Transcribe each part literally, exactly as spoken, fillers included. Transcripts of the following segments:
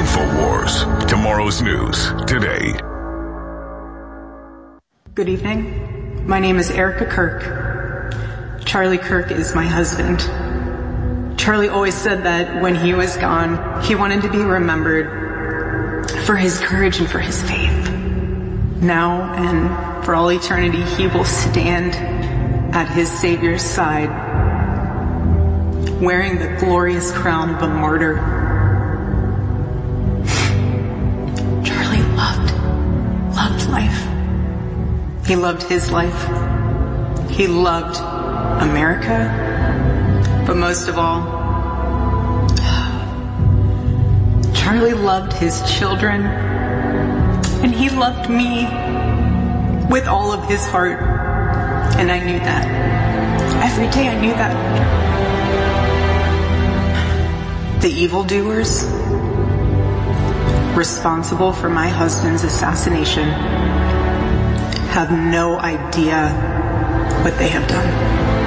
InfoWars. Tomorrow's news today. Good evening. My name is Erica Kirk. Charlie Kirk is my husband. Charlie always said that when he was gone, he wanted to be remembered for his courage and for his faith. Now and for all eternity, he will stand at his Savior's side, wearing the glorious crown of a martyr. Charlie loved, loved life. He loved his life. He loved America. But most of all, Charlie loved his children. And he loved me with all of his heart. And I knew that. Every day I knew that. The evildoers responsible for my husband's assassination have no idea what they have done.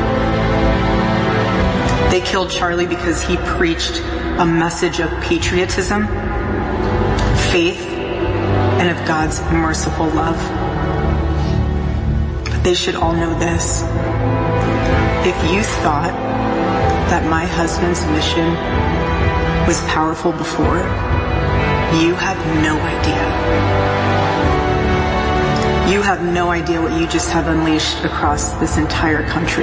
They killed Charlie because he preached a message of patriotism, faith, and of God's merciful love. But they should all know this. If you thought that my husband's mission was powerful before, you have no idea. You have no idea what you just have unleashed across this entire country.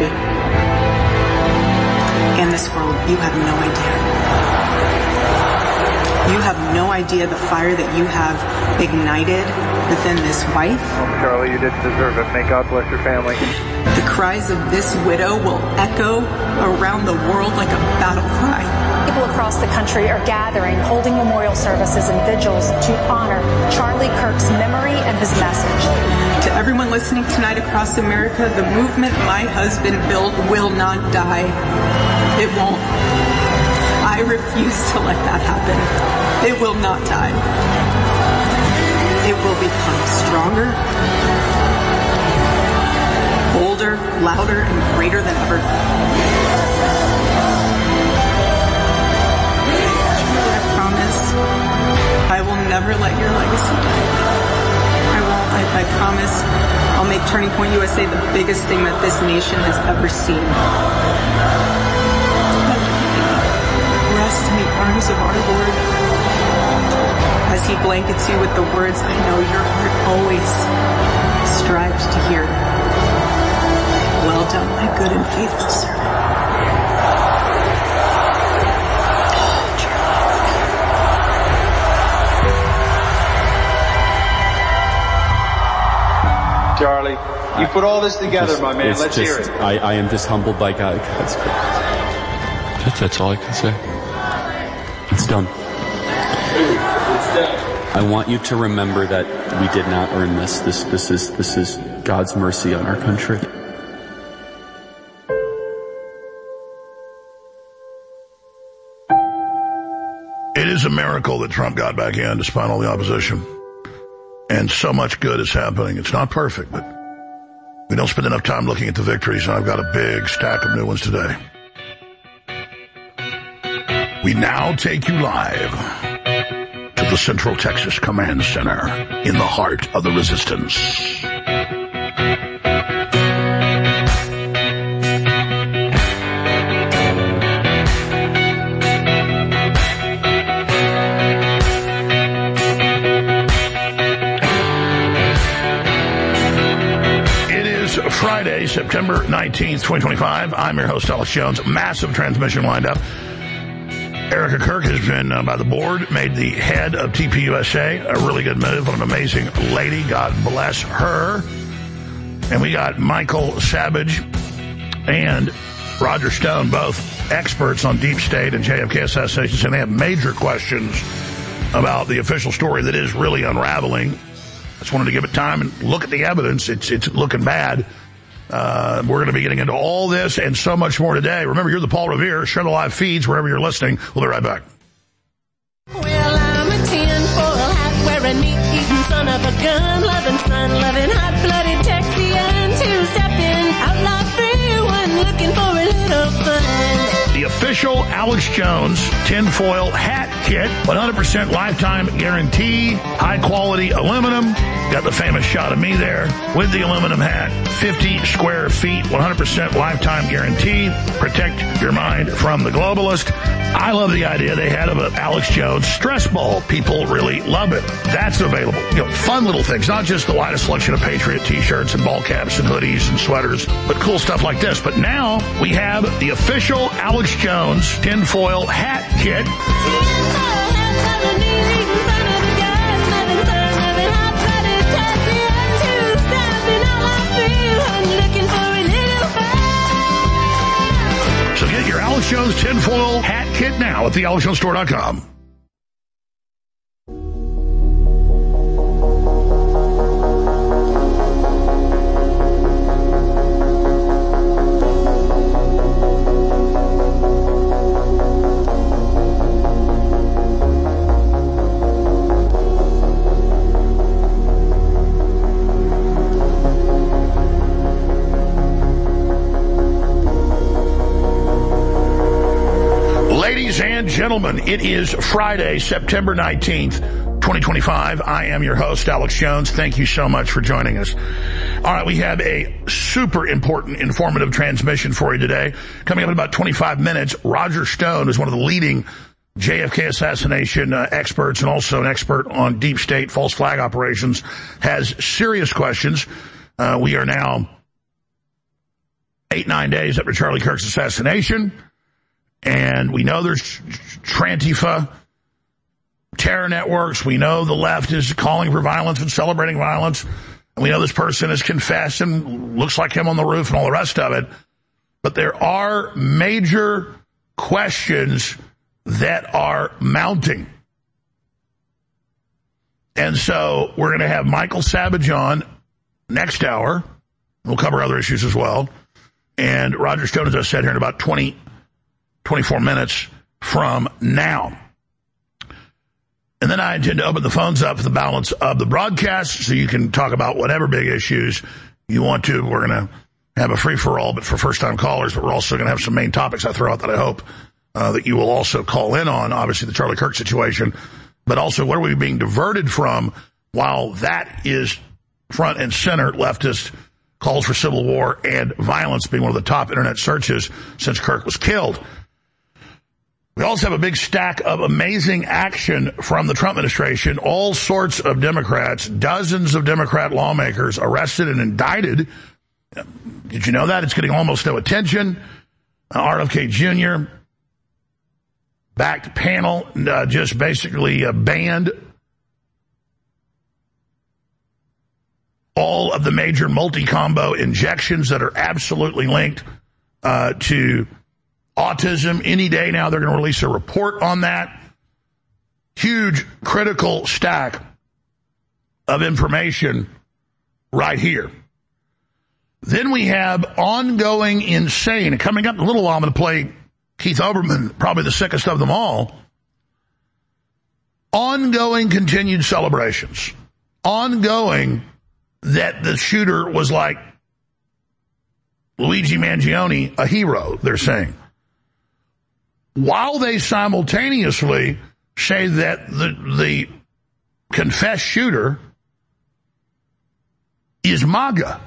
And this world, you have no idea. You have no idea the fire that you have ignited within this wife. Oh, Charlie, you didn't deserve it. May God bless your family. The cries of this widow will echo around the world like a battle cry. People across the country are gathering, holding memorial services and vigils to honor Charlie Kirk's memory and his message. To everyone listening tonight across America, the movement my husband built will not die. It won't. I refuse to let that happen. It will not die. It will become stronger, bolder, louder, and greater than ever. I promise I will never let your legacy die. I won't. I, I promise I'll make Turning Point U S A the biggest thing that this nation has ever seen. Rest in the arms of our Lord as He blankets you with the words I know your heart always strives to hear. Well done, my good and faithful servant. Charlie, you put all this together, just, my man. Let's just, hear it. I, I am just humbled by God. God's grace. That's, that's all I can say. It's done. It's done. I want you to remember that we did not earn this. This, this is, this is God's mercy on our country. It is a miracle that Trump got back in despite all the opposition. And so much good is happening. It's not perfect, but we don't spend enough time looking at the victories, and I've got a big stack of new ones today. We now take you live to the Central Texas Command Center in the heart of the resistance. Friday, September nineteenth, twenty twenty-five. I'm your host, Alex Jones. Massive transmission lined up. Erica Kirk has been, uh, by the board, made the head of T P U S A. A really good move. What an amazing lady. God bless her. And we got Michael Savage and Roger Stone, both experts on deep state and J F K assassinations, and they have major questions about the official story that is really unraveling. I just wanted to give it time and look at the evidence. It's it's looking bad. Uh, we're going to be getting into all this and so much more today. Remember, you're the Paul Revere. Share the live feeds wherever you're listening. We'll be right back. Well, I'm a tinfoil hat wearing meat-eating son of a gun-loving, sun-loving, hot-blooded Texian, two-stepping, outlaw free one looking for a little fun. The official Alex Jones tinfoil hat kit, one hundred percent lifetime guarantee, high-quality aluminum. Got the famous shot of me there with the aluminum hat. fifty square feet, one hundred percent lifetime guarantee. Protect your mind from the globalist. I love the idea they had of an Alex Jones stress ball. People really love it. That's available. You know, fun little things, not just the widest selection of Patriot t-shirts and ball caps and hoodies and sweaters, but cool stuff like this. But now we have the official Alex Jones tinfoil hat kit. So get your Alex Jones tinfoil hat kit now at the alex jones store dot com. Ladies and gentlemen, it is Friday, September nineteenth, twenty twenty-five. I am your host, Alex Jones. Thank you so much for joining us. All right, we have a super important, informative transmission for you today. Coming up in about twenty-five minutes, Roger Stone is one of the leading J F K assassination uh, experts and also an expert on deep state false flag operations, has serious questions. Uh, we are now eight, nine days after Charlie Kirk's assassination. And we know there's Trantifa, terror networks. We know the left is calling for violence and celebrating violence. And we know this person has confessed and looks like him on the roof and all the rest of it. But there are major questions that are mounting. And so we're going to have Michael Savage on next hour. We'll cover other issues as well. And Roger Stone, as I said, here in about twenty twenty-four minutes from now. And then I intend to open the phones up for the balance of the broadcast so you can talk about whatever big issues you want to. We're going to have a free-for-all, but for first-time callers, but we're also going to have some main topics I throw out that I hope uh, that you will also call in on, obviously the Charlie Kirk situation, but also what are we being diverted from while that is front and center, leftist calls for civil war and violence being one of the top internet searches since Kirk was killed. We also have a big stack of amazing action from the Trump administration. All sorts of Democrats, dozens of Democrat lawmakers arrested and indicted. Did you know that? It's getting almost no attention. Uh, R F K Junior backed panel uh, just basically uh, banned all of the major multi-combo injections that are absolutely linked uh, to autism. Any day now they're going to release a report on that. Huge critical stack of information right here. Then we have ongoing insane. And coming up in a little while, I'm going to play Keith Olbermann, probably the sickest of them all. Ongoing continued celebrations. Ongoing that the shooter was like Luigi Mangione, a hero, they're saying. While they simultaneously say that the, the confessed shooter is MAGA.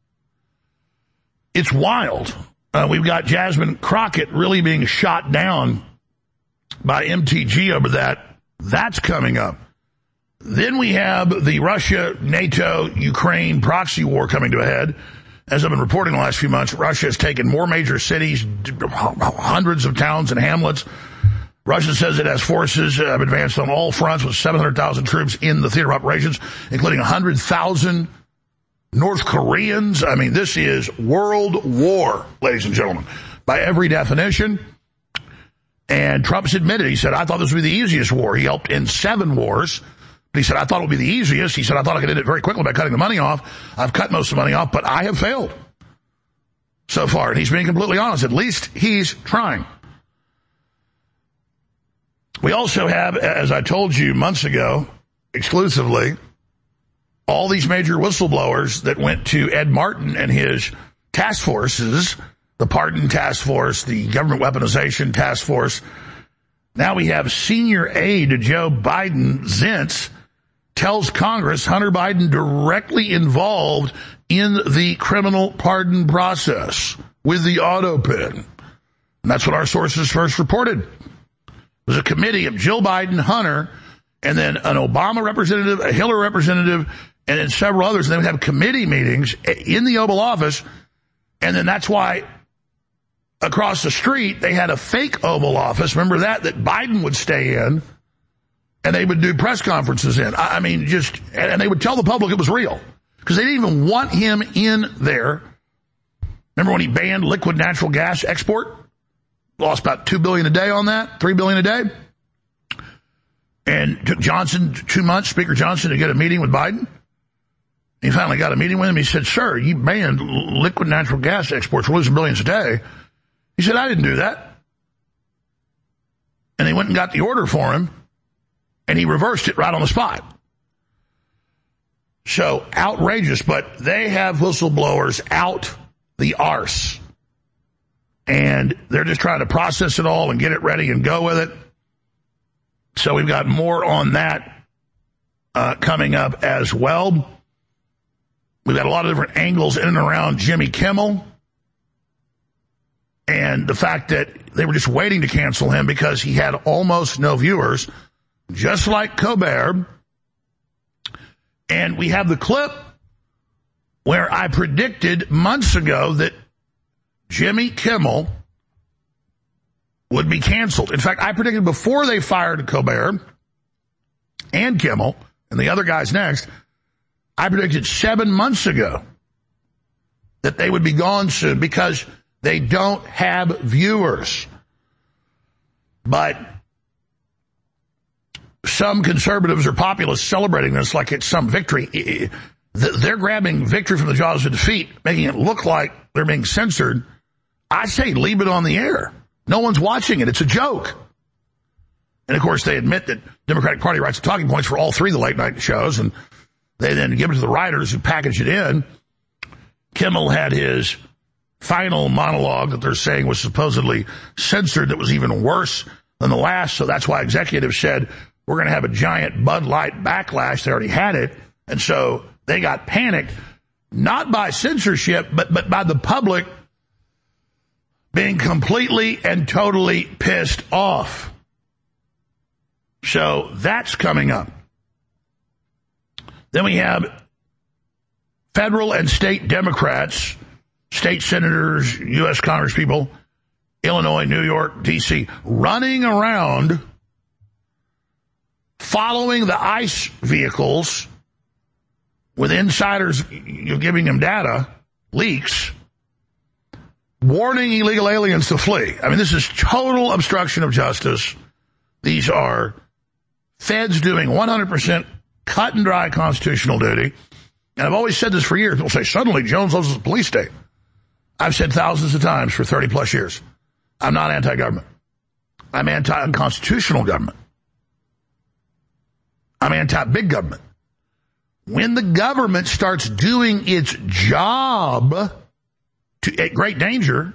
It's wild. Uh, we've got Jasmine Crockett really being shot down by M T G over that. That's coming up. Then we have the Russia, NATO, Ukraine proxy war coming to a head. As I've been reporting the last few months, Russia has taken more major cities, hundreds of towns and hamlets. Russia says it has forces have advanced on all fronts with seven hundred thousand troops in the theater of operations, including one hundred thousand North Koreans. I mean, this is world war, ladies and gentlemen, by every definition. And Trump's admitted, he said, I thought this would be the easiest war. He helped in seven wars. He said, I thought it would be the easiest. He said, I thought I could end it very quickly by cutting the money off. I've cut most of the money off, but I have failed so far. And he's being completely honest. At least he's trying. We also have, as I told you months ago, exclusively, all these major whistleblowers that went to Ed Martin and his task forces, the Pardon Task Force, the Government Weaponization Task Force, Now we have senior aide to Joe Biden, Zients, tells Congress Hunter Biden directly involved in the criminal pardon process with the auto pen. And that's what our sources first reported. It was a committee of Jill Biden, Hunter, and then an Obama representative, a Hillary representative, and then several others. And they would have committee meetings in the Oval Office. And then that's why across the street they had a fake Oval Office. Remember that, that Biden would stay in and they would do press conferences in. I mean, just, and they would tell the public it was real because they didn't even want him in there. Remember when he banned liquid natural gas export? Lost about two billion dollars a day on that, three billion dollars a day. And took Johnson two months, Speaker Johnson, to get a meeting with Biden. He finally got a meeting with him. He said, sir, you banned liquid natural gas exports. We're losing billions a day. He said, I didn't do that. And they went and got the order for him, and he reversed it right on the spot. So outrageous, but they have whistleblowers out the arse. And they're just trying to process it all and get it ready and go with it. So we've got more on that uh, coming up as well. We've got a lot of different angles in and around Jimmy Kimmel and the fact that they were just waiting to cancel him because he had almost no viewers, just like Colbert. And we have the clip where I predicted months ago that Jimmy Kimmel would be canceled. In fact, I predicted before they fired Colbert and Kimmel and the other guys next, I predicted seven months ago that they would be gone soon because they don't have viewers. But some conservatives or populists celebrating this like it's some victory. They're grabbing victory from the jaws of defeat, making it look like they're being censored. I say leave it on the air. No one's watching it. It's a joke. And, of course, they admit that Democratic Party writes the talking points for all three of the late-night shows, and they then give it to the writers who package it in. Kimmel had his final monologue that they're saying was supposedly censored that was even worse than the last, so that's why executives said we're going to have a giant Bud Light backlash. They already had it, and so they got panicked, not by censorship, but, but by the public being completely and totally pissed off. So that's coming up. Then we have federal and state Democrats, state senators, U S congresspeople, Illinois, New York, D C, running around following the ICE vehicles with insiders, you know, giving them data, leaks, warning illegal aliens to flee. I mean, this is total obstruction of justice. These are feds doing one hundred percent cut and dry constitutional duty. And I've always said this for years. People say, suddenly Jones lives in a police state. I've said thousands of times for thirty plus years. I'm not anti-government. I'm anti-unconstitutional government. I'm anti-big government. When the government starts doing its job to, at great danger,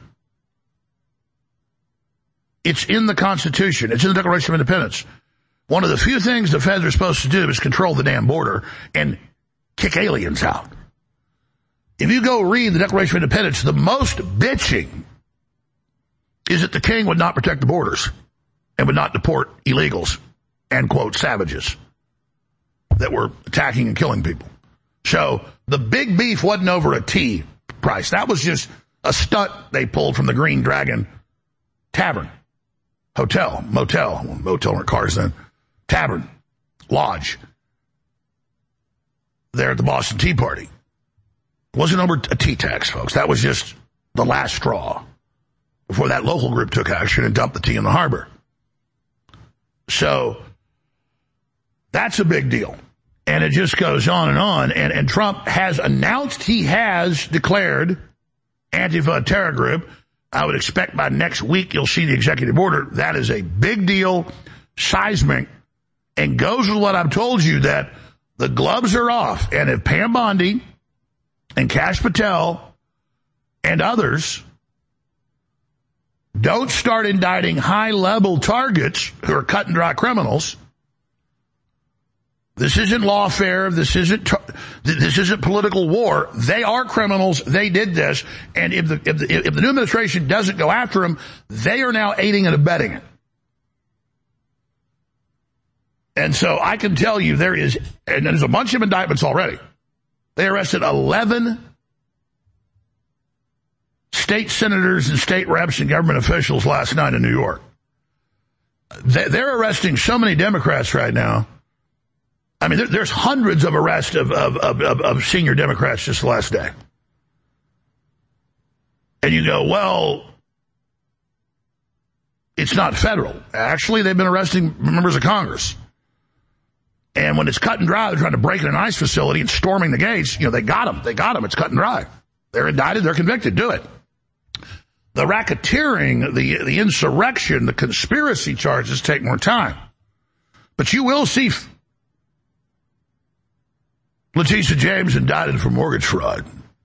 it's in the Constitution. It's in the Declaration of Independence. One of the few things the feds are supposed to do is control the damn border and kick aliens out. If you go read the Declaration of Independence, the most bitching is that the king would not protect the borders and would not deport illegals and, quote, savages that were attacking and killing people. So the big beef wasn't over a tea price. That was just a stunt they pulled from the Green Dragon Tavern, hotel, motel, motel or cars then, tavern, lodge, there at the Boston Tea Party. It wasn't over a tea tax, folks. That was just the last straw before that local group took action and dumped the tea in the harbor. So that's a big deal. And it just goes on and on. And, and Trump has announced he has declared Antifa a terror group. I would expect by next week you'll see the executive order. That is a big deal, seismic, and goes with what I've told you, that the gloves are off. And if Pam Bondi and Kash Patel and others don't start indicting high-level targets who are cut-and-dry criminals. This isn't lawfare. This isn't this isn't political war. They are criminals. They did this, and if the if the, if the new administration doesn't go after them, they are now aiding and abetting it. And so I can tell you there is, and there's a bunch of indictments already. They arrested eleven state senators and state reps and government officials last night in New York. They're arresting so many Democrats right now. I mean, there's hundreds of arrests of, of, of, of senior Democrats just the last day. And you go, well, it's not federal. Actually, they've been arresting members of Congress. And when it's cut and dry, they're trying to break in an ICE facility and storming the gates. You know, they got them. They got them. It's cut and dry. They're indicted. They're convicted. Do it. The racketeering, the, the insurrection, the conspiracy charges take more time. But you will see Letitia James indicted for mortgage fraud.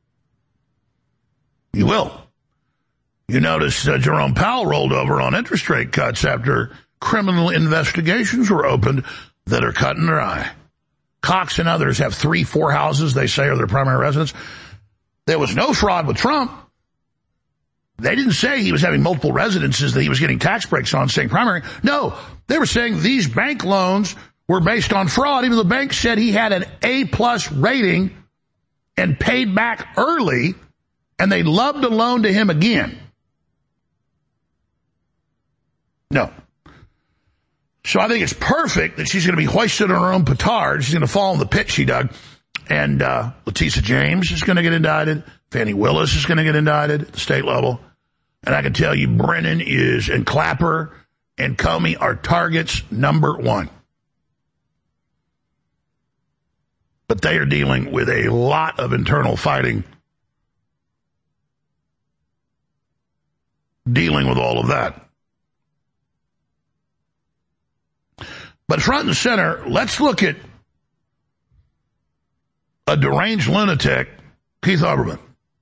You will. You notice uh, Jerome Powell rolled over on interest rate cuts after criminal investigations were opened that are cut and dry. Cox and others have three, four houses they say are their primary residence. There was no fraud with Trump. They didn't say he was having multiple residences that he was getting tax breaks on, saying primary. No, they were saying these bank loans were based on fraud. Even the bank said he had an A-plus rating and paid back early, and they loved the loan to him again. No. So I think it's perfect that she's going to be hoisted on her own petard. She's going to fall in the pit she dug. And uh, Letitia James is going to get indicted. Fannie Willis is going to get indicted at the state level. And I can tell you Brennan is, and Clapper and Comey are targets number one. But they are dealing with a lot of internal fighting, dealing with all of that. But front and center, let's look at a deranged lunatic, Keith Olbermann.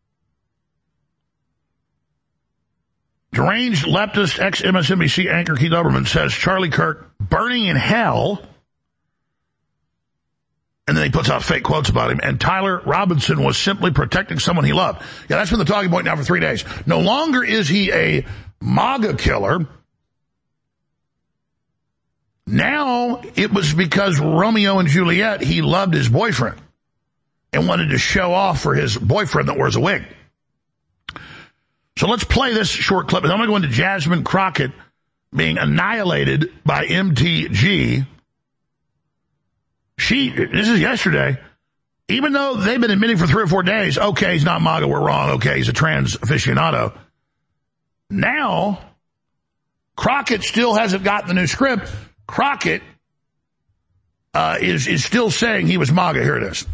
Deranged leftist ex-M S N B C anchor Keith Olbermann says Charlie Kirk burning in hell, and then he puts out fake quotes about him, and Tyler Robinson was simply protecting someone he loved. Yeah, that's been the talking point now for three days. No longer is he a MAGA killer. Now it was because Romeo and Juliet, he loved his boyfriend and wanted to show off for his boyfriend that wears a wig. So let's play this short clip. I'm going to go into Jasmine Crockett being annihilated by M T G. She, this is yesterday, even though they've been admitting for three or four days, okay, he's not MAGA, we're wrong, okay, he's a trans aficionado. Now, Crockett still hasn't got the new script. Crockett uh, is, is still saying he was MAGA. Here it is.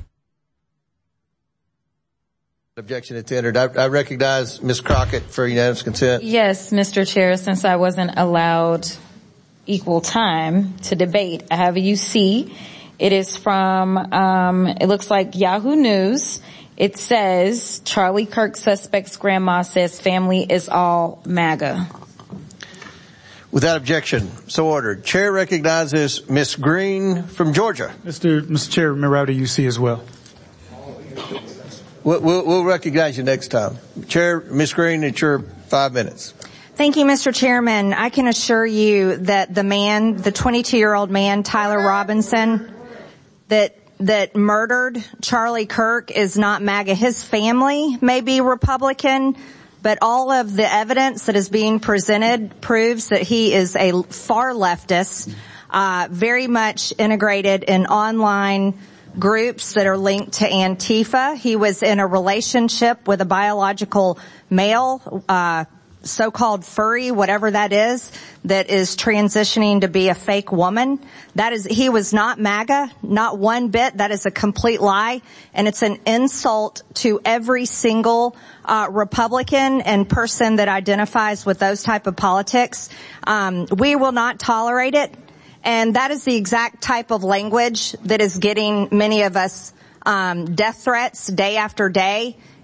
Objection is tendered. I, I recognize Miz Crockett for unanimous consent. Yes, Mister Chair, since I wasn't allowed equal time to debate, I have a U C. It is from, um, it looks like Yahoo News. It says, Charlie Kirk suspect's grandma says family is all MAGA. Without objection, so ordered. Chair recognizes Miz Green from Georgia. Mister Mister Chair, remember I have a U C as well. We'll, we'll, we'll recognize you next time. Chair, Miz Green, it's your five minutes. Thank you, Mister Chairman. I can assure you that the man, the twenty-two-year-old man, Tyler Robinson, that that murdered Charlie Kirk is not MAGA. His family may be Republican, but all of the evidence that is being presented proves that he is a far leftist, uh, very much integrated in online groups that are linked to Antifa. He was in a relationship with a biological male, uh, so-called furry, whatever that is, that is transitioning to be a fake woman. That is, he was not MAGA, not one bit. That is a complete lie, and it's an insult to every single uh Republican and person that identifies with those type of politics. Um, we will not tolerate it, and that is the exact type of language that is getting many of us um death threats day after day.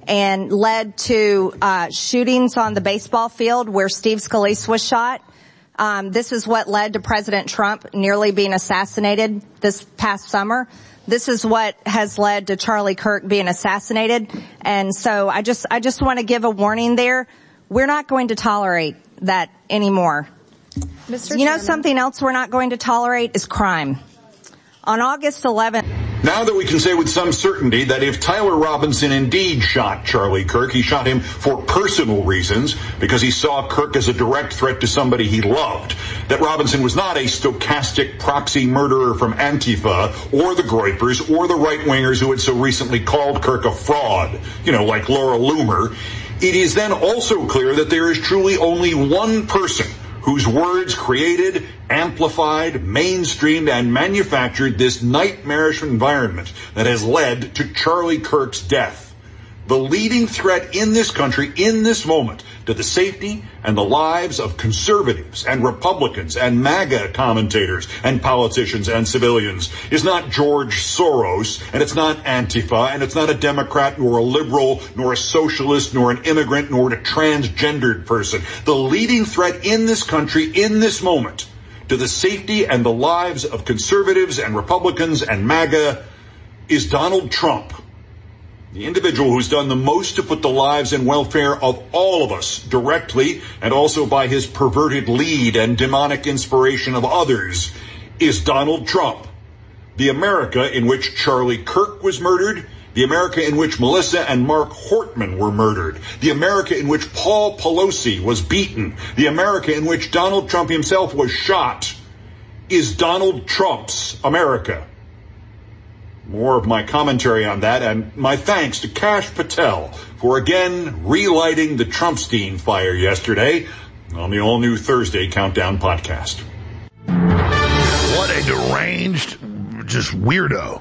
and led to uh shootings on the baseball field where Steve Scalise was shot. Um, this is what led to President Trump nearly being assassinated this past summer. This is what has led to Charlie Kirk being assassinated. And so I just, I just want to give a warning there. We're not going to tolerate that anymore. Mister You know, something else we're not going to tolerate is crime. On August eleventh, now that we can say with some certainty that if Tyler Robinson indeed shot Charlie Kirk, he shot him for personal reasons because he saw Kirk as a direct threat to somebody he loved. That Robinson was not a stochastic proxy murderer from Antifa or the Groypers or the right-wingers who had so recently called Kirk a fraud, you know, like Laura Loomer. It is then also clear that there is truly only one person whose words created, amplified, mainstreamed, and manufactured this nightmarish environment that has led to Charlie Kirk's death. The leading threat in this country, in this moment, to the safety and the lives of conservatives and Republicans and MAGA commentators and politicians and civilians is not George Soros, and it's not Antifa, and it's not a Democrat, nor a liberal, nor a socialist, nor an immigrant, nor a transgendered person. The leading threat in this country, in this moment, to the safety and the lives of conservatives and Republicans and MAGA is Donald Trump. The individual who's done the most to put the lives and welfare of all of us directly and also by his perverted lead and demonic inspiration of others is Donald Trump. The America in which Charlie Kirk was murdered, the America in which Melissa and Mark Hortman were murdered, the America in which Paul Pelosi was beaten, the America in which Donald Trump himself was shot, is Donald Trump's America. More of my commentary on that, and my thanks to Kash Patel for again relighting the Trumpstein fire yesterday on the all-new Thursday Countdown podcast. What a deranged, just weirdo.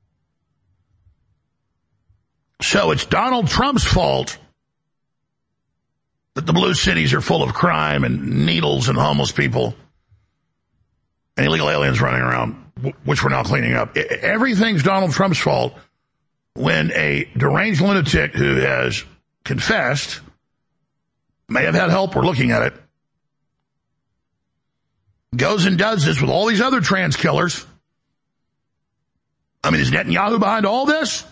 So it's Donald Trump's fault that the blue cities are full of crime and needles and homeless people and illegal aliens running around, which we're now cleaning up. Everything's Donald Trump's fault when a deranged lunatic who has confessed, may have had help, we're looking at it, goes and does this with all these other trans killers. I mean, is Netanyahu behind all this?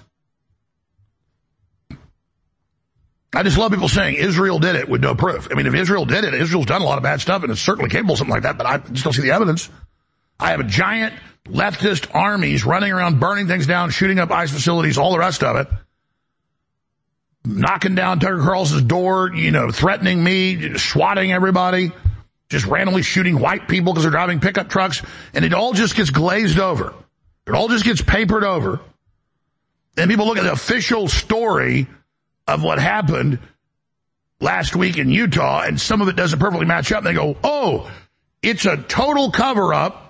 I just love people saying Israel did it with no proof. I mean, if Israel did it, Israel's done a lot of bad stuff and it's certainly capable of something like that, but I just don't see the evidence. I have a giant leftist armies running around, burning things down, shooting up ICE facilities, all the rest of it, knocking down Tucker Carlson's door, you know, threatening me, swatting everybody, just randomly shooting white people because they're driving pickup trucks, and it all just gets glazed over. It all just gets papered over. And people look at the official story of what happened last week in Utah, and some of it doesn't perfectly match up, and they go, oh, it's a total cover-up,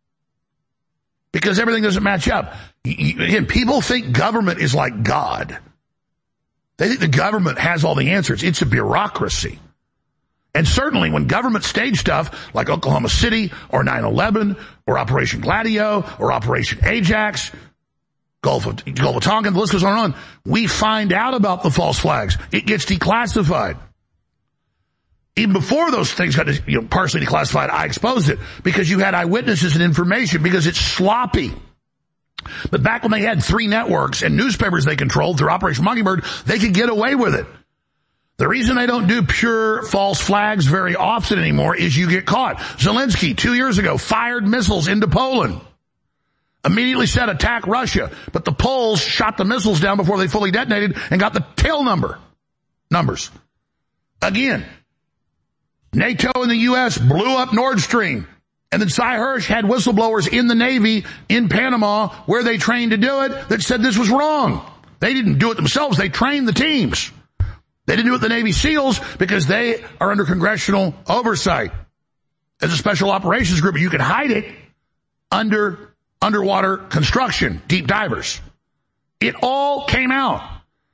because everything doesn't match up. Again, people think government is like God. They think the government has all the answers. It's a bureaucracy. And certainly when government stage stuff like Oklahoma City or nine eleven or Operation Gladio or Operation Ajax, Gulf of, Gulf of Tonkin, the list goes on and on, we find out about the false flags. It gets declassified. Even before those things got, you know, partially declassified, I exposed it because you had eyewitnesses and information because it's sloppy. But back when they had three networks and newspapers they controlled through Operation Mockingbird, they could get away with it. The reason they don't do pure false flags very often anymore is you get caught. Zelensky, two years ago, fired missiles into Poland. Immediately said attack Russia. But the Poles shot the missiles down before they fully detonated and got the tail number. Numbers. Again. NATO and the U S blew up Nord Stream. And then Cy Hirsch had whistleblowers in the Navy in Panama where they trained to do it that said this was wrong. They didn't do it themselves. They trained the teams. They didn't do it with the Navy SEALs because they are under congressional oversight. As a special operations group, you can hide it under underwater construction, deep divers. It all came out.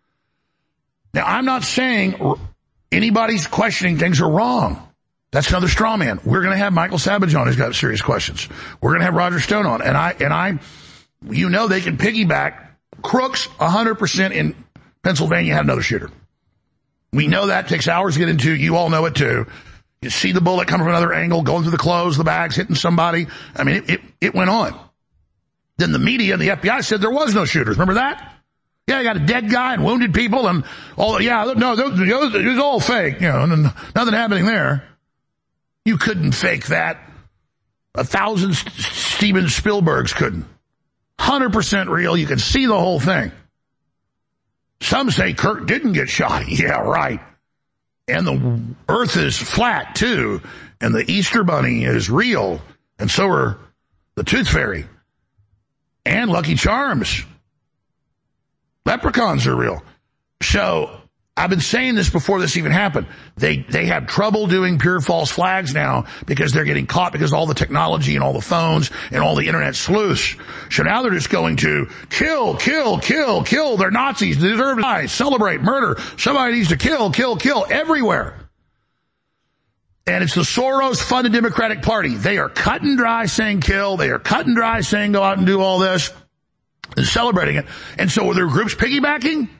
Now, I'm not saying anybody's questioning things are wrong. That's another straw man. We're going to have Michael Savage on who's got serious questions. We're going to have Roger Stone on. And I, and I, you know, they can piggyback crooks one hundred percent in Pennsylvania had another shooter. We know that. It takes hours to get into. You all know it too. You see the bullet coming from another angle, going through the clothes, the bags, hitting somebody. I mean, it, it, it went on. Then the media and the F B I said there was no shooters. Remember that? Yeah, you got a dead guy and wounded people and all. Yeah, no, it was all fake. You know, and nothing happening there. You couldn't fake that. A thousand Steven Spielbergs couldn't. one hundred percent real. You can see the whole thing. Some say Kirk didn't get shot. Yeah, right. And the earth is flat, too. And the Easter Bunny is real. And so are the Tooth Fairy. And Lucky Charms. Leprechauns are real. So I've been saying this before this even happened. They they have trouble doing pure false flags now because they're getting caught because of all the technology and all the phones and all the internet sleuths. So now they're just going to kill, kill, kill, kill. They're Nazis. They deserve to die. Celebrate, murder. Somebody needs to kill, kill, kill everywhere. And it's the Soros-funded Democratic Party. They are cut and dry saying kill. They are cut and dry saying go out and do all this and celebrating it. And so were there groups piggybacking?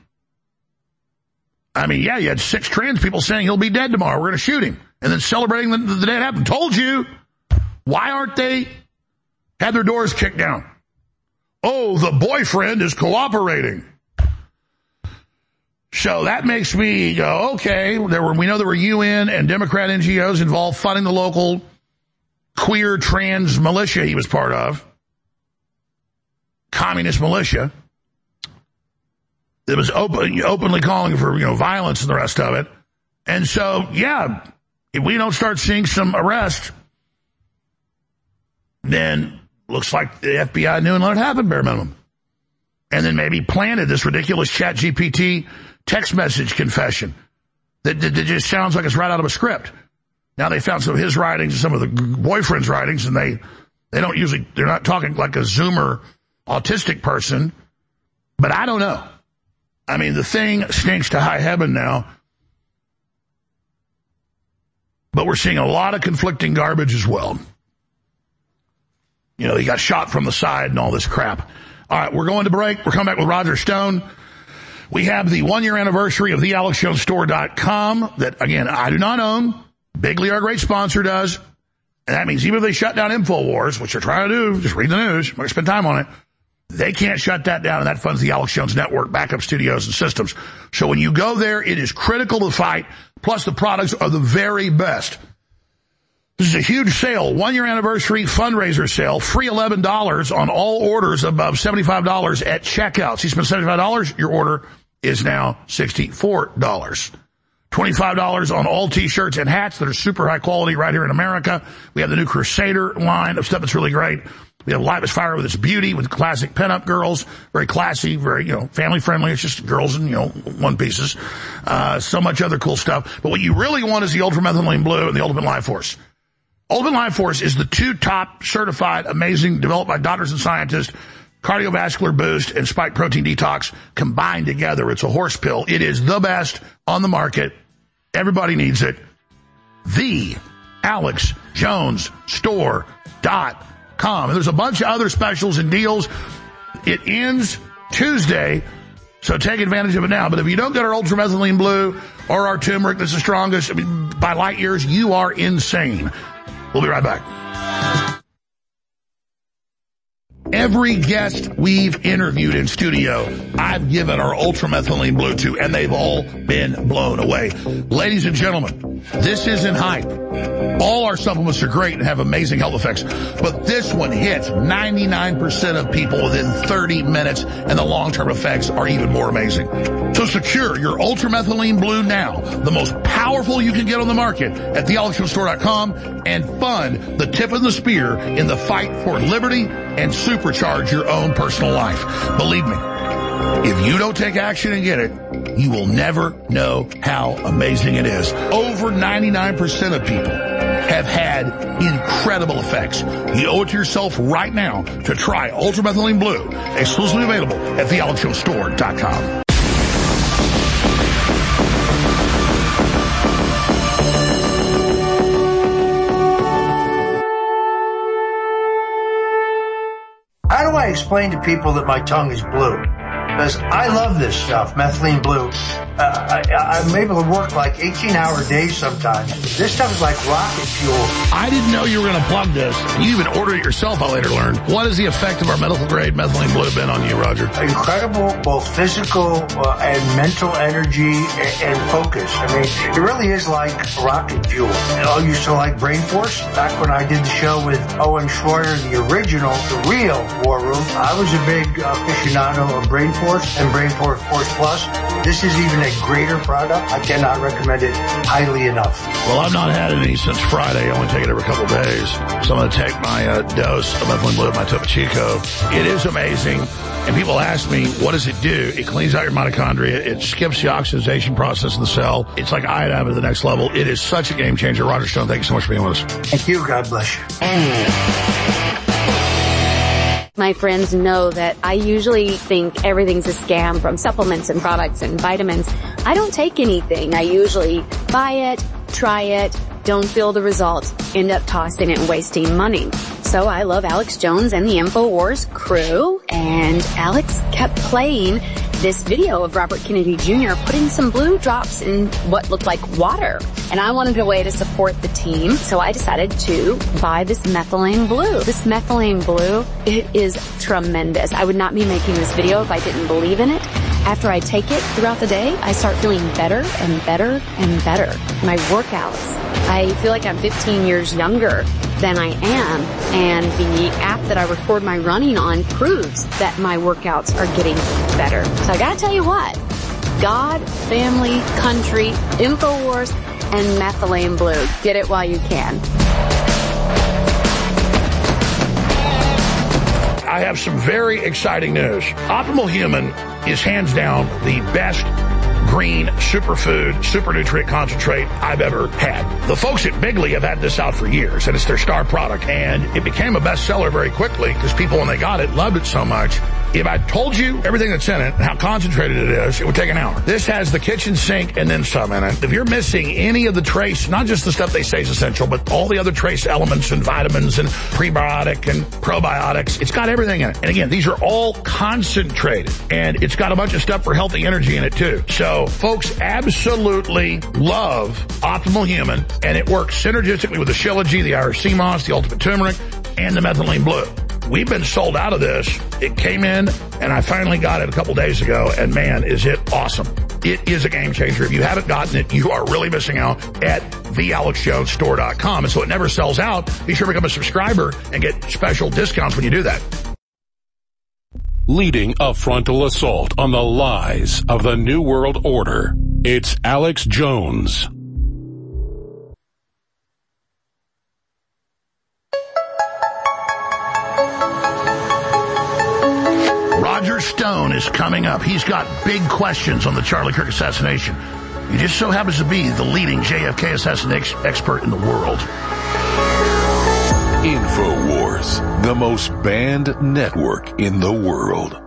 I mean, yeah, you had six trans people saying he'll be dead tomorrow. We're going to shoot him. And then celebrating the, the day it happened. Told you. Why aren't they had their doors kicked down? Oh, the boyfriend is cooperating. So that makes me go, okay, there were, we know there were U N and Democrat N G Os involved funding the local queer trans militia he was part of. Communist militia. It was open, openly calling for, you know, violence and the rest of it. And so, yeah, if we don't start seeing some arrests, then looks like the F B I knew and let it happen, bare minimum. And then maybe planted this ridiculous Chat G P T text message confession that, that, that just sounds like it's right out of a script. Now they found some of his writings and some of the boyfriend's writings, and they, they don't usually, they're not talking like a Zoomer autistic person, but I don't know. I mean, the thing stinks to high heaven now, but we're seeing a lot of conflicting garbage as well. You know, he got shot from the side and all this crap. All right, we're going to break. We're coming back with Roger Stone. We have the one-year anniversary of the alex jones store dot com that, again, I do not own. Bigley, our great sponsor, does. And that means even if they shut down InfoWars, which they're trying to do, just read the news, I'm going to spend time on it, they can't shut that down, and that funds the Alex Jones Network, backup studios, and systems. So when you go there, it is critical to the fight, plus the products are the very best. This is a huge sale, one-year anniversary fundraiser sale, free eleven dollars on all orders above seventy-five dollars at checkout. So you spend seventy-five dollars, your order is now sixty-four dollars. twenty-five dollars on all T-shirts and hats that are super high quality right here in America. We have the new Crusader line of stuff that's really great. We have Live is Fire with its beauty, with classic pinup girls, very classy, very, you know, family friendly. It's just girls in, you know, one pieces. Uh, so much other cool stuff. But what you really want is the Ultramethylene Blue and the Ultimate Life Force. Ultimate Life Force is the two top certified, amazing, developed by doctors and scientists, cardiovascular boost and spike protein detox combined together. It's a horse pill. It is the best on the market. Everybody needs it. The alex jones store dot com. And there's a bunch of other specials and deals. It ends Tuesday, so take advantage of it now. But if you don't get our Ultramethylene Blue or our turmeric that's the strongest, I mean, by light years, you are insane. We'll be right back. Every guest we've interviewed in studio, I've given our Ultramethylene Blue to, and they've all been blown away. Ladies and gentlemen, this isn't hype. All our supplements are great and have amazing health effects, but this one hits ninety-nine percent of people within thirty minutes, and the long-term effects are even more amazing. So secure your Ultramethylene Blue now, the most powerful you can get on the market at the alex jones store dot com, and fund the tip of the spear in the fight for liberty and supercharge your own personal life. Believe me, if you don't take action and get it, you will never know how amazing it is. Over ninety-nine percent of people have had incredible effects. You owe it to yourself right now to try Ultramethylene Blue, exclusively available at the alex jones store dot com. How do I explain to people that my tongue is blue? because I love this stuff, methylene blue. Uh, I, I'm able to work like eighteen hour days sometimes. This stuff is like rocket fuel. I didn't know you were going to plug this. You even ordered it yourself, I later learned. What has the effect of our medical grade methylene blue been on you, Roger? Incredible, both physical uh, and mental energy and, and focus. I mean, it really is like rocket fuel. You know, I used to like Brain Force. Back when I did the show with Owen Schroyer, the original, the real War Room, I was a big aficionado of Brain Force and Brain Force Force Plus. This is even a greater product. I cannot recommend it highly enough. Well, I've not had any since Friday. I only take it every couple of days. So I'm going to take my uh, dose of methylene blue, my Topo Chico. It is amazing. And people ask me, what does it do? It cleans out your mitochondria. It skips the oxidation process in the cell. It's like iodine at the next level. It is such a game changer. Roger Stone, thank you so much for being with us. Thank you. God bless you. My friends know that I usually think everything's a scam, from supplements and products and vitamins. I don't take anything. I usually buy it, try it, don't feel the results, end up tossing it and wasting money. So I love Alex Jones and the InfoWars crew, and Alex kept playing this video of Robert Kennedy Junior putting some blue drops in what looked like water. And I wanted a way to support the team, so I decided to buy this methylene blue. This methylene blue, it is tremendous. I would not be making this video if I didn't believe in it. After I take it throughout the day, I start feeling better and better and better. My workouts, I feel like I'm fifteen years younger than I am, and the app that I record my running on proves that my workouts are getting better. So I gotta tell you what, God, family, country, InfoWars, and methylene blue. Get it while you can. I have some very exciting news. Optimal Human is hands down the best green superfood, super nutrient concentrate I've ever had. The folks at Bigley have had this out for years, and it's their star product, and it became a bestseller very quickly because people, when they got it, loved it so much. If I told you everything that's in it and how concentrated it is, it would take an hour. This has the kitchen sink and then some in it. If you're missing any of the trace, not just the stuff they say is essential, but all the other trace elements and vitamins and prebiotic and probiotics, it's got everything in it. And again, these are all concentrated, and it's got a bunch of stuff for healthy energy in it too. So folks absolutely love Optimal Human, and it works synergistically with the Shilajit, the Irish sea moss, the ultimate turmeric, and the methylene blue. We've been sold out of this. It came in, and I finally got it a couple days ago, and man, is it awesome. It is a game changer. If you haven't gotten it, you are really missing out at the alex jones store dot com. And so it never sells out. Be sure to become a subscriber and get special discounts when you do that. Leading a frontal assault on the lies of the New World Order, it's Alex Jones. Roger Stone is coming up. He's got big questions on the Charlie Kirk assassination. He just so happens to be the leading J F K assassination expert in the world. InfoWars, the most banned network in the world.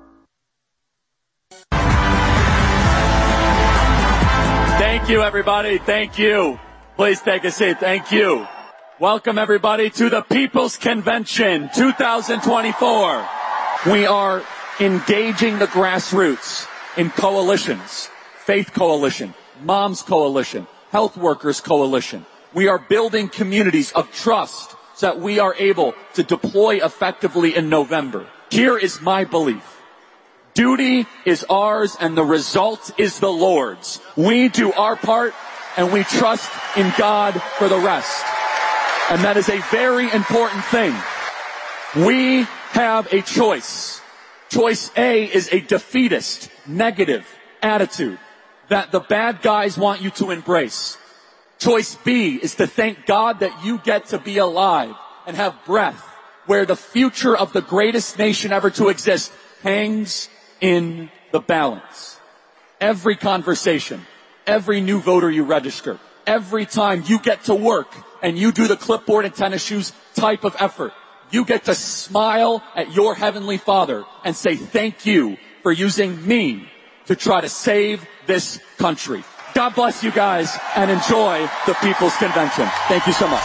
Thank you, everybody. Thank you. Please take a seat. Thank you. Welcome, everybody, to the People's Convention twenty twenty-four. We are engaging the grassroots in coalitions. Faith Coalition, Moms Coalition, Health Workers Coalition. We are building communities of trust so that we are able to deploy effectively in November. Here is my belief. Duty is ours and the result is the Lord's. We do our part and we trust in God for the rest. And that is a very important thing. We have a choice. Choice A is a defeatist, negative attitude that the bad guys want you to embrace. Choice B is to thank God that you get to be alive and have breath, where the future of the greatest nation ever to exist hangs in the balance. Every conversation, every new voter you register, every time you get to work and you do the clipboard and tennis shoes type of effort, you get to smile at your Heavenly Father and say thank you for using me to try to save this country. God bless you guys and enjoy the People's Convention. Thank you so much.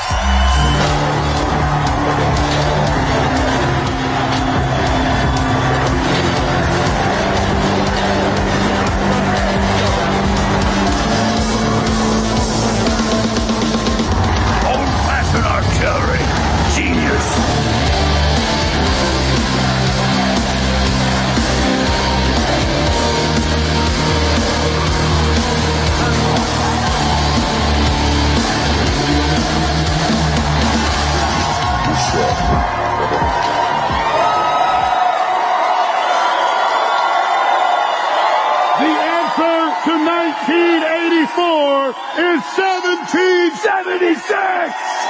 more is seventeen seventy-six!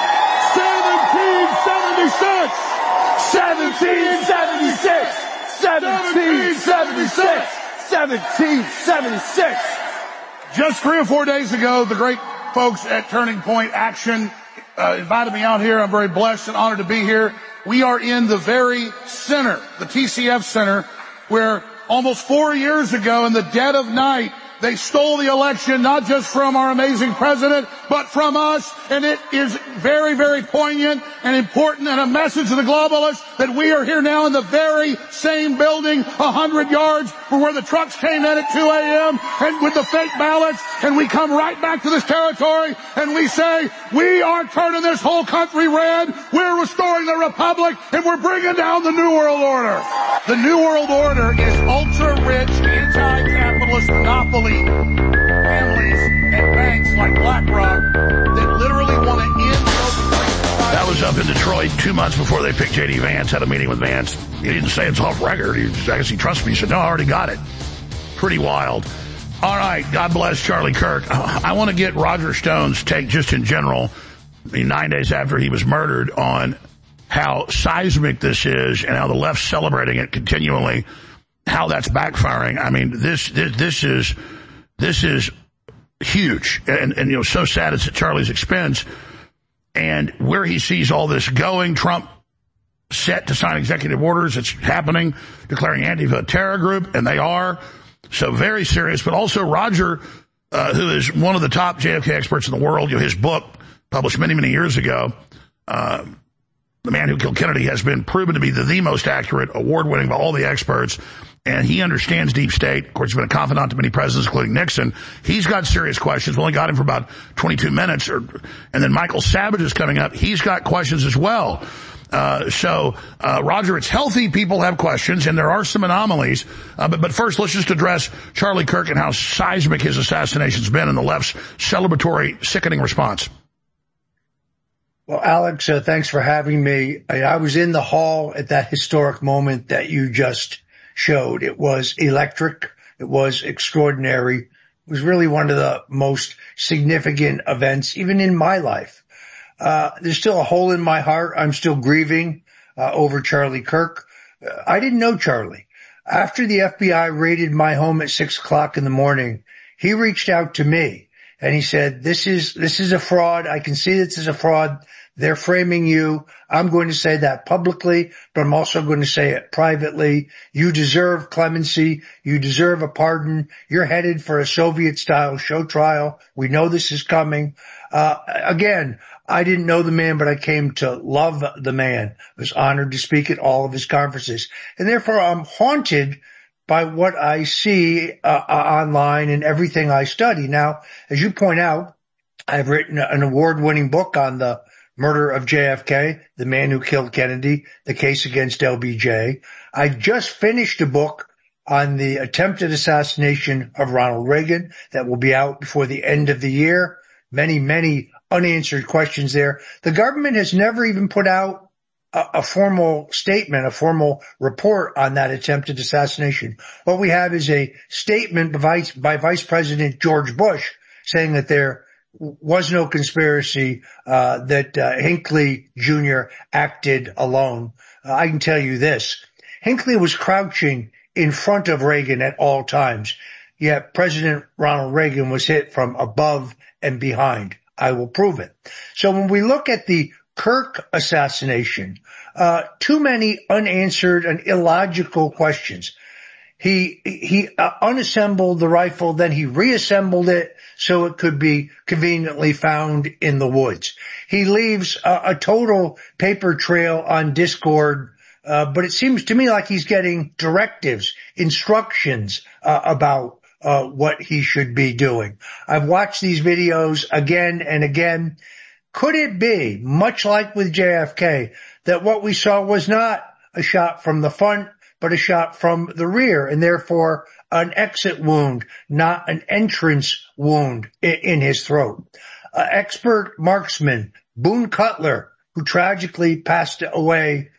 seventeen seventy-six! seventeen seventy-six! seventeen seventy-six! seventeen seventy-six! Just three or four days ago, the great folks at Turning Point Action uh, invited me out here. I'm very blessed and honored to be here. We are in the very center, the T C F Center, where almost four years ago in the dead of night, they stole the election, not just from our amazing president, but from us. And it is very, very poignant and important and a message to the globalists that we are here now in the very same building, a hundred yards from where the trucks came in at two a.m. and with the fake ballots. And we come right back to this territory and we say, we are turning this whole country red. We're restoring the republic and we're bringing down the New World Order. The New World Order is ultra-rich, anti-capitalist monopoly families and banks like BlackRock that literally want to end the That was up in Detroit two months before they picked J D Vance, had a meeting with Vance. He didn't say it's off record. He, I guess he trusts me. He said, no, I already got it. Pretty wild. All right, God bless Charlie Kirk. I want to get Roger Stone's take just in general, I mean, nine days after he was murdered, on how seismic this is and how the left's celebrating it continually, how that's backfiring. I mean, this, this, this is, this is huge and, and, you know, so sad it's at Charlie's expense. And where he sees all this going, Trump set to sign executive orders. It's happening, declaring Antifa a terror group, and they are. So very serious, but also Roger, uh, who is one of the top J F K experts in the world, you know, his book published many, many years ago, uh, The Man Who Killed Kennedy, has been proven to be the, the most accurate, award-winning by all the experts. And he understands deep state. Of course, he's been a confidant to many presidents, including Nixon. He's got serious questions. We only got him for about twenty-two minutes. Or, and then Michael Savage is coming up. He's got questions as well. Uh, so, uh, Roger, it's healthy people have questions, and there are some anomalies. Uh, but, but first, let's just address Charlie Kirk and how seismic his assassination's been and the left's celebratory, sickening response. Well, Alex, uh, thanks for having me. I, I was in the hall at that historic moment that you just showed. It was electric. It was extraordinary. It was really one of the most significant events, even in my life. Uh, there's still a hole in my heart. I'm still grieving uh, over Charlie Kirk. Uh, I didn't know Charlie. After the F B I raided my home at six o'clock in the morning, he reached out to me and he said, this is, this is a fraud. I can see this is a fraud. They're framing you. I'm going to say that publicly, but I'm also going to say it privately. You deserve clemency. You deserve a pardon. You're headed for a Soviet-style show trial. We know this is coming. Uh, again, I didn't know the man, but I came to love the man. I was honored to speak at all of his conferences. And therefore, I'm haunted by what I see uh, online and everything I study. Now, as you point out, I've written an award-winning book on the murder of J F K, The Man Who Killed Kennedy, The Case Against L B J. I just finished a book on the attempted assassination of Ronald Reagan that will be out before the end of the year. Many, many unanswered questions there. The government has never even put out a, a formal statement, a formal report on that attempted assassination. What we have is a statement by Vice, by Vice President George Bush saying that there was no conspiracy, uh, that, uh, Hinckley Junior acted alone. Uh, I can tell you this. Hinckley was crouching in front of Reagan at all times, yet President Ronald Reagan was hit from above and behind. I will prove it. So when we look at the Kirk assassination, uh, too many unanswered and illogical questions. He, he uh, unassembled the rifle, then he reassembled it so it could be conveniently found in the woods. He leaves a, a total paper trail on Discord, uh, but it seems to me like he's getting directives, instructions, uh, about, uh, what he should be doing. I've watched these videos again and again. Could it be, much like with J F K, that what we saw was not a shot from the front, but a shot from the rear, and therefore an exit wound, not an entrance wound in, in his throat? Uh, expert marksman Boone Cutler, who tragically passed away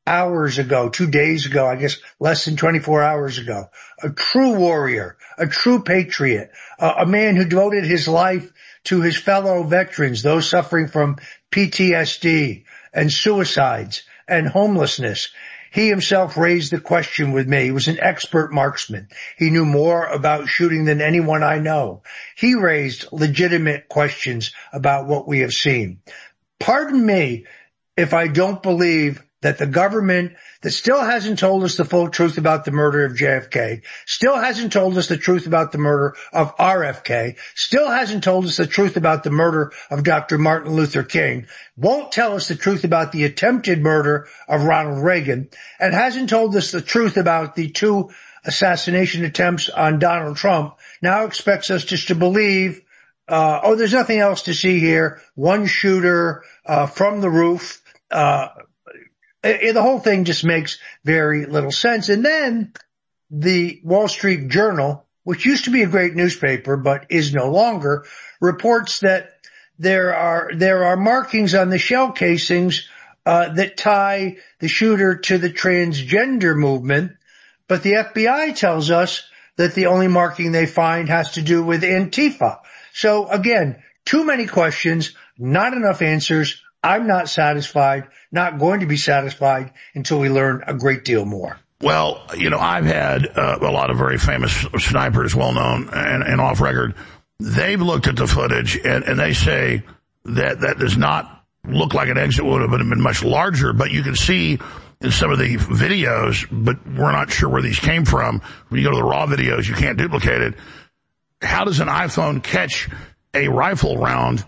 hours ago, two days ago, I guess less than twenty-four hours ago. A true warrior, a true patriot, a, a man who devoted his life to his fellow veterans, those suffering from P T S D and suicides and homelessness. He himself raised the question with me. He was an expert marksman. He knew more about shooting than anyone I know. He raised legitimate questions about what we have seen. Pardon me if I don't believe that the government that still hasn't told us the full truth about the murder of J F K, still hasn't told us the truth about the murder of R F K, still hasn't told us the truth about the murder of Doctor Martin Luther King, won't tell us the truth about the attempted murder of Ronald Reagan, and hasn't told us the truth about the two assassination attempts on Donald Trump, now expects us just to believe, uh, oh, there's nothing else to see here, one shooter, uh, from the roof, uh, It, the whole thing just makes very little sense. And then the Wall Street Journal, which used to be a great newspaper but is no longer, reports that there are there are markings on the shell casings uh, that tie the shooter to the transgender movement, but the F B I tells us that the only marking they find has to do with Antifa. So again, too many questions, not enough answers. I'm not satisfied, not going to be satisfied until we learn a great deal more. Well, you know, I've had uh, a lot of very famous snipers, well-known and, and off-record. They've looked at the footage, and, and they say that that does not look like an exit would have been much larger, but you can see in some of the videos, but we're not sure where these came from. When you go to the raw videos, you can't duplicate it. How does an iPhone catch a rifle round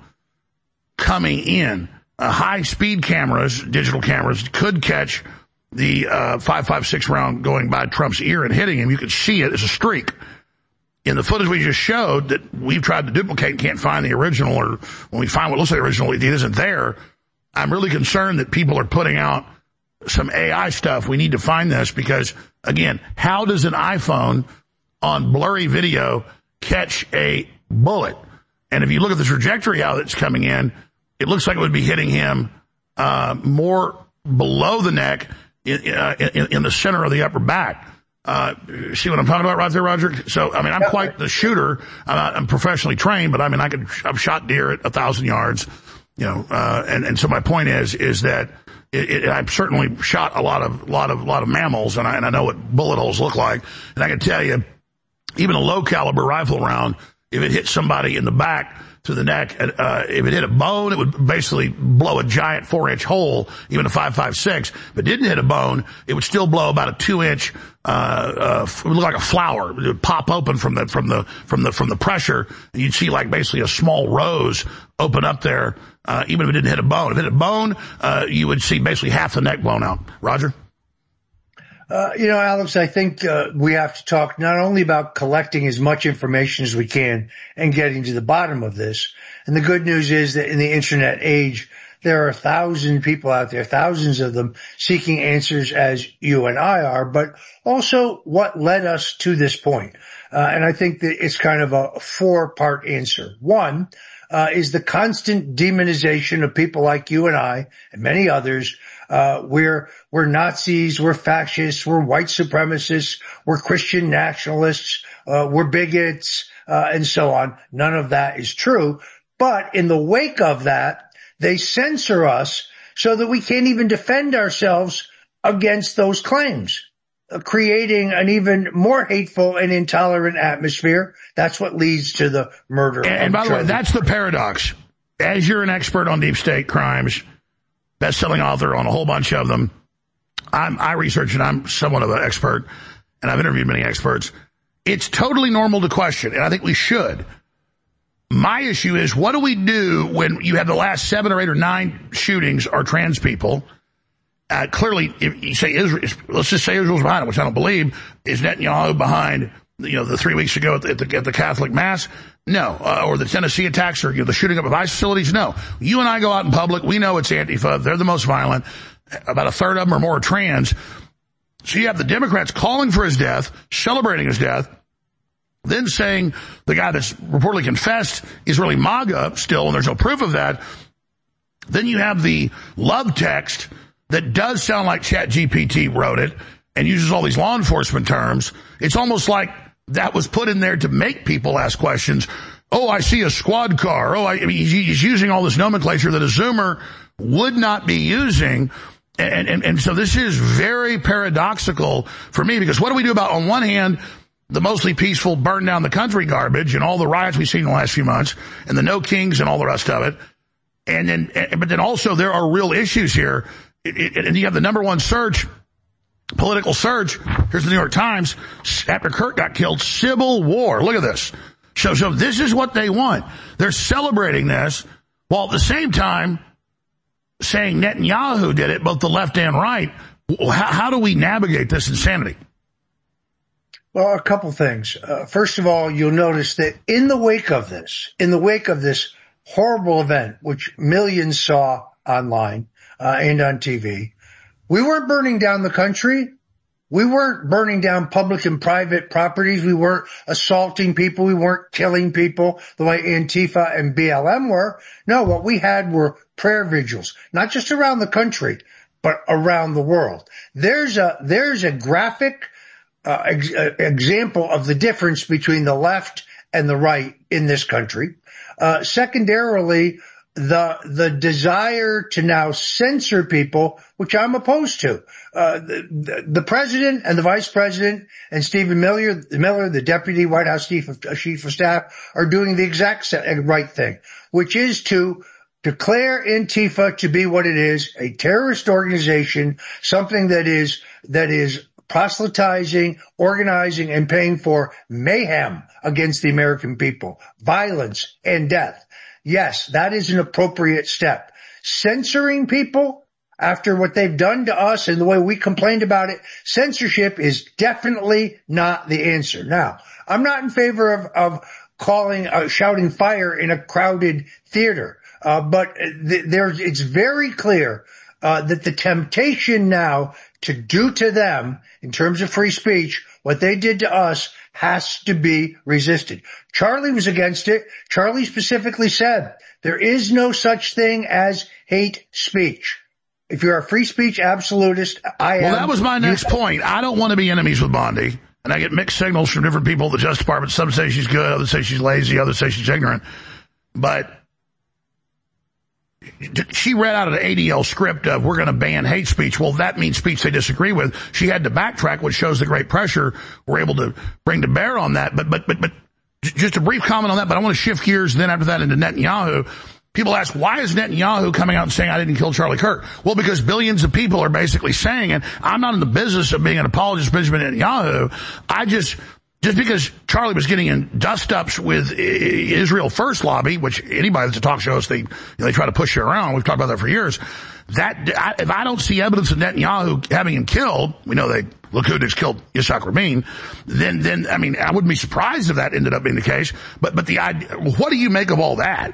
coming in? Uh, high-speed cameras, digital cameras, could catch the uh, five five six round going by Trump's ear and hitting him. You could see it as a streak. In the footage we just showed that we've tried to duplicate and can't find the original, or when we find what looks like the original, it isn't there. I'm really concerned that people are putting out some A I stuff. We need to find this because, again, how does an iPhone on blurry video catch a bullet? And if you look at the trajectory how it's coming in, it looks like it would be hitting him uh, more below the neck in, uh, in, in the center of the upper back. Uh, see what I'm talking about right there, Roger? So, I mean, I'm quite the shooter. I'm, not, I'm professionally trained, but I mean, I could, I've shot deer at a thousand yards, you know, uh, and, and so my point is, is that it, it, I've certainly shot a lot of, lot of, lot of mammals, and I, and I know what bullet holes look like. And I can tell you, even a low caliber rifle round, if it hits somebody in the back, to the neck, uh, if it hit a bone, it would basically blow a giant four-inch hole, even a five five six. If it didn't hit a bone, it would still blow about a two-inch, uh, uh, it would look like a flower. It would pop open from the, from the, from the, from the pressure, and you'd see like basically a small rose open up there, uh, even if it didn't hit a bone. If it hit a bone, uh, you would see basically half the neck blown out. Roger? Uh, you know, Alex, I think uh, we have to talk not only about collecting as much information as we can and getting to the bottom of this. And the good news is that in the internet age, there are a thousand people out there, thousands of them, seeking answers as you and I are, but also what led us to this point. Uh, and I think that it's kind of a four-part answer. One uh, is the constant demonization of people like you and I and many others. Uh, we're, we're Nazis, we're fascists, we're white supremacists, we're Christian nationalists, uh, we're bigots, uh, and so on. None of that is true. But in the wake of that, they censor us so that we can't even defend ourselves against those claims, uh, creating an even more hateful and intolerant atmosphere. That's what leads to the murder. And, and by the way, that's the paradox. As you're an expert on deep state crimes, best-selling author on a whole bunch of them. I'm, I research and I'm somewhat of an expert, and I've interviewed many experts. It's totally normal to question, and I think we should. My issue is, what do we do when you have the last seven or eight or nine shootings are trans people? Uh, clearly, if you say Israel, let's just say Israel's behind it, which I don't believe. Is Netanyahu behind, you know, the three weeks ago at the, at the, at the Catholic Mass? No. Uh, or the Tennessee attacks or, you know, the shooting up of ICE facilities? No. You and I go out in public. We know it's Antifa. They're the most violent. About a third of them or more are trans. So you have the Democrats calling for his death, celebrating his death, then saying the guy that's reportedly confessed is really MAGA still, and there's no proof of that. Then you have the love text that does sound like ChatGPT wrote it and uses all these law enforcement terms. It's almost like that was put in there to make people ask questions. Oh, I see a squad car. Oh, I, I mean, he's using all this nomenclature that a Zoomer would not be using. And, and, and so this is very paradoxical for me, because what do we do about, on one hand, the mostly peaceful burn down the country garbage and all the riots we've seen in the last few months and the no kings and all the rest of it. And then, but then also there are real issues here. It, it, and you have the number one search, political search. Here's the New York Times. After Kirk got killed, civil war. Look at this. So, so this is what they want. They're celebrating this while at the same time saying Netanyahu did it, both the left and right. How, how do we navigate this insanity? Well, a couple things. Uh, first of all, you'll notice that in the wake of this, in the wake of this horrible event, which millions saw online uh, and on T V, we weren't burning down the country. We weren't burning down public and private properties. We weren't assaulting people. We weren't killing people the way Antifa and B L M were. No, what we had were prayer vigils, not just around the country, but around the world. There's a, there's a graphic uh, ex- uh, example of the difference between the left and the right in this country. Uh, secondarily, the, the desire to now censor people, which I'm opposed to. Uh, the, the, the president and the vice president and Stephen Miller, Miller, the deputy White House chief of, uh, chief of staff, are doing the exact right thing, which is to declare Antifa to be what it is, a terrorist organization, something that is, that is proselytizing, organizing, and paying for mayhem against the American people, violence and death. Yes, that is an appropriate step. Censoring people after what they've done to us and the way we complained about it, censorship is definitely not the answer. Now, I'm not in favor of, of calling, uh, shouting fire in a crowded theater. Uh, but th- there's, it's very clear, uh, that the temptation now to do to them in terms of free speech what they did to us has to be resisted. Charlie was against it. Charlie specifically said there is no such thing as hate speech. If you're a free speech absolutist, I am. Well, that was my next point. I don't want to be enemies with Bondi. And I get mixed signals from different people at the Justice Department. Some say she's good, others say she's lazy, others say she's ignorant. But she read out of the A D L script of we're going to ban hate speech. Well, that means speech they disagree with. She had to backtrack, which shows the great pressure we're able to bring to bear on that. But, but, but, but just a brief comment on that. But I want to shift gears then after that into Netanyahu. People ask, why is Netanyahu coming out and saying I didn't kill Charlie Kirk? Well, because billions of people are basically saying it. I'm not in the business of being an apologist for Benjamin Netanyahu. I just, just because Charlie was getting in dust-ups with Israel First lobby, which anybody that's a talk show host, they, you know, they try to push you around. We've talked about that for years. That, I, if I don't see evidence of Netanyahu having him killed, we know they, Likud killed Yitzhak Rabin, then, then, I mean, I wouldn't be surprised if that ended up being the case. But, but the idea, what do you make of all that?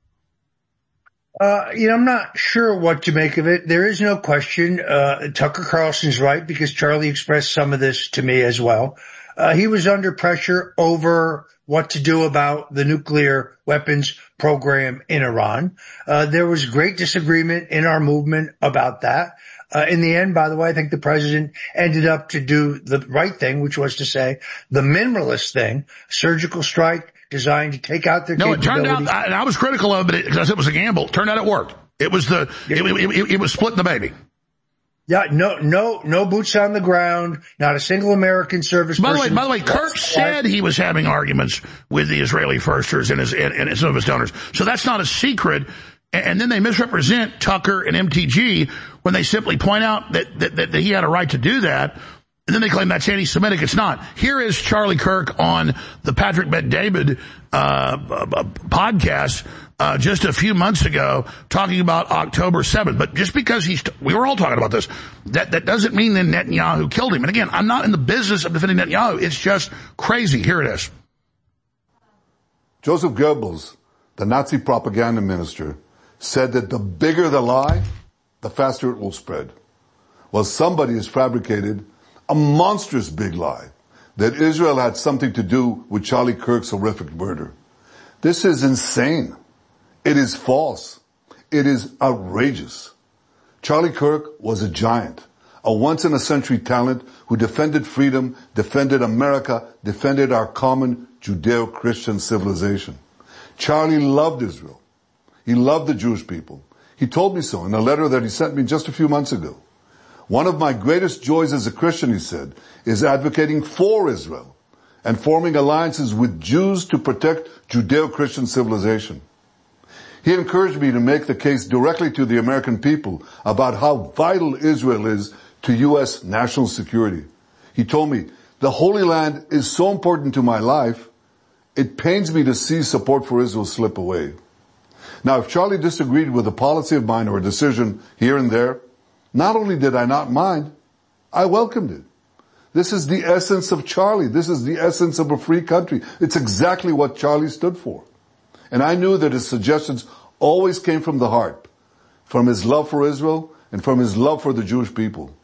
Uh, you know, I'm not sure what to make of it. There is no question. Uh, Tucker Carlson's right because Charlie expressed some of this to me as well. Uh, he was under pressure over what to do about the nuclear weapons program in Iran. Uh, there was great disagreement in our movement about that. Uh, in the end, by the way, I think the president ended up to do the right thing, which was to say the minimalist thing, surgical strike designed to take out their No, it turned out, I, and I was critical of it because it was a gamble. It turned out it worked. It was the, it, it, it, it was splitting the baby. Yeah, no, no, no boots on the ground, not a single American service by person. The way, by the way, Kirk said he was having arguments with the Israeli firsters and his, and, and some of his donors. So that's not a secret. And then they misrepresent Tucker and M T G when they simply point out that, that, that he had a right to do that. And then they claim that's anti-Semitic. It's not. Here is Charlie Kirk on the Patrick Bet-David uh, podcast uh, just a few months ago talking about October seventh. But just because he's, we were all talking about this, that, that doesn't mean that Netanyahu killed him. And again, I'm not in the business of defending Netanyahu. It's just crazy. Here it is. Joseph Goebbels, the Nazi propaganda minister, said that the bigger the lie, the faster it will spread. Well, somebody has fabricated a monstrous big lie that Israel had something to do with Charlie Kirk's horrific murder. This is insane. It is false. It is outrageous. Charlie Kirk was a giant, a once-in-a-century talent who defended freedom, defended America, defended our common Judeo-Christian civilization. Charlie loved Israel. He loved the Jewish people. He told me so in a letter that he sent me just a few months ago. One of my greatest joys as a Christian, he said, is advocating for Israel and forming alliances with Jews to protect Judeo-Christian civilization. He encouraged me to make the case directly to the American people about how vital Israel is to U S national security. He told me, the Holy Land is so important to my life, it pains me to see support for Israel slip away. Now, if Charlie disagreed with a policy of mine or a decision here and there, not only did I not mind, I welcomed it. This is the essence of Charlie. This is the essence of a free country. It's exactly what Charlie stood for. And I knew that his suggestions always came from the heart, from his love for Israel and from his love for the Jewish people.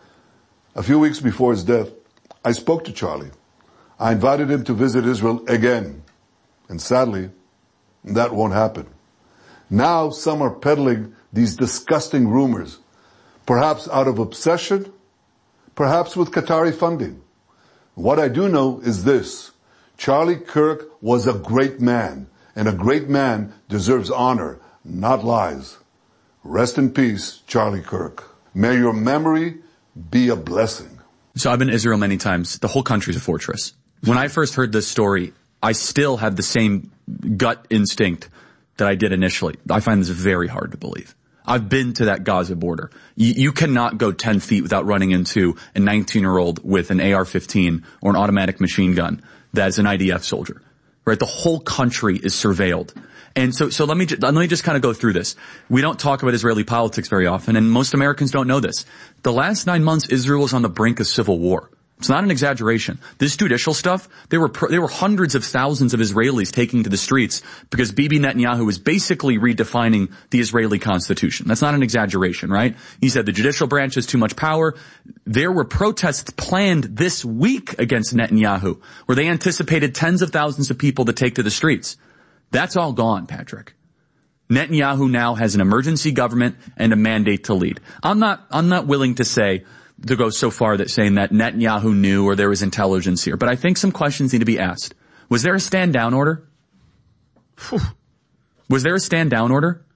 A few weeks before his death, I spoke to Charlie. I invited him to visit Israel again. And sadly, that won't happen. Now some are peddling these disgusting rumors, perhaps out of obsession, perhaps with Qatari funding. What I do know is this: Charlie Kirk was a great man, and a great man deserves honor, not lies. Rest in peace, Charlie Kirk. May your memory be a blessing. So I've been to Israel many times. The whole country's a fortress. When I first heard this story, I still had the same gut instinct that I did initially. I find this very hard to believe. I've been to that Gaza border. You, you cannot go ten feet without running into a nineteen-year-old with an A R fifteen or an automatic machine gun that is an I D F soldier. Right? The whole country is surveilled. And so, so let me, let me just kind of go through this. We don't talk about Israeli politics very often, and most Americans don't know this. The last nine months, Israel was on the brink of civil war. It's not an exaggeration. This judicial stuff, there were, there were hundreds of thousands of Israelis taking to the streets because Bibi Netanyahu is basically redefining the Israeli constitution. That's not an exaggeration, right? He said the judicial branch has too much power. There were protests planned this week against Netanyahu where they anticipated tens of thousands of people to take to the streets. That's all gone, Patrick. Netanyahu now has an emergency government and a mandate to lead. I'm not, I'm not willing to say, to go so far that saying that Netanyahu knew or there was intelligence here, but I think some questions need to be asked. Was there a stand down order? Whew. Was there a stand down order?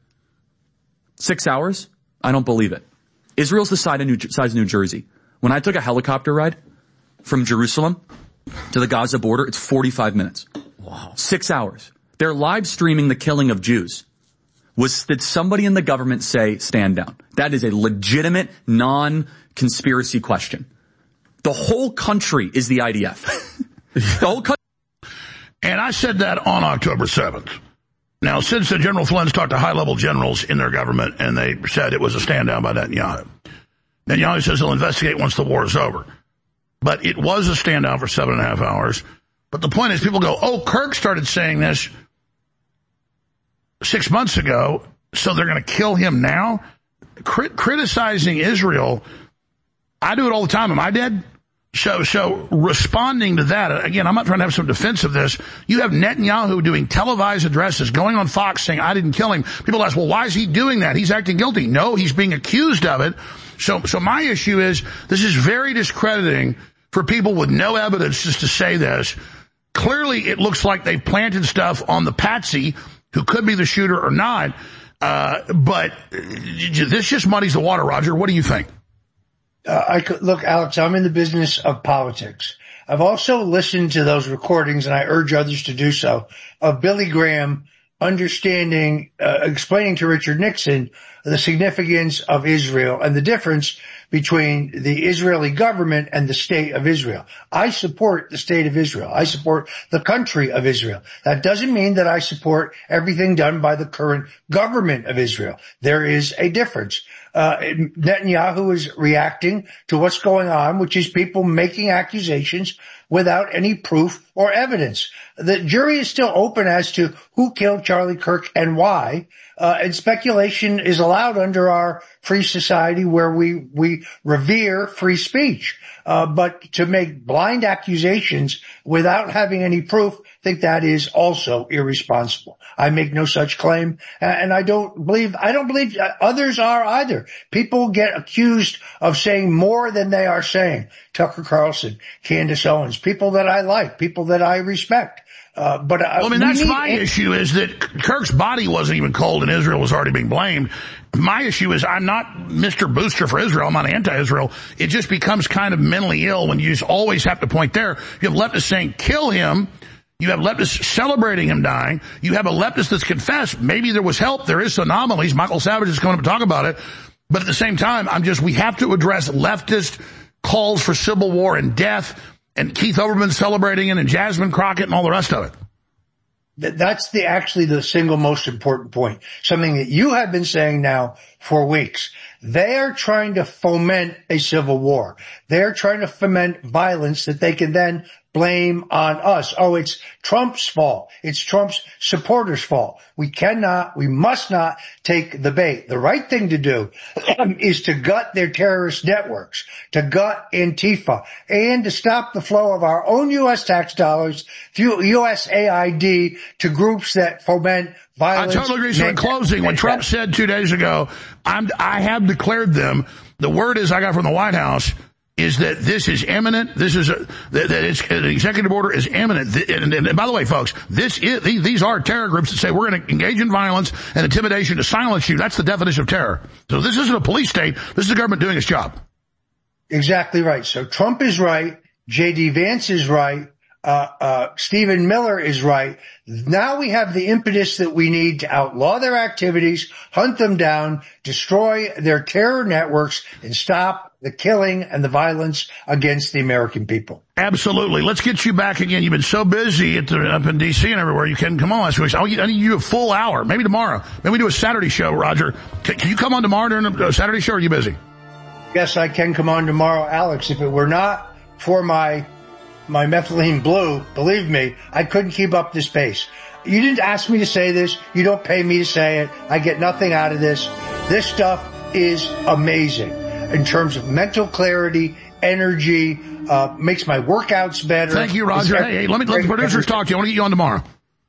Six hours? I don't believe it. Israel's the size of New, size of New Jersey. When I took a helicopter ride from Jerusalem to the Gaza border, it's forty-five minutes. Wow. Six hours. They're live streaming the killing of Jews. Was, did somebody in the government say stand down? That is a legitimate, non-conspiracy question. The whole country is the I D F. The whole country. And I said that on October seventh. Now, since the General Flynn's talked to high-level generals in their government, and they said it was a stand down by Netanyahu. Netanyahu says he'll investigate once the war is over. But it was a stand down for seven and a half hours. But the point is, people go, oh, Kirk started saying this six months ago, so they're going to kill him now? Crit- criticizing Israel, I do it all the time. Am I dead? So, so responding to that, again, I'm not trying to have some defense of this. You have Netanyahu doing televised addresses, going on Fox saying, I didn't kill him. People ask, well, why is he doing that? He's acting guilty. No, he's being accused of it. So, so my issue is, this is very discrediting for people with no evidence just to say this. Clearly, it looks like they planted stuff on the patsy, who could be the shooter or not. Uh, but this just muddies the water, Roger. What do you think? Uh, I could, look, Alex, I'm in the business of politics. I've also listened to those recordings, and I urge others to do so, of Billy Graham understanding, uh, explaining to Richard Nixon the significance of Israel and the difference between the Israeli government and the state of Israel. I support the state of Israel. I support the country of Israel. That doesn't mean that I support everything done by the current government of Israel. There is a difference. Uh, Netanyahu is reacting to what's going on, which is people making accusations without any proof or evidence. The jury is still open as to who killed Charlie Kirk and why, uh, and speculation is allowed. allowed under our free society where we, we revere free speech. Uh, but to make blind accusations without having any proof, I think that is also irresponsible. I make no such claim, and I don't believe, I don't believe others are either. People get accused of saying more than they are saying. Tucker Carlson, Candace Owens, people that I like, people that I respect. Uh, but uh, well, I mean, that's my issue is that Kirk's body wasn't even cold and Israel was already being blamed. My issue is I'm not Mister Booster for Israel. I'm not anti-Israel. It just becomes kind of mentally ill when you just always have to point there. You have leftists saying, kill him. You have leftists celebrating him dying. You have a leftist that's confessed. Maybe there was help. There is anomalies. Michael Savage is coming up to talk about it. But at the same time, I'm just, we have to address leftist calls for civil war and death, and Keith Olbermann celebrating it, and Jasmine Crockett and all the rest of it. That's the actually the single most important point. Something that you have been saying now for weeks. They are trying to foment a civil war. They're trying to foment violence that they can then blame on us. Oh, it's Trump's fault. It's Trump's supporters' fault. We cannot, we must not take the bait. The right thing to do is to gut their terrorist networks, to gut Antifa, and to stop the flow of our own U S tax dollars through U S A I D to groups that foment violence. I totally agree. So in closing, when Trump said two days ago, I'm, I have declared them, the word is I got from the White House is that this is imminent. This is a, that, that it's an executive order is imminent. And, and, and by the way, folks, this is, these, these are terror groups that say we're going to engage in violence and intimidation to silence you. That's the definition of terror. So this isn't a police state. This is the government doing its job. Exactly right. So Trump is right. J D Vance is right. Uh, uh, Stephen Miller is right. Now we have the impetus that we need to outlaw their activities, hunt them down, destroy their terror networks, and stop the killing and the violence against the American people. Absolutely. Let's get you back again. You've been so busy at the, up in D C and everywhere. You can come on last week. I need you a full hour, maybe tomorrow. Maybe we do a Saturday show, Roger. Can, can you come on tomorrow during the Saturday show, or are you busy? Yes, I can come on tomorrow, Alex. If it were not for my my methylene blue, believe me, I couldn't keep up this pace. You didn't ask me to say this. You don't pay me to say it. I get nothing out of this. This stuff is amazing in terms of mental clarity, energy, uh, makes my workouts better. Thank you, Roger. Hey, hey, let me let the producers talk to you. I want to get you on tomorrow.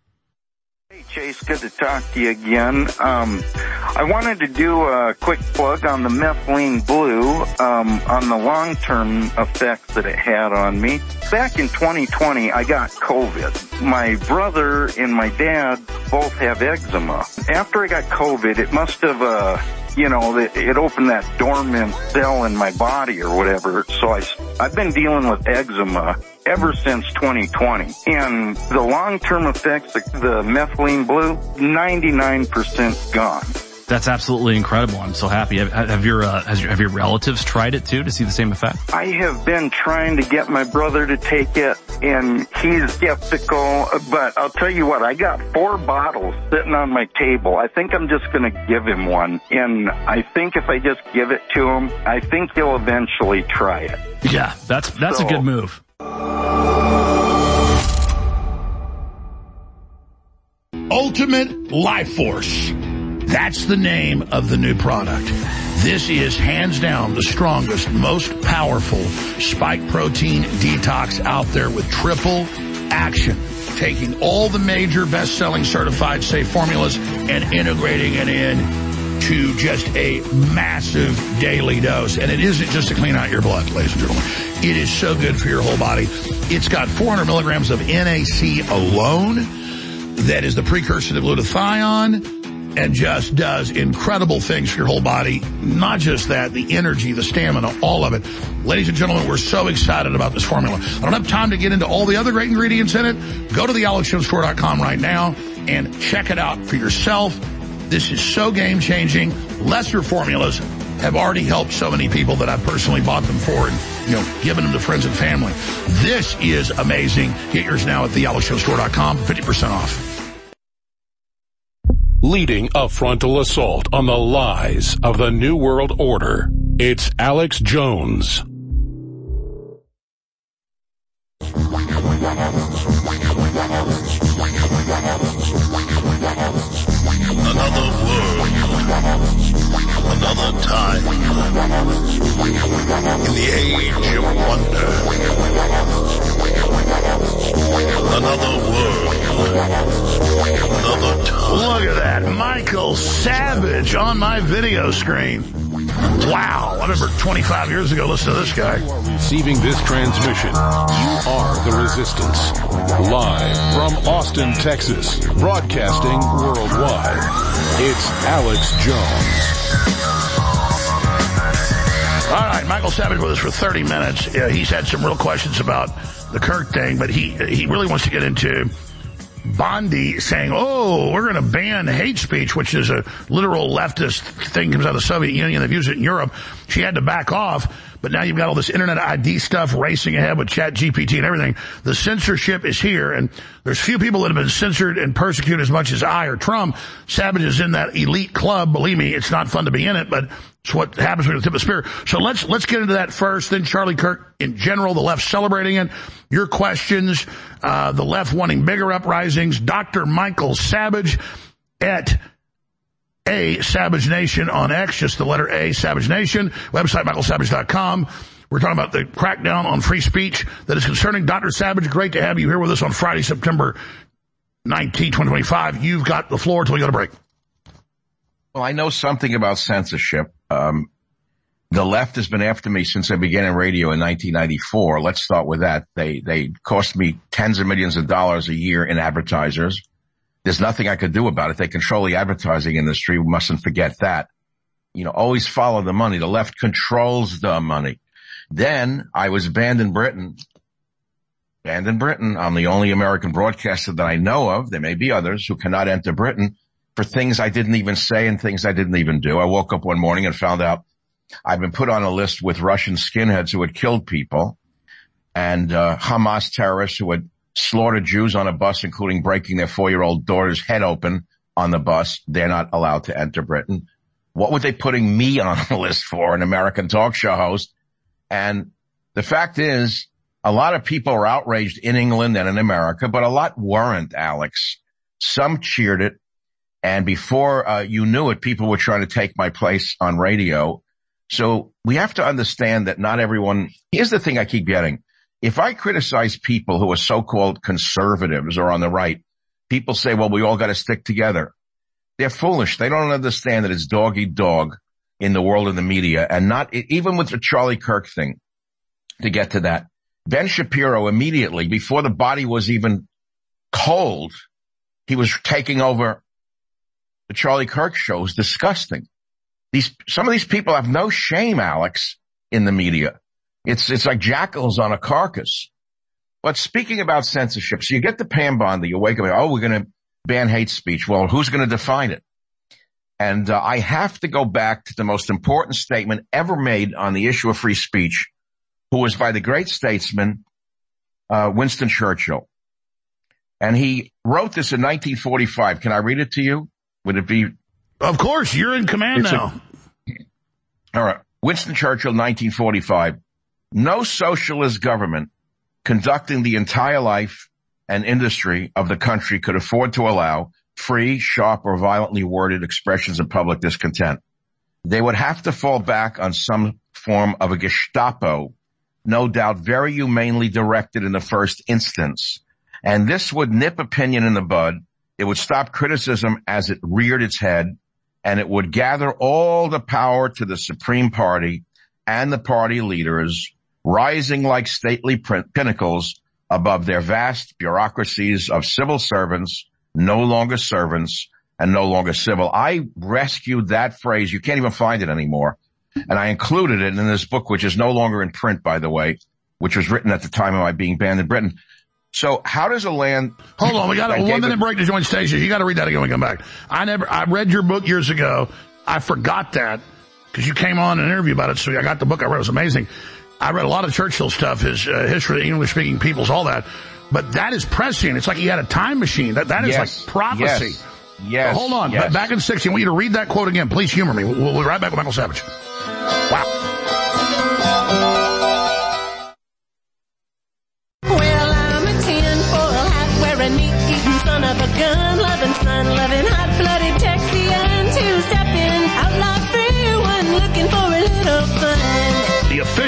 Hey, Chase, good to talk to you again. Um, I wanted to do a quick plug on the methylene blue, um, on the long-term effects that it had on me. Back in twenty twenty, I got COVID. My brother and my dad both have eczema. After I got COVID, it must have, uh, you know, it opened that dormant cell in my body or whatever. So I, I've been dealing with eczema ever since twenty twenty. And the long-term effects, the, the methylene blue, ninety-nine percent gone. That's absolutely incredible. I'm so happy. Have, have your, uh, has your, have your relatives tried it too to see the same effect? I have been trying to get my brother to take it, and he's skeptical. But I'll tell you what, I got four bottles sitting on my table. I think I'm just going to give him one. And I think if I just give it to him, I think he'll eventually try it. Yeah, that's, that's so, a good move. Ultimate Life Force. That's the name of the new product. This is hands down the strongest, most powerful spike protein detox out there with triple action. Taking all the major best-selling certified safe formulas and integrating it in to just a massive daily dose. And it isn't just to clean out your blood, ladies and gentlemen. It is so good for your whole body. It's got four hundred milligrams of N A C alone. That is the precursor to glutathione. And just does incredible things for your whole body. Not just that, the energy, the stamina, all of it. Ladies and gentlemen, we're so excited about this formula. I don't have time to get into all the other great ingredients in it. Go to the alex jones store dot com right now and check it out for yourself. This is so game-changing. Lesser formulas have already helped so many people that I've personally bought them for and, you know, given them to friends and family. This is amazing. Get yours now at the alex jones store dot com, fifty percent off. Leading a frontal assault on the lies of the New World Order, it's Alex Jones. Another world. Another time. In the age of wonder. Another world. Another time. Look at that. Michael Savage on my video screen. Wow. I remember twenty-five years ago, listen to this guy. Receiving this transmission, you are the Resistance. Live from Austin, Texas, broadcasting worldwide. It's Alex Jones. All right, Michael Savage with us for thirty minutes. Uh, he's had some real questions about the Kirk thing, but he he really wants to get into Bondi saying, oh, we're going to ban hate speech, which is a literal leftist thing, comes out of the Soviet Union. They've used it in Europe. She had to back off, but now you've got all this internet I D stuff racing ahead with Chat G P T and everything. The censorship is here, and there's few people that have been censored and persecuted as much as I or Trump. Savage is in that elite club. Believe me, it's not fun to be in it, but it's what happens when you tip the spear. So let's, let's get into that first, then Charlie Kirk in general, the left celebrating it, your questions, uh, the left wanting bigger uprisings, Doctor Michael Savage at A Savage Nation on X, just the letter A, Savage Nation, website michael savage dot com. We're talking about the crackdown on free speech that is concerning Doctor Savage. Great to have you here with us on Friday, September nineteenth, twenty twenty-five. You've got the floor until we go to break. Well, I know something about censorship. Um, the left has been after me since I began in radio in nineteen ninety-four. Let's start with that. They, they cost me tens of millions of dollars a year in advertisers. There's nothing I could do about it. They control the advertising industry. We mustn't forget that. You know, always follow the money. The left controls the money. Then I was banned in Britain. Banned in Britain. I'm the only American broadcaster that I know of. There may be others who cannot enter Britain for things I didn't even say and things I didn't even do. I woke up one morning and found out I've been put on a list with Russian skinheads who had killed people and uh, Hamas terrorists who had slaughtered Jews on a bus, including breaking their four-year-old daughter's head open on the bus. They're not allowed to enter Britain. What were they putting me on the list for, an American talk show host? And the fact is, a lot of people were outraged in England and in America, but a lot weren't, Alex. Some cheered it. And before uh, you knew it, people were trying to take my place on radio. So we have to understand that not everyone, here's the thing I keep getting. If I criticize people who are so-called conservatives or on the right, people say, well, we all got to stick together. They're foolish. They don't understand that it's dog eat dog in the world of the media, and not even with the Charlie Kirk thing. To get to that, Ben Shapiro immediately, before the body was even cold, he was taking over the Charlie Kirk show. It was disgusting. These, some of these people have no shame, Alex, in the media. It's, it's like jackals on a carcass. But speaking about censorship, so you get the Pam Bondi, you wake up, oh, we're going to ban hate speech. Well, who's going to define it? And uh, I have to go back to the most important statement ever made on the issue of free speech, who was by the great statesman, uh, Winston Churchill. And he wrote this in nineteen forty-five. Can I read it to you? Would it be? Of course, you're in command it's now. A, all right. Winston Churchill, nineteen forty-five. No socialist government conducting the entire life and industry of the country could afford to allow free, sharp, or violently worded expressions of public discontent. They would have to fall back on some form of a Gestapo, no doubt very humanely directed in the first instance. And this would nip opinion in the bud. It would stop criticism as it reared its head, and it would gather all the power to the Supreme Party and the party leaders, rising like stately pinnacles above their vast bureaucracies of civil servants, no longer servants, and no longer civil. I rescued that phrase. You can't even find it anymore. And I included it in this book, which is no longer in print, by the way, which was written at the time of my being banned in Britain. So how does a land... Hold on, we got a one minute break to join station. You got to read that again when we come back. I never, I read your book years ago. I forgot that because you came on an interview about it. So I got the book I read. It was amazing. I read a lot of Churchill stuff, his uh, history of English speaking peoples, all that. But that is prescient. It's like he had a time machine. That, that is yes. like prophecy. Yes. Yes. So hold on. Yes. Back in sixty, I want you to read that quote again. Please humor me. We'll, we'll be right back with Michael Savage. Wow. Well, I'm a tin foil hat wearing, meat eating son of a gun loving, son loving, hot blooded Texas.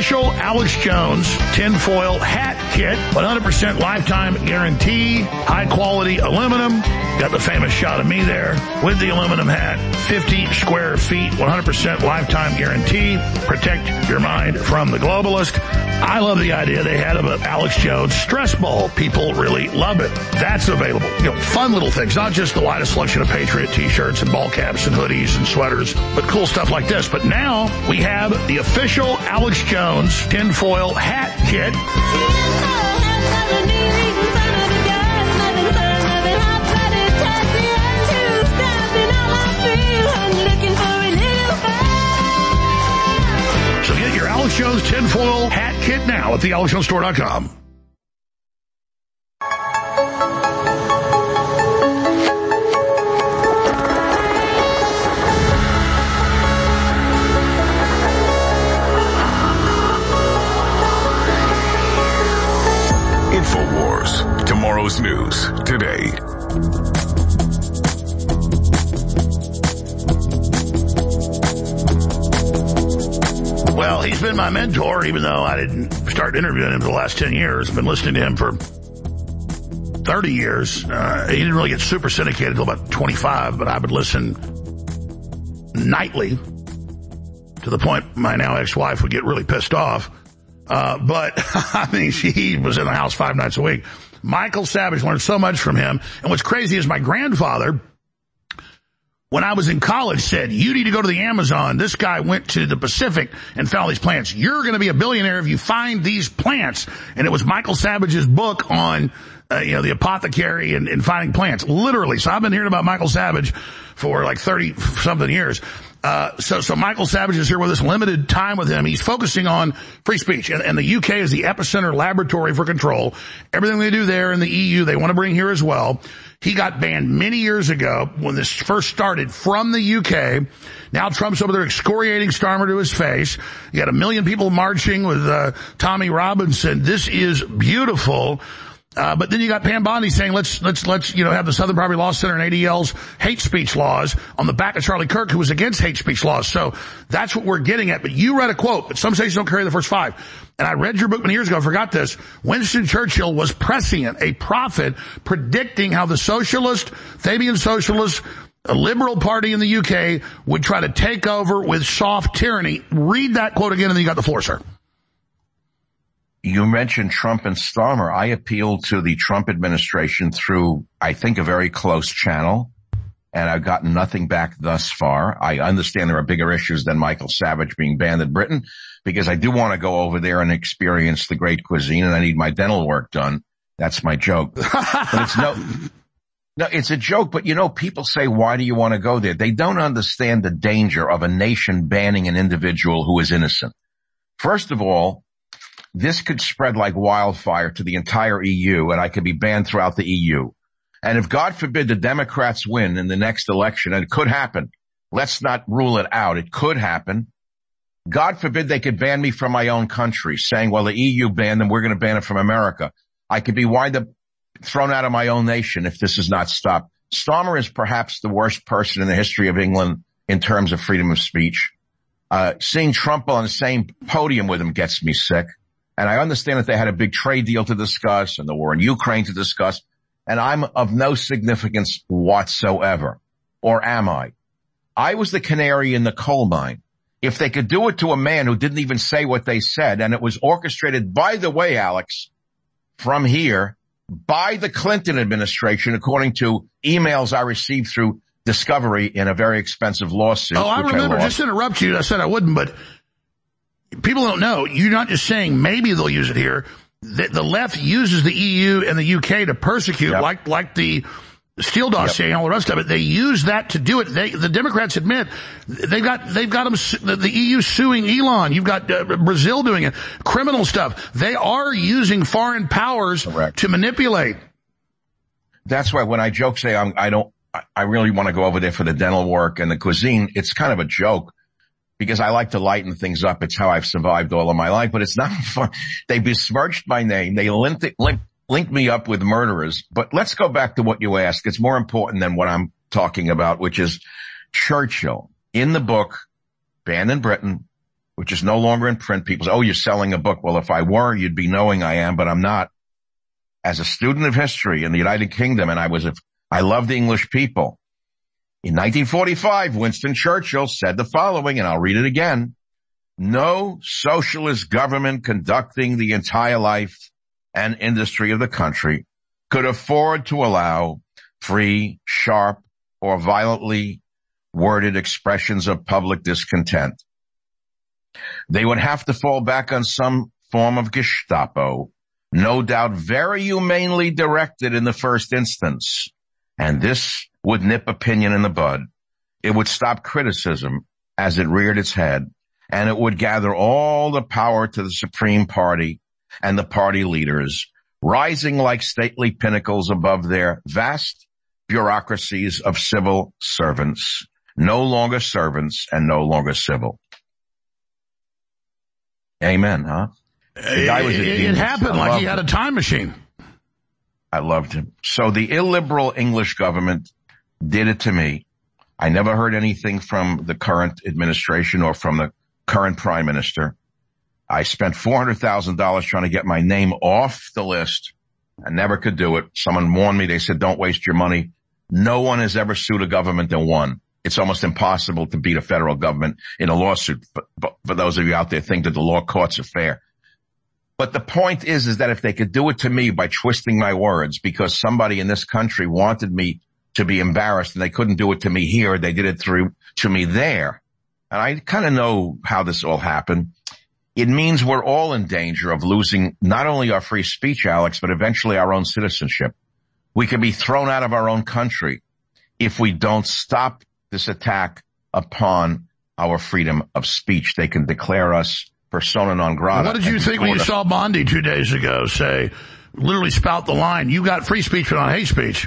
official Alex Jones tinfoil hat kit, one hundred percent lifetime guarantee, high quality aluminum. Got the famous shot of me there with the aluminum hat, fifty square feet, one hundred percent lifetime guarantee. Protect your mind from the globalist. I love the idea they had of an Alex Jones stress ball. People really love it. That's available. You know, fun little things, not just the lightest selection of Patriot t-shirts and ball caps and hoodies and sweaters, but cool stuff like this. But now we have the official Alex Jones tinfoil hat kit. So get your Alex Jones tinfoil hat kit now at the alex jones store dot com. InfoWars. Tomorrow's news today. Well, he's been my mentor, even though I didn't start interviewing him for the last ten years. I've been listening to him for thirty years. Uh, he didn't really get super syndicated until about twenty-five, but I would listen nightly to the point my now ex-wife would get really pissed off. Uh, but, I mean, she was in the house five nights a week. Michael Savage, learned so much from him. And what's crazy is my grandfather, when I was in college, said, you need to go to the Amazon. This guy went to the Pacific and found these plants. You're going to be a billionaire if you find these plants. And it was Michael Savage's book on, uh, you know, the apothecary and, and finding plants. Literally. So I've been hearing about Michael Savage for like thirty something years. Uh, so, so Michael Savage is here with us, limited time with him. He's focusing on free speech, and, and the U K is the epicenter laboratory for control. Everything they do there in the E U, they want to bring here as well. He got banned many years ago when this first started from the U K. Now Trump's over there excoriating Starmer to his face. You got a million people marching with, uh, Tommy Robinson. This is beautiful. Uh, but then you got Pam Bondi saying, let's, let's, let's, you know, have the Southern Poverty Law Center and A D L's hate speech laws on the back of Charlie Kirk, who was against hate speech laws. So that's what we're getting at. But you read a quote, but some states don't carry the first five. And I read your book many years ago, I forgot this. Winston Churchill was prescient, a prophet, predicting how the socialist, Fabian socialist, a liberal party in the U K would try to take over with soft tyranny. Read that quote again and then you got the floor, sir. You mentioned Trump and Starmer. I appealed to the Trump administration through, I think, a very close channel, and I've gotten nothing back thus far. I understand there are bigger issues than Michael Savage being banned in Britain, because I do want to go over there and experience the great cuisine, and I need my dental work done. That's my joke. But it's no, no, it's a joke, but you know, people say, why do you want to go there? They don't understand the danger of a nation banning an individual who is innocent. First of all, this could spread like wildfire to the entire E U, and I could be banned throughout the E U. And if, God forbid, the Democrats win in the next election, and it could happen, let's not rule it out, it could happen. God forbid they could ban me from my own country, saying, well, the E U banned them, we're going to ban it from America. I could be wind up thrown out of my own nation if this is not stopped. Starmer is perhaps the worst person in the history of England in terms of freedom of speech. Uh, seeing Trump on the same podium with him gets me sick. And I understand that they had a big trade deal to discuss and the war in Ukraine to discuss. And I'm of no significance whatsoever. Or am I? I was the canary in the coal mine. If they could do it to a man who didn't even say what they said, and it was orchestrated, by the way, Alex, from here, by the Clinton administration, according to emails I received through Discovery in a very expensive lawsuit. Oh, I remember. I just to interrupt you. I said I wouldn't, but people don't know. You're not just saying maybe they'll use it here. The, the left uses the E U and the U K to persecute, yep. like like the Steele dossier yep. and all the rest of it. They use that to do it. They, the Democrats admit they've got they've got them. The, the E U suing Elon. You've got uh, Brazil doing it. Criminal stuff. They are using foreign powers Correct. to manipulate. That's why when I joke, say I'm, I don't. I really want to go over there for the dental work and the cuisine. It's kind of a joke because I like to lighten things up. It's how I've survived all of my life, but it's not fun. They besmirched my name. They linked, it, linked, linked me up with murderers. But let's go back to what you asked. It's more important than what I'm talking about, which is Churchill in the book, Banned in Britain, which is no longer in print. People say, oh, you're selling a book. Well, if I were, you'd be knowing I am, but I'm not. As a student of history in the United Kingdom, and I was, a, I love the English people. In nineteen forty-five, Winston Churchill said the following, and I'll read it again. No socialist government conducting the entire life and industry of the country could afford to allow free, sharp, or violently worded expressions of public discontent. They would have to fall back on some form of Gestapo, no doubt very humanely directed in the first instance, and this would nip opinion in the bud. It would stop criticism as it reared its head, and it would gather all the power to the Supreme Party and the party leaders, rising like stately pinnacles above their vast bureaucracies of civil servants, no longer servants and no longer civil. Amen, huh? The guy was a it, genius. it happened like he had a time machine. I loved him. So the illiberal English government did it to me. I never heard anything from the current administration or from the current prime minister. I spent four hundred thousand dollars trying to get my name off the list. I never could do it. Someone warned me. They said, don't waste your money. No one has ever sued a government and won. It's almost impossible to beat a federal government in a lawsuit. But, but for those of you out there think that the law courts are fair. But the point is, is that if they could do it to me by twisting my words because somebody in this country wanted me to be embarrassed and they couldn't do it to me here, they did it through to me there. And I kind of know how this all happened. It means we're all in danger of losing not only our free speech, Alex, but eventually our own citizenship. We could be thrown out of our own country if we don't stop this attack upon our freedom of speech. They can declare us persona non grata. What did you think when you saw Bondi two days ago say, literally spout the line, you got free speech but not hate speech?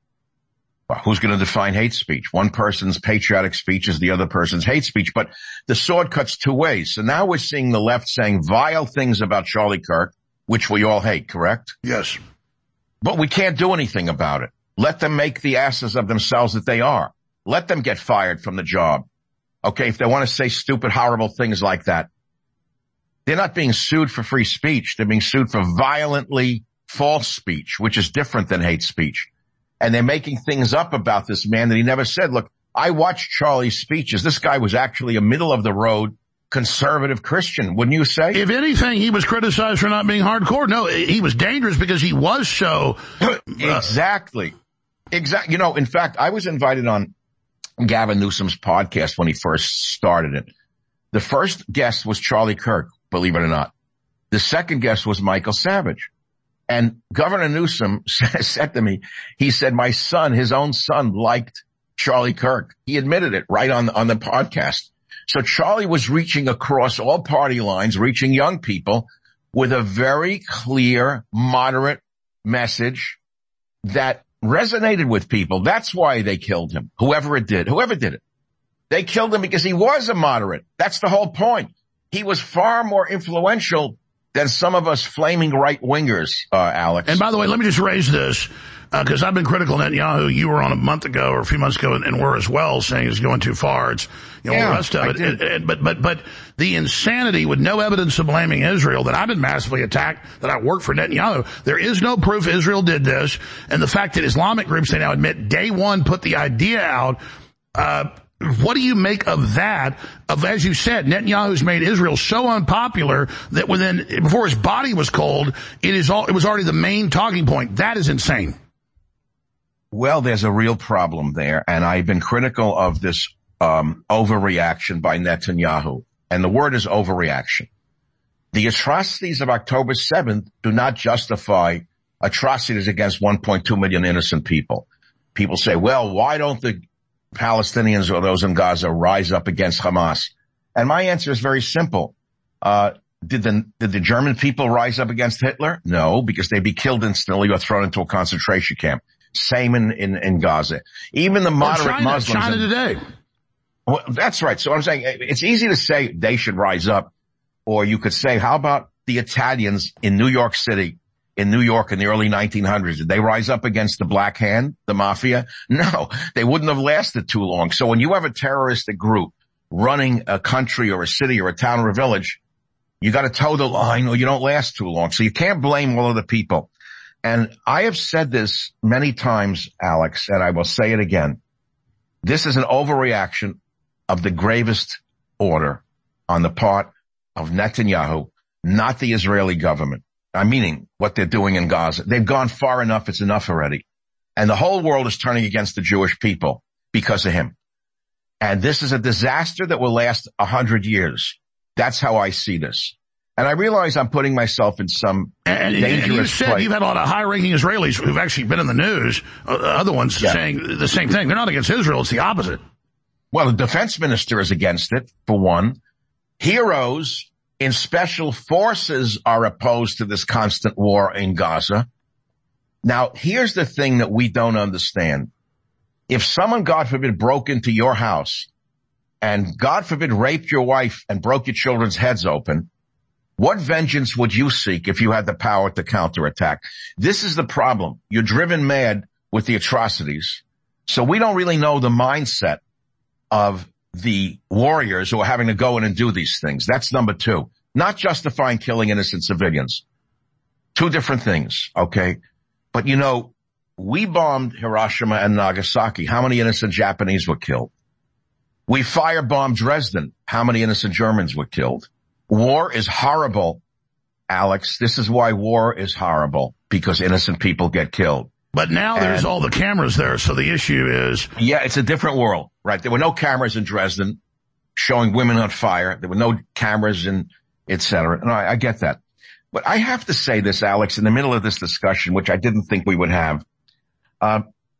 Well, who's going to define hate speech? One person's patriotic speech is the other person's hate speech, but the sword cuts two ways. So now we're seeing the left saying vile things about Charlie Kirk, which we all hate, correct? Yes. But we can't do anything about it. Let them make the asses of themselves that they are. Let them get fired from the job. Okay, if they want to say stupid, horrible things like that. They're not being sued for free speech. They're being sued for violently false speech, which is different than hate speech. And they're making things up about this man that he never said. Look, I watched Charlie's speeches. This guy was actually a middle-of-the-road conservative Christian, wouldn't you say? If anything, he was criticized for not being hardcore. No, he was dangerous because he was so... Uh, exactly. Exactly. You know, in fact, I was invited on Gavin Newsom's podcast when he first started it. The first guest was Charlie Kirk, believe it or not. The second guest was Michael Savage. And Governor Newsom said to me, he said, my son, his own son, liked Charlie Kirk. He admitted it right on, on the podcast. So Charlie was reaching across all party lines, reaching young people with a very clear, moderate message that resonated with people. That's why they killed him, whoever it did, whoever did it. They killed him because he was a moderate. That's the whole point. He was far more influential than some of us flaming right-wingers, uh, Alex. And by the way, let me just raise this, because uh, I've been critical of Netanyahu. You were on a month ago or a few months ago and, and were as well, saying he's going too far. It's, you know, yeah, all the rest of I it. And, and, but, but, but the insanity with no evidence of blaming Israel, that I've been massively attacked, that I work for Netanyahu. There is no proof Israel did this. And the fact that Islamic groups, they now admit, day one put the idea out, uh, what do you make of that? Of, as you said, Netanyahu's made Israel so unpopular that within, before his body was cold, it is all, it was already the main talking point. That is insane. Well, there's a real problem there, and I've been critical of this um overreaction by Netanyahu. And the word is overreaction. The atrocities of October seventh do not justify atrocities against one point two million innocent people. People say, well, why don't the Palestinians or those in Gaza rise up against Hamas? And my answer is very simple. Uh, did the, did the German people rise up against Hitler? No, because they'd be killed instantly or thrown into a concentration camp. Same in, in, in Gaza. Even the moderate China, Muslims. China in, today. Well, that's right. So I'm saying it's easy to say they should rise up, or you could say, how about the Italians in New York City? In New York in the early nineteen hundreds, did they rise up against the Black Hand, the mafia? No, they wouldn't have lasted too long. So when you have a terroristic group running a country or a city or a town or a village, you got to toe the line or you don't last too long. So you can't blame all of the people. And I have said this many times, Alex, and I will say it again. This is an overreaction of the gravest order on the part of Netanyahu, not the Israeli government. I'm meaning what they're doing in Gaza. They've gone far enough. It's enough already. And the whole world is turning against the Jewish people because of him. And this is a disaster that will last a hundred years. That's how I see this. And I realize I'm putting myself in some and, dangerous and you said place. You've had a lot of high-ranking Israelis who've actually been in the news, uh, other ones yeah. saying the same thing. They're not against Israel. It's the opposite. Well, the defense minister is against it, for one. Heroes in special forces are opposed to this constant war in Gaza. Now, here's the thing that we don't understand. If someone, God forbid, broke into your house and, God forbid, raped your wife and broke your children's heads open, what vengeance would you seek if you had the power to counterattack? This is the problem. You're driven mad with the atrocities. So we don't really know the mindset of the warriors who are having to go in and do these things. That's number two. Not justifying killing innocent civilians. Two different things, okay? But you know, we bombed Hiroshima and Nagasaki. How many innocent Japanese were killed? We firebombed Dresden. How many innocent Germans were killed? War is horrible, Alex. This is why war is horrible, because innocent people get killed. But now and, there's all the cameras there, so the issue is... Yeah, it's a different world, right? There were no cameras in Dresden showing women on fire. There were no cameras in, et cetera. And I, I get that. But I have to say this, Alex, in the middle of this discussion, which I didn't think we would have. Uh,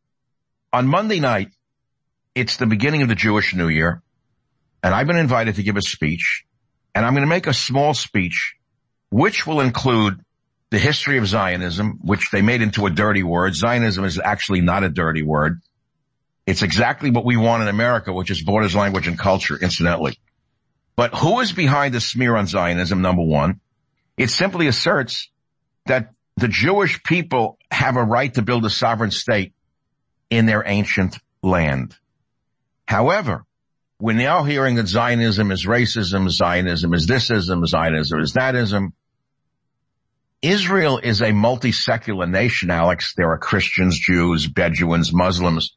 on Monday night, it's the beginning of the Jewish New Year, and I've been invited to give a speech. And I'm going to make a small speech, which will include the history of Zionism, which they made into a dirty word. Zionism is actually not a dirty word. It's exactly what we want in America, which is borders, language, and culture, incidentally. But who is behind the smear on Zionism, number one? It simply asserts that the Jewish people have a right to build a sovereign state in their ancient land. However, we're now hearing that Zionism is racism, Zionism is thisism, Zionism is thatism. Israel is a multi-secular nation, Alex. There are Christians, Jews, Bedouins, Muslims.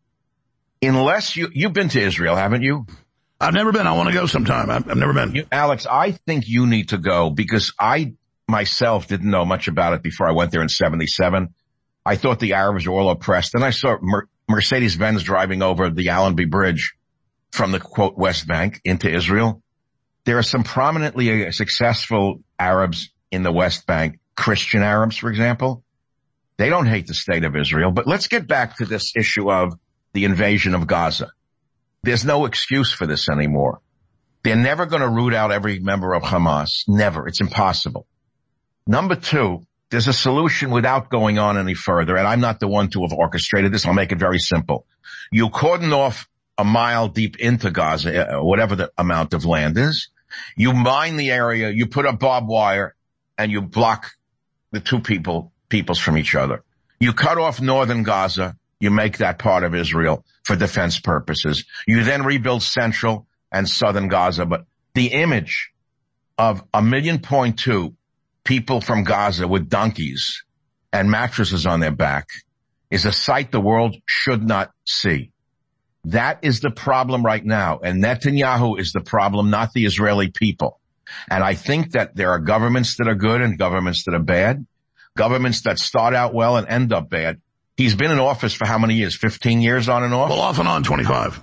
Unless you, you've been to Israel, haven't you? I've never been. I want to go sometime. I've, I've never been. You, Alex, I think you need to go because I myself didn't know much about it before I went there in seventy-seven. I thought the Arabs were all oppressed. Then I saw Mer- Mercedes-Benz driving over the Allenby Bridge from the, quote, West Bank into Israel. There are some prominently successful Arabs in the West Bank, Christian Arabs, for example. They don't hate the state of Israel. But let's get back to this issue of the invasion of Gaza. There's no excuse for this anymore. They're never going to root out every member of Hamas. Never. It's impossible. Number two, there's a solution without going on any further, and I'm not the one to have orchestrated this. I'll make it very simple. You cordon off a mile deep into Gaza, whatever the amount of land is. You mine the area, you put up barbed wire, and you block the two people, peoples from each other. You cut off northern Gaza, you make that part of Israel for defense purposes. You then rebuild central and southern Gaza. But the image of a million point two people from Gaza with donkeys and mattresses on their back is a sight the world should not see. That is the problem right now. And Netanyahu is the problem, not the Israeli people. And I think that there are governments that are good and governments that are bad, governments that start out well and end up bad. He's been in office for how many years? fifteen years on and off? Well, off and on, twenty-five.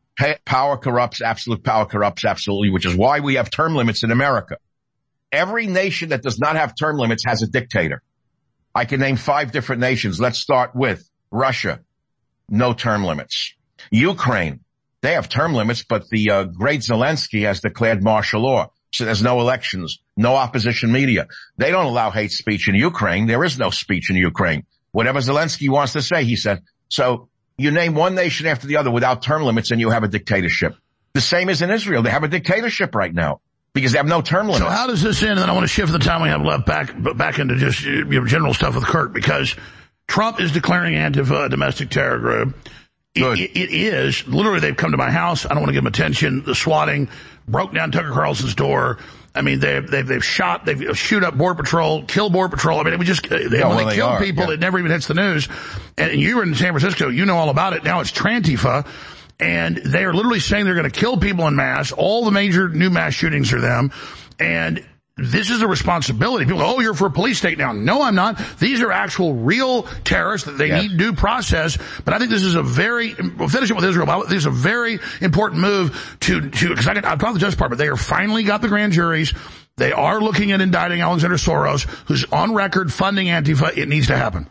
Power corrupts, absolute power corrupts absolutely, which is why we have term limits in America. Every nation that does not have term limits has a dictator. I can name five different nations. Let's start with Russia. No term limits. Ukraine, they have term limits, but the uh, great Zelensky has declared martial law. So there's no elections, no opposition media. They don't allow hate speech in Ukraine. There is no speech in Ukraine. Whatever Zelensky wants to say, he said. So you name one nation after the other without term limits and you have a dictatorship. The same as in Israel. They have a dictatorship right now because they have no term limits. So how does this end? And then I want to shift the time we have left back, back into just you know, general stuff with Kirk, because Trump is declaring Antifa a domestic terror group. It, it, it is. Literally, they've come to my house. I don't want to give them attention. The swatting broke down Tucker Carlson's door. I mean, they've, they've, they've shot, they've shoot up Border Patrol, kill Border Patrol. I mean, it was just, they, yeah, when well, they, they kill are, people, yeah. it never even hits the news. And you were in San Francisco, you know all about it. Now it's Trantifa. And they are literally saying they're going to kill people in mass. All the major new mass shootings are them. And this is a responsibility. People go, oh, you're for a police state now. No, I'm not. These are actual real terrorists that they yes. need due process. But I think this is a very, we'll finish it with Israel, but this is a very important move to, to, because I can, I'll talk to the Justice Department. They are finally got the grand juries. They are looking at indicting Alexander Soros, who's on record funding Antifa. It needs to happen.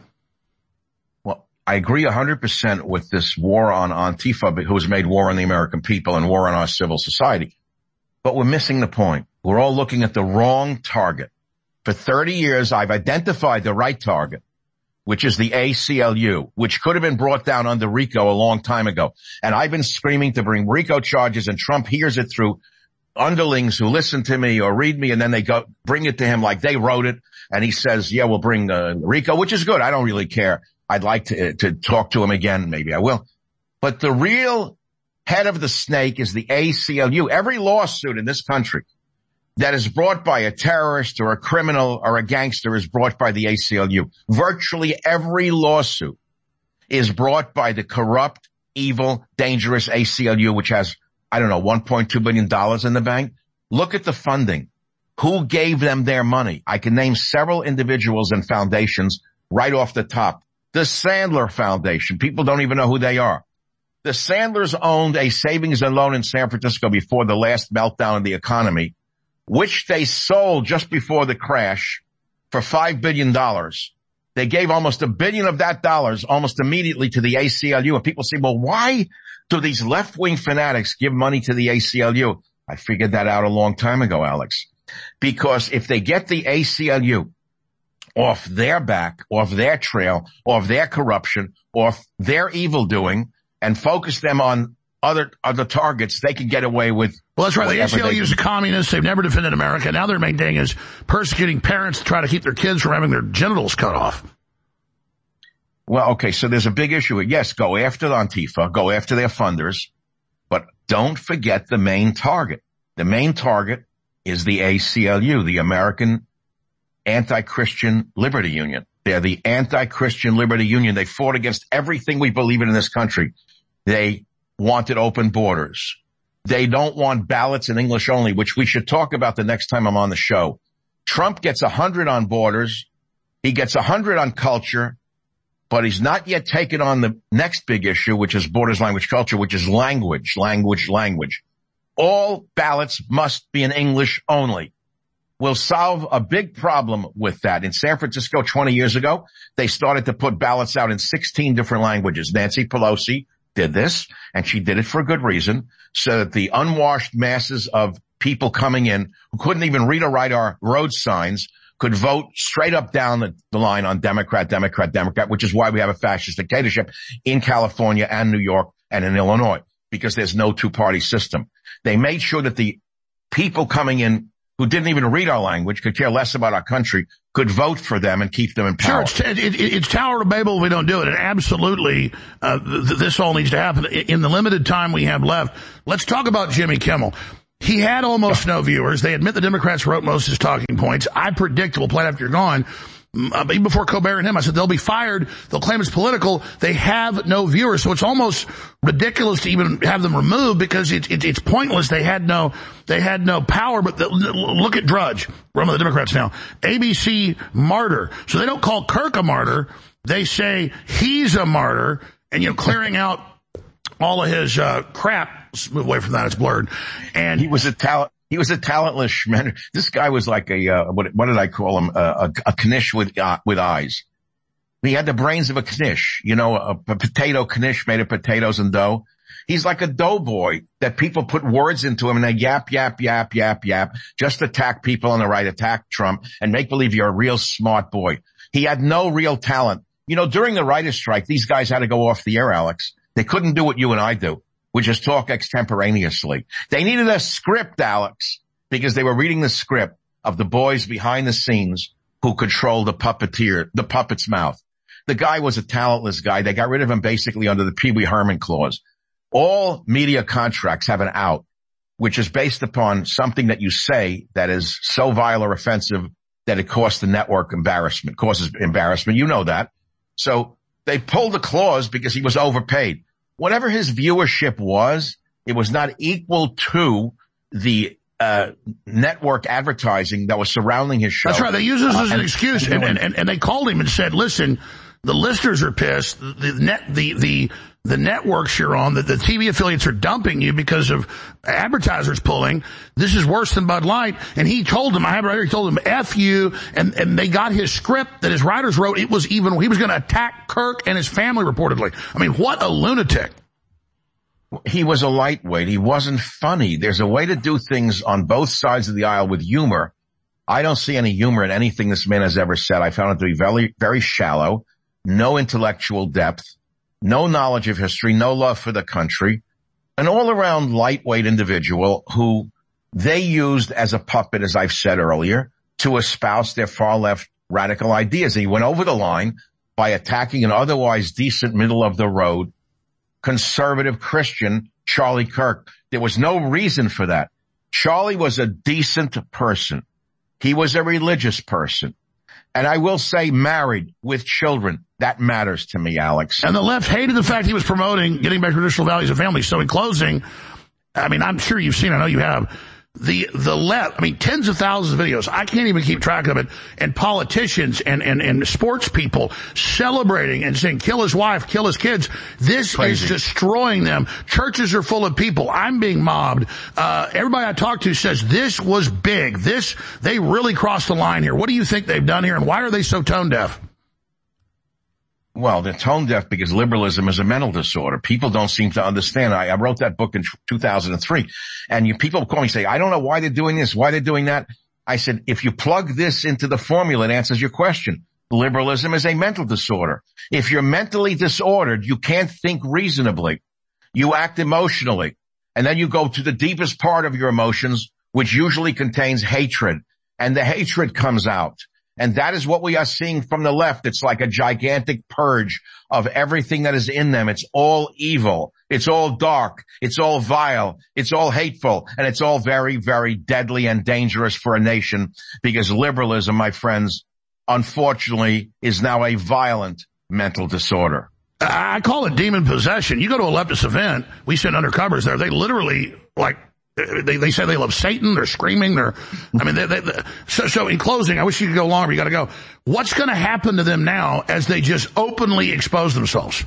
Well, I agree one hundred percent with this war on Antifa, who has made war on the American people and war on our civil society. But we're missing the point. We're all looking at the wrong target. For thirty years, I've identified the right target, which is the A C L U, which could have been brought down under RICO a long time ago. And I've been screaming to bring RICO charges, and Trump hears it through underlings who listen to me or read me, and then they go bring it to him like they wrote it. And he says, yeah, we'll bring uh, RICO, which is good. I don't really care. I'd like to, to talk to him again. Maybe I will. But the real head of the snake is the A C L U. Every lawsuit in this country that is brought by a terrorist or a criminal or a gangster is brought by the A C L U. Virtually every lawsuit is brought by the corrupt, evil, dangerous A C L U, which has, I don't know, one point two billion dollars in the bank. Look at the funding. Who gave them their money? I can name several individuals and foundations right off the top. The Sandler Foundation. People don't even know who they are. The Sandlers owned a savings and loan in San Francisco before the last meltdown in the economy, which they sold just before the crash for five billion dollars. They gave almost a billion of that dollars almost immediately to the A C L U. And people say, well, why do these left-wing fanatics give money to the A C L U? I figured that out a long time ago, Alex. Because if they get the A C L U off their back, off their trail, off their corruption, off their evil doing, and focus them on other other targets, they can get away with. Well, that's right. The A C L U is a communist. They've never defended America. Now their main thing is persecuting parents to try to keep their kids from having their genitals cut off. Well, okay, so there's a big issue. Yes, go after Antifa, go after their funders, but don't forget the main target. The main target is the A C L U, the American Anti-Christian Liberty Union. They're the Anti-Christian Liberty Union. They fought against everything we believe in in this country. They wanted open borders. They don't want ballots in English only, which we should talk about the next time I'm on the show. Trump gets a hundred on borders. He gets a hundred on culture, but he's not yet taken on the next big issue, which is borders, language, culture, which is language, language, language. All ballots must be in English only. We'll solve a big problem with that. In San Francisco twenty years ago, they started to put ballots out in sixteen different languages. Nancy Pelosi did this, and she did it for a good reason, so that the unwashed masses of people coming in who couldn't even read or write our road signs could vote straight up down the, the line on Democrat, Democrat, Democrat, which is why we have a fascist dictatorship in California and New York and in Illinois, because there's no two-party system. They made sure that the people coming in who didn't even read our language, could care less about our country, could vote for them and keep them in power. Sure, it's, it, it, it's Tower of Babel if we don't do it. And absolutely, uh, th- this all needs to happen. In the limited time we have left, let's talk about Jimmy Kimmel. He had almost no viewers. They admit the Democrats wrote most of his talking points. I predict, we'll play it after you're gone, uh, even before Colbert and him, I said they'll be fired. They'll claim it's political. They have no viewers. So it's almost ridiculous to even have them removed because it's, it, it's pointless. They had no, they had no power. But the, look at Drudge, one of the Democrats now. A B C martyr. So they don't call Kirk a martyr. They say he's a martyr, and, you know, clearing out all of his, uh, crap. Let's move away from that. It's blurred. And he was a talent. He was a talentless man. This guy was like a, uh, what, what did I call him? Uh, a, a knish with, uh, with eyes. He had the brains of a knish, you know, a, a potato knish made of potatoes and dough. He's like a doughboy that people put words into him and they yap, yap, yap, yap, yap, just attack people on the right, attack Trump and make believe you're a real smart boy. He had no real talent. You know, during the writer's strike, these guys had to go off the air, Alex. They couldn't do what you and I do. We just talk extemporaneously. They needed a script, Alex, because they were reading the script of the boys behind the scenes who control the puppeteer, the puppet's mouth. The guy was a talentless guy. They got rid of him basically under the Pee Wee Herman clause. All media contracts have an out, which is based upon something that you say that is so vile or offensive that it costs the network embarrassment, causes embarrassment. You know that. So they pulled the clause because he was overpaid. Whatever his viewership was, it was not equal to the uh network advertising that was surrounding his show. That's right. They used this as uh, an excuse, and, and, and, and they called him and said, listen, the listeners are pissed. The net, the, the, the networks you're on, the, the T V affiliates are dumping you because of advertisers pulling. This is worse than Bud Light. And he told them, I have it right here, he told them, F you. And, and they got his script that his writers wrote. It was even, he was going to attack Kirk and his family reportedly. I mean, what a lunatic. He was a lightweight. He wasn't funny. There's a way to do things on both sides of the aisle with humor. I don't see any humor in anything this man has ever said. I found it to be very, very shallow, no intellectual depth, no knowledge of history, no love for the country, an all-around lightweight individual who they used as a puppet, as I've said earlier, to espouse their far-left radical ideas. And he went over the line by attacking an otherwise decent middle-of-the-road conservative Christian, Charlie Kirk. There was no reason for that. Charlie was a decent person. He was a religious person. And I will say married with children. That matters to me, Alex. And the left hated the fact he was promoting getting back to traditional values of family. So in closing, I mean, I'm sure you've seen, I know you have, the, the left, I mean, tens of thousands of videos. I can't even keep track of it. And politicians and, and, and sports people celebrating and saying, kill his wife, kill his kids. This Crazy. Is destroying them. Churches are full of people. I'm being mobbed. Uh, everybody I talk to says this was big. This, they really crossed the line here. What do you think they've done here and why are they so tone deaf? Well, they're tone deaf because liberalism is a mental disorder. People don't seem to understand. I, I wrote that book in two thousand three, and you people call me and say, I don't know why they're doing this, why they're doing that. I said, if you plug this into the formula, it answers your question. Liberalism is a mental disorder. If you're mentally disordered, you can't think reasonably. You act emotionally, and then you go to the deepest part of your emotions, which usually contains hatred, and the hatred comes out. And that is what we are seeing from the left. It's like a gigantic purge of everything that is in them. It's all evil. It's all dark. It's all vile. It's all hateful. And it's all very, very deadly and dangerous for a nation because liberalism, my friends, unfortunately is now a violent mental disorder. I call it demon possession. You go to a leftist event, we send undercovers there. They literally, like, They, they say they love Satan. They're screaming. They're, I mean, they, they, they, so, so in closing, I wish you could go longer. You got to go. What's going to happen to them now as they just openly expose themselves?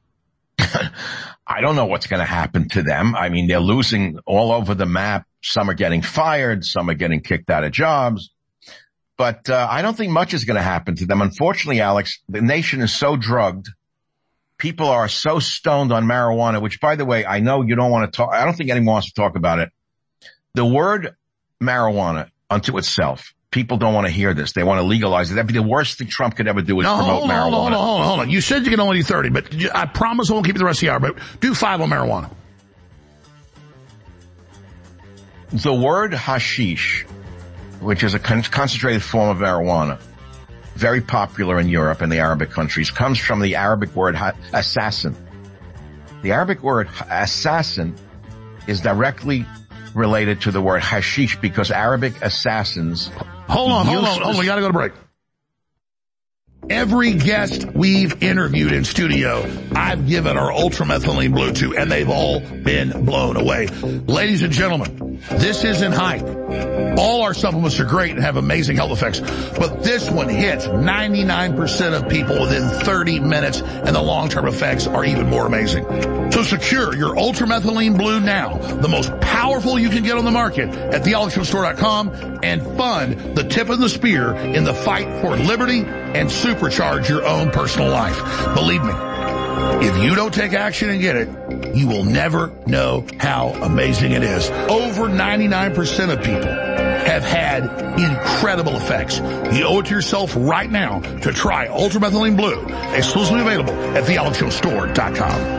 I don't know what's going to happen to them. I mean, they're losing all over the map. Some are getting fired. Some are getting kicked out of jobs. But, uh, I don't think much is going to happen to them. Unfortunately, Alex, the nation is so drugged. People are so stoned on marijuana, which, by the way, I know you don't want to talk. I don't think anyone wants to talk about it. The word marijuana unto itself, people don't want to hear this. They want to legalize it. That'd be the worst thing Trump could ever do is no, promote hold on, marijuana. Hold on, hold on, hold on. You said you can only do thirty, but I promise I won't keep you the rest of the hour, but do five on marijuana. The word hashish, which is a con- concentrated form of marijuana, very popular in Europe and the Arabic countries, comes from the Arabic word ha- assassin. The Arabic word assassin is directly related to the word hashish because Arabic assassins... Hold on, hold on, hold on. We gotta go to break. Every guest we've interviewed in studio, I've given our ultramethylene blue to, and they've all been blown away. Ladies and gentlemen, this isn't hype. All our supplements are great and have amazing health effects, but this one hits ninety-nine percent of people within thirty minutes, and the long-term effects are even more amazing. So secure your ultramethylene blue now, the most powerful you can get on the market at the alex jones store dot com, and fund the tip of the spear in the fight for liberty and supercharge your own personal life. Believe me, if you don't take action and get it, you will never know how amazing it is. Over ninety-nine percent of people have had incredible effects. You owe it to yourself right now to try Ultramethylene Blue, exclusively available at the alex jones store dot com.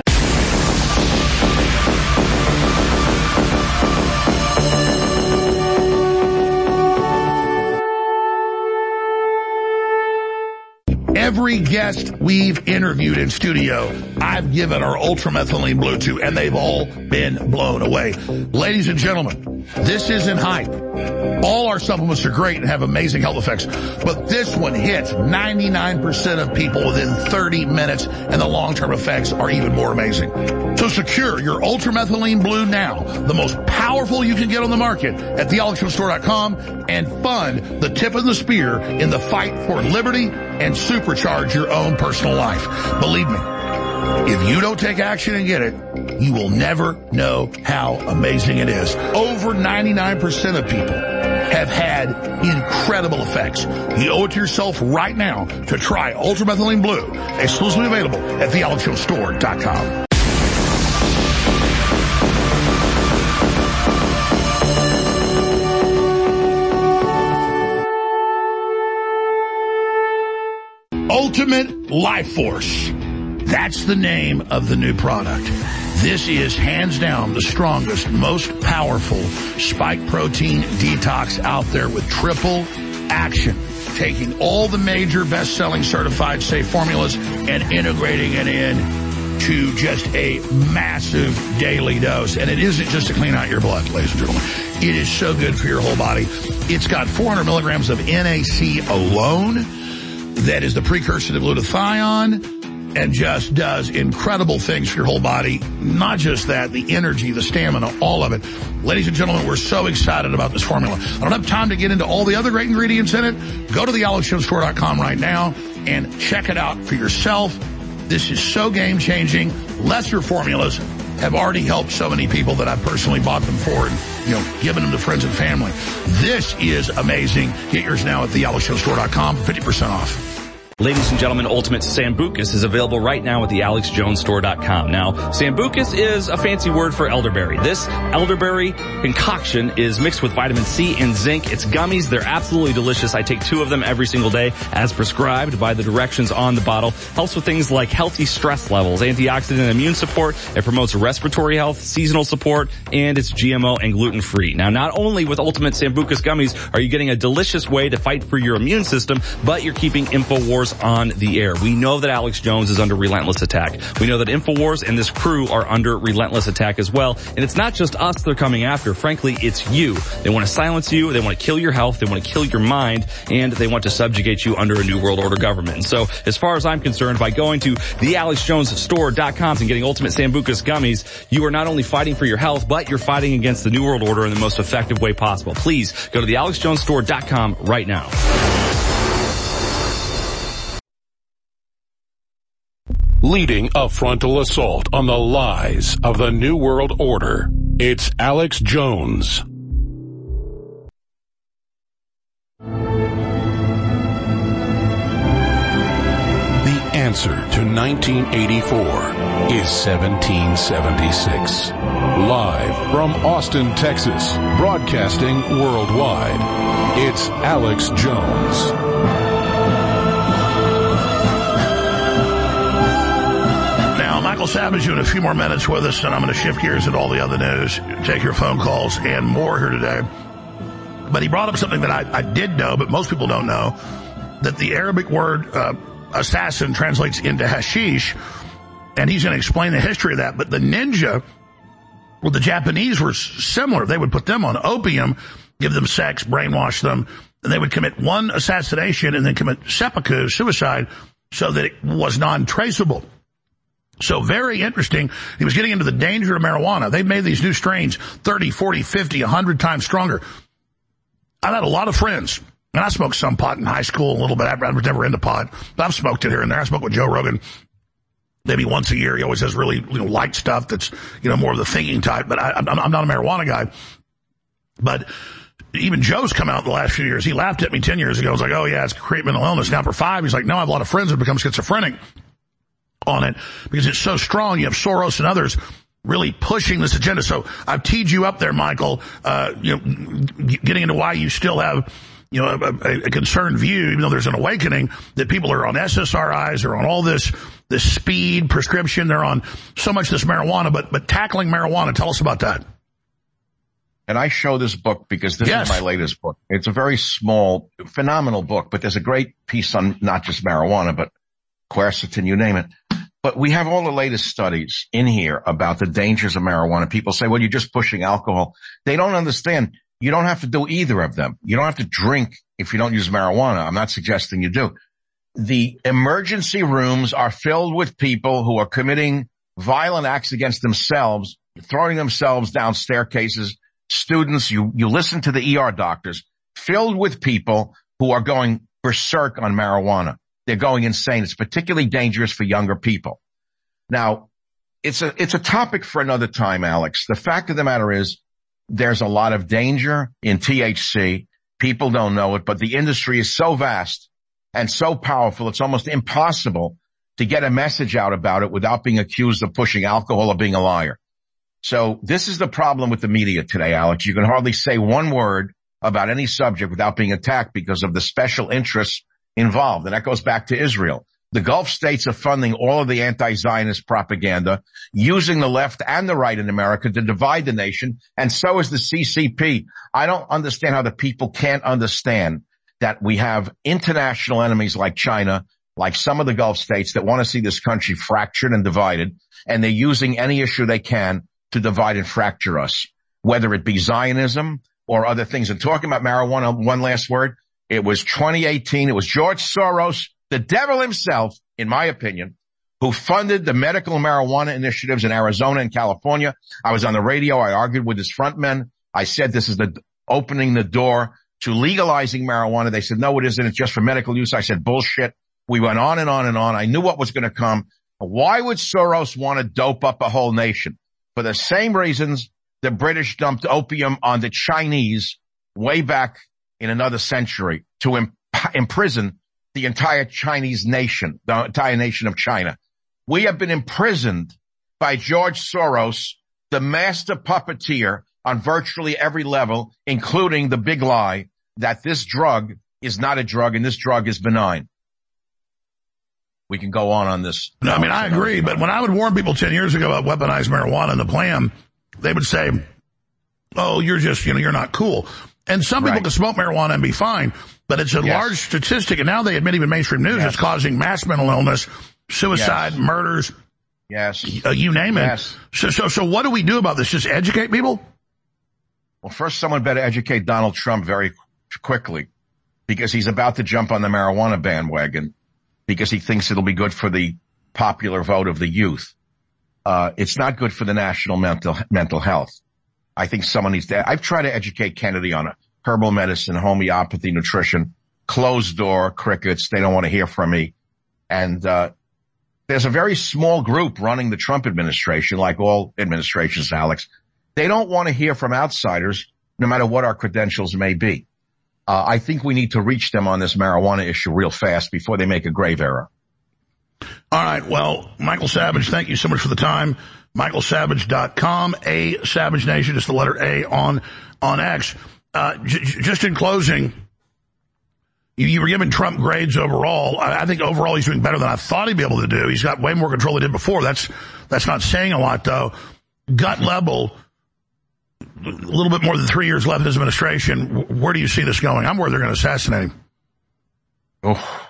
Every every guest we've interviewed in studio, I've given our ultramethylene blue to, and they've all been blown away. Ladies and gentlemen, this isn't hype. All our supplements are great and have amazing health effects, but this one hits ninety-nine percent of people within thirty minutes, and the long-term effects are even more amazing. So secure your ultramethylene blue now, the most powerful you can get on the market at the alex jones store dot com, and fund the tip of the spear in the fight for liberty and supercharge your own personal life. Believe me, if you don't take action and get it, you will never know how amazing it is. Over ninety-nine percent of people have had incredible effects. You owe it to yourself right now to try ultramethylene blue, exclusively available at the alex jones store dot com. Ultimate Life Force. That's the name of the new product. This is hands down the strongest, most powerful spike protein detox out there with triple action. Taking all the major best-selling certified safe formulas and integrating it in to just a massive daily dose. And it isn't just to clean out your blood, ladies and gentlemen. It is so good for your whole body. It's got four hundred milligrams of N A C alone. That is the precursor to glutathione, and just does incredible things for your whole body. Not just that, the energy, the stamina, all of it. Ladies and gentlemen, we're so excited about this formula. I don't have time to get into all the other great ingredients in it. Go to the alex jones store dot com right now and check it out for yourself. This is so game-changing. Lesser formulas have already helped so many people that I've personally bought them for and, you know, given them to friends and family. This is amazing. Get yours now at the alex jones store dot com for fifty percent off. Ladies and gentlemen, Ultimate Sambucus is available right now at the alex jones store dot com. Now, Sambucus is a fancy word for elderberry. This elderberry concoction is mixed with vitamin C and zinc. It's gummies. They're absolutely delicious. I take two of them every single day as prescribed by the directions on the bottle. Helps with things like healthy stress levels, antioxidant and immune support. It promotes respiratory health, seasonal support, and it's G M O and gluten-free. Now, not only with Ultimate Sambucus gummies are you getting a delicious way to fight for your immune system, but you're keeping InfoWars on the air. We know that Alex Jones is under relentless attack. We know that InfoWars and this crew are under relentless attack as well. And it's not just us they're coming after. Frankly, it's you. They want to silence you. They want to kill your health. They want to kill your mind. And they want to subjugate you under a New World Order government. And so, as far as I'm concerned, by going to the alex jones store dot com and getting Ultimate Sambucus gummies, you are not only fighting for your health, but you're fighting against the New World Order in the most effective way possible. Please go to the alex jones store dot com right now. Leading a frontal assault on the lies of the New World Order, it's Alex Jones. The answer to nineteen eighty-four is seventeen seventy-six. Live from Austin, Texas, broadcasting worldwide, it's Alex Jones. Michael Savage in a few more minutes with us, and I'm going to shift gears at all the other news, take your phone calls and more here today. But he brought up something that I, I did know, but most people don't know, that the Arabic word uh, assassin translates into hashish, and he's going to explain the history of that. But the ninja, well, the Japanese were similar. They would put them on opium, give them sex, brainwash them, and they would commit one assassination and then commit seppuku, suicide, so that it was non-traceable. So very interesting. He was getting into the danger of marijuana. They've made these new strains thirty, forty, fifty, one hundred times stronger. I've had a lot of friends, and I smoked some pot in high school a little bit. I was never into pot, but I've smoked it here and there. I smoked with Joe Rogan maybe once a year. He always has really, you know, light stuff that's, you know, more of the thinking type, but I, I'm, I'm not a marijuana guy. But even Joe's come out in the last few years. He laughed at me ten years ago. I was like, oh yeah, it's create mental illness. Now for five, he's like, no, I have a lot of friends that become schizophrenic on it because it's so strong. You have Soros and others really pushing this agenda. So I've teed you up there, Michael, uh, you know, getting into why you still have, you know, a, a concerned view, even though there's an awakening that people are on S S R Is, they're on all this, this speed prescription, they're on so much this marijuana, but, but tackling marijuana, tell us about that. And I show this book because this yes. is my latest book. It's a very small, phenomenal book, but there's a great piece on not just marijuana, but quercetin, you name it. But we have all the latest studies in here about the dangers of marijuana. People say, well, you're just pushing alcohol. They don't understand. You don't have to do either of them. You don't have to drink if you don't use marijuana. I'm not suggesting you do. The emergency rooms are filled with people who are committing violent acts against themselves, throwing themselves down staircases. Students, you, you listen to the E R doctors, filled with people who are going berserk on marijuana. They're going insane. It's particularly dangerous for younger people. Now, it's a, it's a topic for another time, Alex. The fact of the matter is there's a lot of danger in T H C. People don't know it, but the industry is so vast and so powerful, it's almost impossible to get a message out about it without being accused of pushing alcohol or being a liar. So this is the problem with the media today, Alex. You can hardly say one word about any subject without being attacked because of the special interests involved. And that goes back to Israel. The Gulf states are funding all of the anti-Zionist propaganda, using the left and the right in America to divide the nation, and so is the C C P. I don't understand how the people can't understand that we have international enemies like China, like some of the Gulf states that want to see this country fractured and divided, and they're using any issue they can to divide and fracture us, whether it be Zionism or other things. And talking about marijuana, one last word, it was twenty eighteen, it was George Soros, the devil himself, in my opinion, who funded the medical marijuana initiatives in Arizona and California. I was on the radio, I argued with his front men. I said this is the opening the door to legalizing marijuana. They said, no, it isn't. It's just for medical use. I said, bullshit. We went on and on and on. I knew what was going to come. Why would Soros want to dope up a whole nation? For the same reasons the British dumped opium on the Chinese way back in another century to imp- imprison the entire Chinese nation, the entire nation of China. We have been imprisoned by George Soros, the master puppeteer on virtually every level, including the big lie that this drug is not a drug and this drug is benign. We can go on on this. No, I mean, I agree, but when I would warn people ten years ago about weaponized marijuana and the plan, they would say, oh, you're just, you know, you're not cool. And some people right. can smoke marijuana and be fine, but it's a yes. large statistic, and now they admit even mainstream news yes. it's causing mass mental illness, suicide, yes. murders. Yes. Uh, you name it. Yes. So, so, so what do we do about this? Just educate people? Well, first someone better educate Donald Trump very quickly, because he's about to jump on the marijuana bandwagon because he thinks it'll be good for the popular vote of the youth. Uh, it's not good for the national mental, mental health. I think someone needs to, I've tried to educate Kennedy on it. Herbal medicine, homeopathy, nutrition, closed door, crickets. They don't want to hear from me. And, uh, there's a very small group running the Trump administration, like all administrations, Alex. They don't want to hear from outsiders, no matter what our credentials may be. Uh, I think we need to reach them on this marijuana issue real fast before they make a grave error. All right. Well, Michael Savage, thank you so much for the time. Michael Savage dot com, A Savage Nation, just the letter A on, on X. Uh, j- just in closing, you, you were giving Trump grades overall. I, I think overall he's doing better than I thought he'd be able to do. He's got way more control than he did before. That's, that's not saying a lot though. Gut level, a little bit more than three years left in his administration. Where do you see this going? I'm worried they're going to assassinate him. Oh,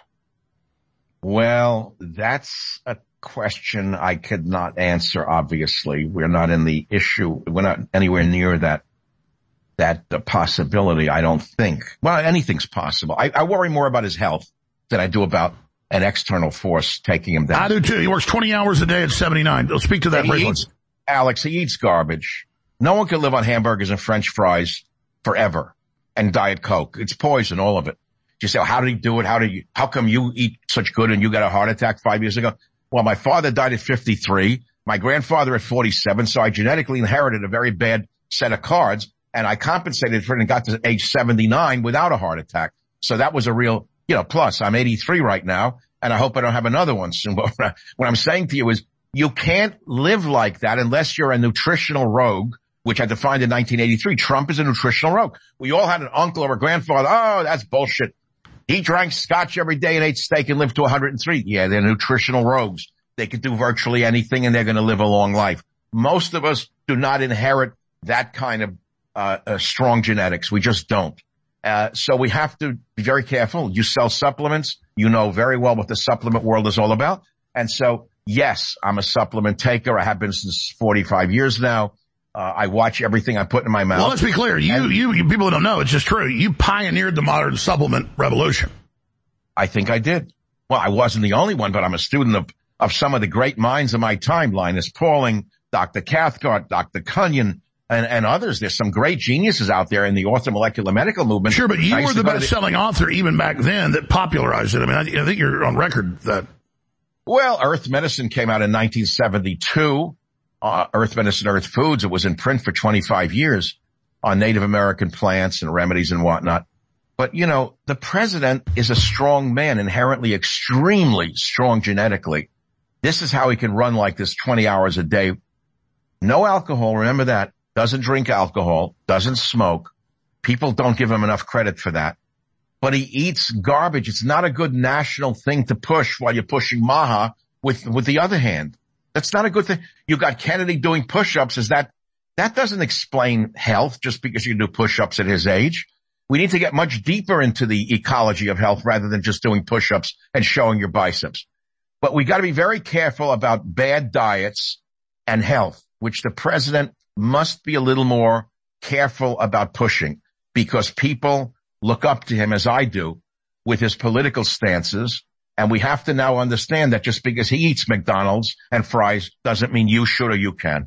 well, that's a question I could not answer. Obviously, we're not in the issue. We're not anywhere near that, that uh, possibility. I don't think. Well, anything's possible. I, I worry more about his health than I do about an external force taking him down. I do too. He works twenty hours a day at seventy-nine. Let's speak to that briefly. Alex, he eats garbage. No one can live on hamburgers and French fries forever and Diet Coke. It's poison, all of it. You say, well, how did he do it? How did you, how come you eat such good and you got a heart attack five years ago? Well, my father died at fifty-three, my grandfather at forty-seven, so I genetically inherited a very bad set of cards, and I compensated for it and got to age seventy-nine without a heart attack. So that was a real, you know, plus. I'm eighty-three right now, and I hope I don't have another one soon. But what I'm saying to you is you can't live like that unless you're a nutritional rogue, which I defined in nineteen eighty-three. Trump is a nutritional rogue. We all had an uncle or a grandfather. Oh, that's bullshit. He drank scotch every day and ate steak and lived to one hundred three. Yeah, they're nutritional rogues. They could do virtually anything and they're going to live a long life. Most of us do not inherit that kind of uh, uh strong genetics. We just don't. Uh, so we have to be very careful. You sell supplements, You know very well what the supplement world is all about. And so, yes, I'm a supplement taker. I have been since forty-five years now. Uh, I watch everything I put in my mouth. Well, let's be clear. You, and, you, you people don't know. It's just true. You pioneered the modern supplement revolution. I think I did. Well, I wasn't the only one, but I'm a student of, of some of the great minds of my time. Linus Pauling, Doctor Cathcart, Doctor Cunyon, and, and others. There's some great geniuses out there in the orthomolecular medical movement. Sure, but you were the best-selling the... author even back then that popularized it. I mean, I, I think you're on record that. Well, Earth Medicine came out in nineteen seventy-two. Uh, Earth Medicine, Earth Foods. It was in print for twenty-five years on Native American plants and remedies and whatnot. But, you know, the president is a strong man, inherently extremely strong genetically. This is how he can run like this twenty hours a day. No alcohol, remember that. Doesn't drink alcohol, doesn't smoke. People don't give him enough credit for that. But he eats garbage. It's not a good national thing to push while you're pushing Maha with, with the other hand. That's not a good thing. You got Kennedy doing push-ups. Is that, that doesn't explain health just because you can do push-ups at his age. We need to get much deeper into the ecology of health rather than just doing push-ups and showing your biceps. But we got to be very careful about bad diets and health, which the president must be a little more careful about pushing because people look up to him as I do with his political stances. And we have to now understand that just because he eats McDonald's and fries doesn't mean you should or you can.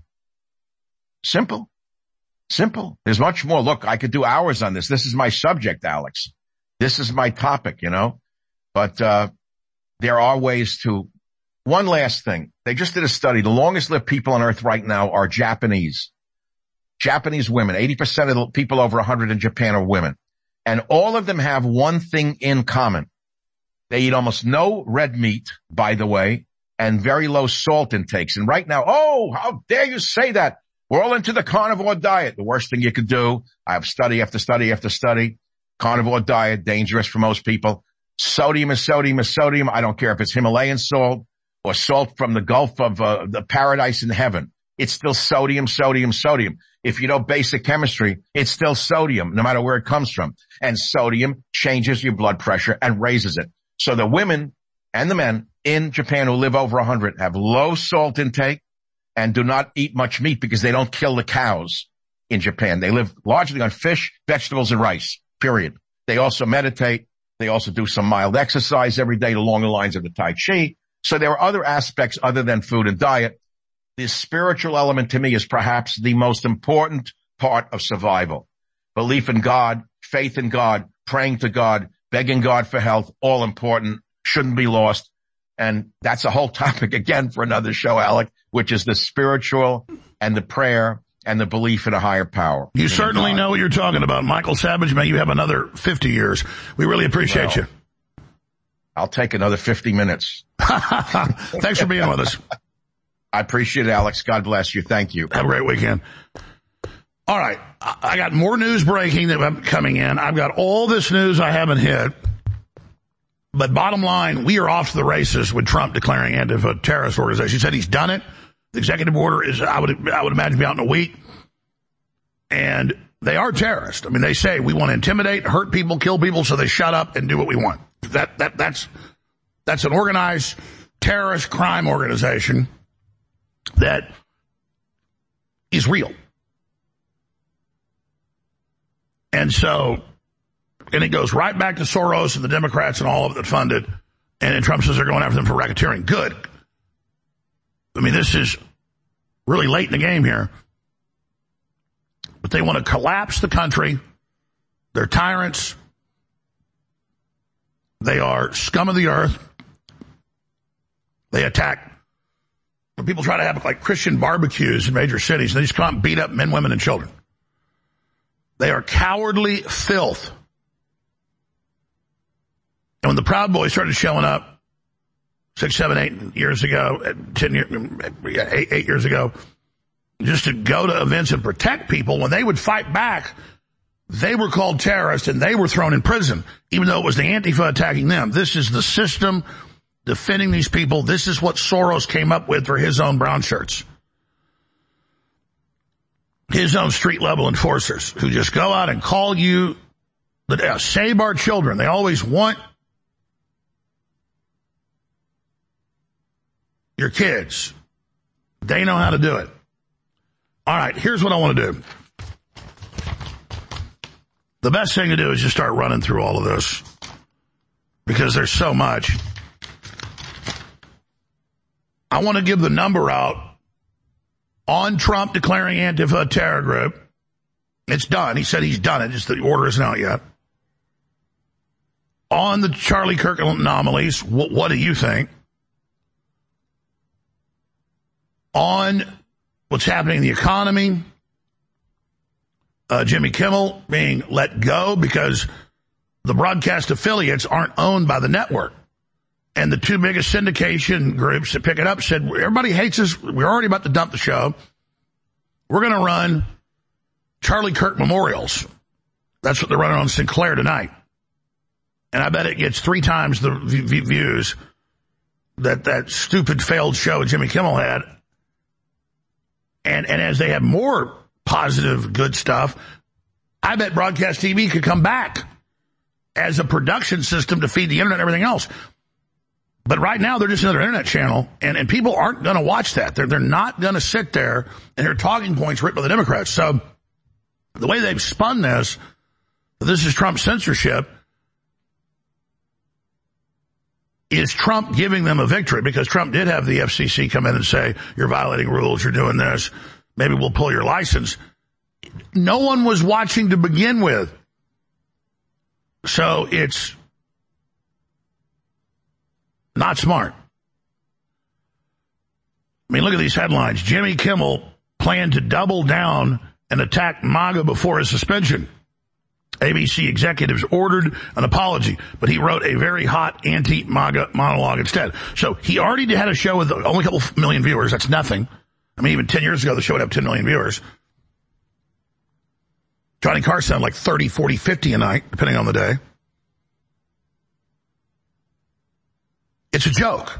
Simple. Simple. There's much more. Look, I could do hours on this. This is my subject, Alex. This is my topic, you know. But uh there are ways to. One last thing. They just did a study. The longest lived people on earth right now are Japanese. Japanese women. eighty percent of the people over one hundred in Japan are women. And all of them have one thing in common. They eat almost no red meat, by the way, and very low salt intakes. And right now, oh, how dare you say that? We're all into the carnivore diet. The worst thing you could do. I have study after study after study. Carnivore diet, dangerous for most people. Sodium is sodium is sodium. I don't care if it's Himalayan salt or salt from the Gulf of uh, the paradise in heaven. It's still sodium, sodium, sodium. If you know basic chemistry, it's still sodium, no matter where it comes from. And sodium changes your blood pressure and raises it. So the women and the men in Japan who live over one hundred have low salt intake and do not eat much meat because they don't kill the cows in Japan. They live largely on fish, vegetables, and rice, period. They also meditate. They also do some mild exercise every day along the lines of the Tai Chi. So there are other aspects other than food and diet. The spiritual element to me is perhaps the most important part of survival. Belief in God, faith in God, praying to God, begging God for health, all important, shouldn't be lost. And that's a whole topic again for another show, Alec, which is the spiritual and the prayer and the belief in a higher power. You certainly know what you're talking about. Michael Savage, may you have another fifty years. We really appreciate well, you. I'll take another fifty minutes. Thanks for being with us. I appreciate it, Alex. God bless you. Thank you. Have a great weekend. All right. I got more news breaking that coming in. I've got all this news I haven't hit. But bottom line, we are off to the races with Trump declaring Antifa a terrorist organization. He said he's done it. The executive order is, I would, I would imagine, be out in a week. And they are terrorists. I mean, they say we want to intimidate, hurt people, kill people, so they shut up and do what we want. That, that, that's, that's an organized terrorist crime organization that is real. And so, and it goes right back to Soros and the Democrats and all of it that fund it. And then Trump says they're going after them for racketeering. Good. I mean, this is really late in the game here. But they want to collapse the country. They're tyrants. They are scum of the earth. They attack. When people try to have like Christian barbecues in major cities, they just come out and beat up men, women, and children. They are cowardly filth. And when the Proud Boys started showing up six, seven, eight years ago, ten years, eight, eight years ago, just to go to events and protect people, when they would fight back, they were called terrorists and they were thrown in prison, even though it was the Antifa attacking them. This is the system defending these people. This is what Soros came up with for his own brown shirts. His own street level enforcers who just go out and call you, the, uh, save our children. They always want your kids. They know how to do it. All right, here's what I want to do. The best thing to do is just start running through all of this because there's so much. I want to give the number out on Trump declaring Antifa a terror group. It's done. He said he's done it. Just the order isn't out yet. On the Charlie Kirk anomalies, what, what do you think? On what's happening in the economy, uh, Jimmy Kimmel being let go because the broadcast affiliates aren't owned by the network. And the two biggest syndication groups that pick it up said, everybody hates us. We're already about to dump the show. We're going to run Charlie Kirk memorials. That's what they're running on Sinclair tonight. And I bet it gets three times the v- v- views that that stupid failed show Jimmy Kimmel had. And, and as they have more positive, good stuff, I bet broadcast T V could come back as a production system to feed the internet and everything else. But right now, they're just another internet channel, and, and people aren't going to watch that. They're, they're not going to sit there and hear talking points written by the Democrats. So the way they've spun this, this is Trump censorship, is Trump giving them a victory, because Trump did have the F C C come in and say, you're violating rules, you're doing this, maybe we'll pull your license. No one was watching to begin with. So it's not smart. I mean, look at these headlines. Jimmy Kimmel planned to double down and attack MAGA before his suspension. A B C executives ordered an apology, but he wrote a very hot anti-MAGA monologue instead. So he already had a show with only a couple million viewers. That's nothing. I mean, even ten years ago, the show would have ten million viewers. Johnny Carson had like thirty, forty, fifty a night, depending on the day. It's a joke.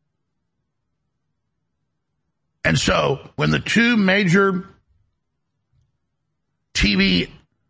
And so when the two major T V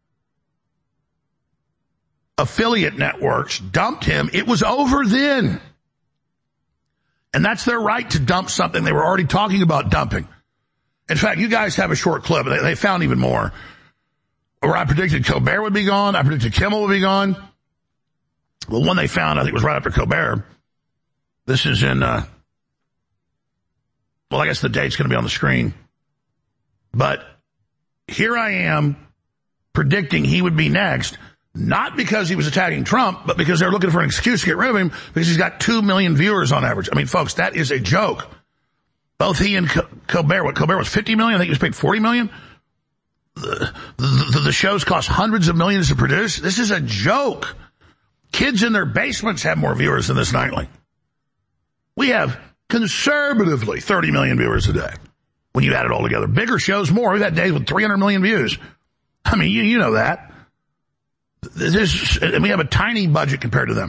affiliate networks dumped him, it was over then. And that's their right to dump something they were already talking about dumping. In fact, you guys have a short clip, and they found even more, where I predicted Colbert would be gone, I predicted Kimmel would be gone. The one they found, I think, was right after Colbert. This is in, uh, well, I guess the date's going to be on the screen. But here I am predicting he would be next, not because he was attacking Trump, but because they're looking for an excuse to get rid of him, because he's got two million viewers on average. I mean, folks, that is a joke. Both he and Colbert, what, Colbert was fifty million? I think he was paid forty million. The, the, the shows cost hundreds of millions to produce. This is a joke. Kids in their basements have more viewers than this nightly. We have conservatively thirty million viewers a day when you add it all together. Bigger shows, more. We've had days with three hundred million views. I mean, you, you know that. This, and we have a tiny budget compared to them.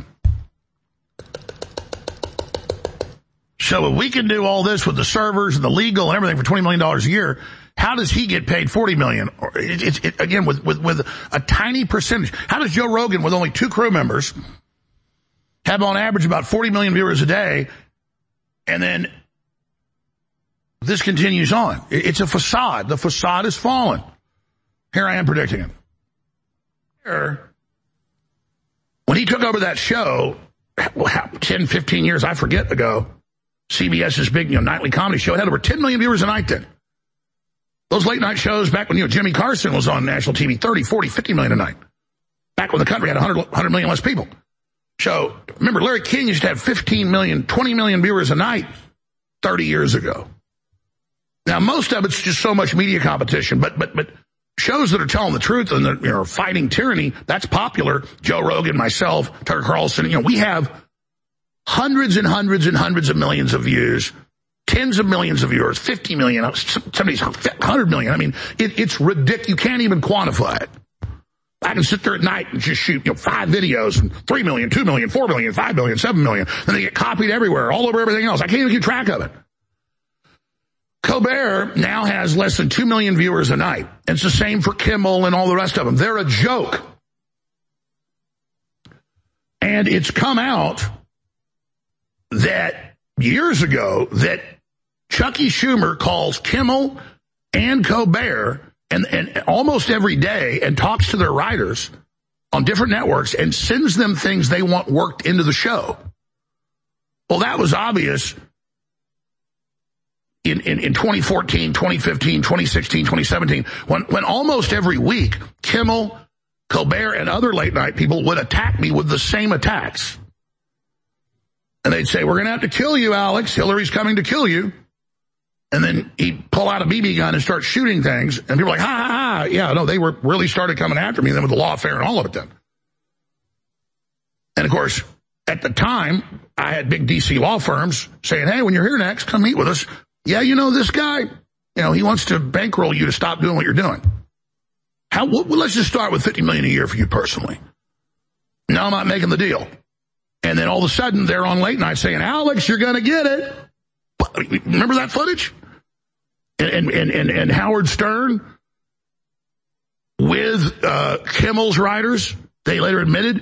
So if we can do all this with the servers and the legal and everything for twenty million dollars a year, how does he get paid forty million dollars? It, it, it, again, with, with, with a tiny percentage. How does Joe Rogan, with only two crew members, have on average about forty million viewers a day, and then this continues on? It, it's a facade. The facade is fallen. Here I am predicting it. Here, when he took over that show, ten, fifteen years, I forget ago, CBS's big, you know, nightly comedy show, it had over ten million viewers a night then. Those late night shows back when, you know, Jimmy Carson was on national T V, thirty, forty, fifty million a night. Back when the country had one hundred, one hundred million less people. So, remember, Larry King used to have fifteen million, twenty million viewers a night thirty years ago. Now, most of it's just so much media competition, but, but, but shows that are telling the truth and that, you know, fighting tyranny, that's popular. Joe Rogan, myself, Tucker Carlson, you know, we have hundreds and hundreds and hundreds of millions of views, tens of millions of viewers, fifty million, somebody's one hundred million. I mean, it, it's ridiculous. You can't even quantify it. I can sit there at night and just shoot, you know, five videos, and three million, two million, four million, five million, seven million. Then they get copied everywhere, all over everything else. I can't even keep track of it. Colbert now has less than two million viewers a night. It's the same for Kimmel and all the rest of them. They're a joke. And it's come out that years ago that Chucky Schumer calls Kimmel and Colbert and, and almost every day and talks to their writers on different networks and sends them things they want worked into the show. Well, that was obvious in, in, in twenty fourteen, twenty fifteen, twenty sixteen, twenty seventeen, when, when almost every week Kimmel, Colbert, and other late night people would attack me with the same attacks. And they'd say, we're going to have to kill you, Alex. Hillary's coming to kill you. And then he'd pull out a B B gun and start shooting things. And people were like, ha, ha, ha. Yeah, no, they were really started coming after me then with the lawfare and all of it then. And of course, at the time, I had big D C law firms saying, hey, when you're here next, come meet with us. Yeah, you know, this guy, you know, he wants to bankroll you to stop doing what you're doing. How? Well, let's just start with fifty million dollars a year for you personally. No, I'm not making the deal. And then all of a sudden, they're on late night saying, Alex, you're going to get it. Remember that footage? And, and, and, and Howard Stern with uh, Kimmel's writers, they later admitted,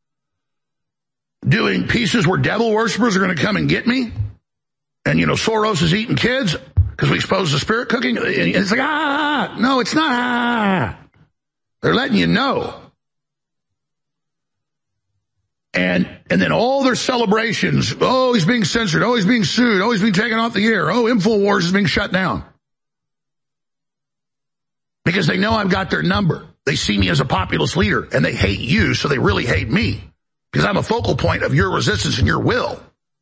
doing pieces where devil worshippers are going to come and get me. And, you know, Soros is eating kids because we exposed the spirit cooking. And it's like, ah, no, it's not. Ah. They're letting you know. And and then all their celebrations, oh, he's being censored, oh, he's being sued, oh, he's being taken off the air, oh, InfoWars is being shut down. Because they know I've got their number. They see me as a populist leader, and they hate you, so they really hate me. Because I'm a focal point of your resistance and your will.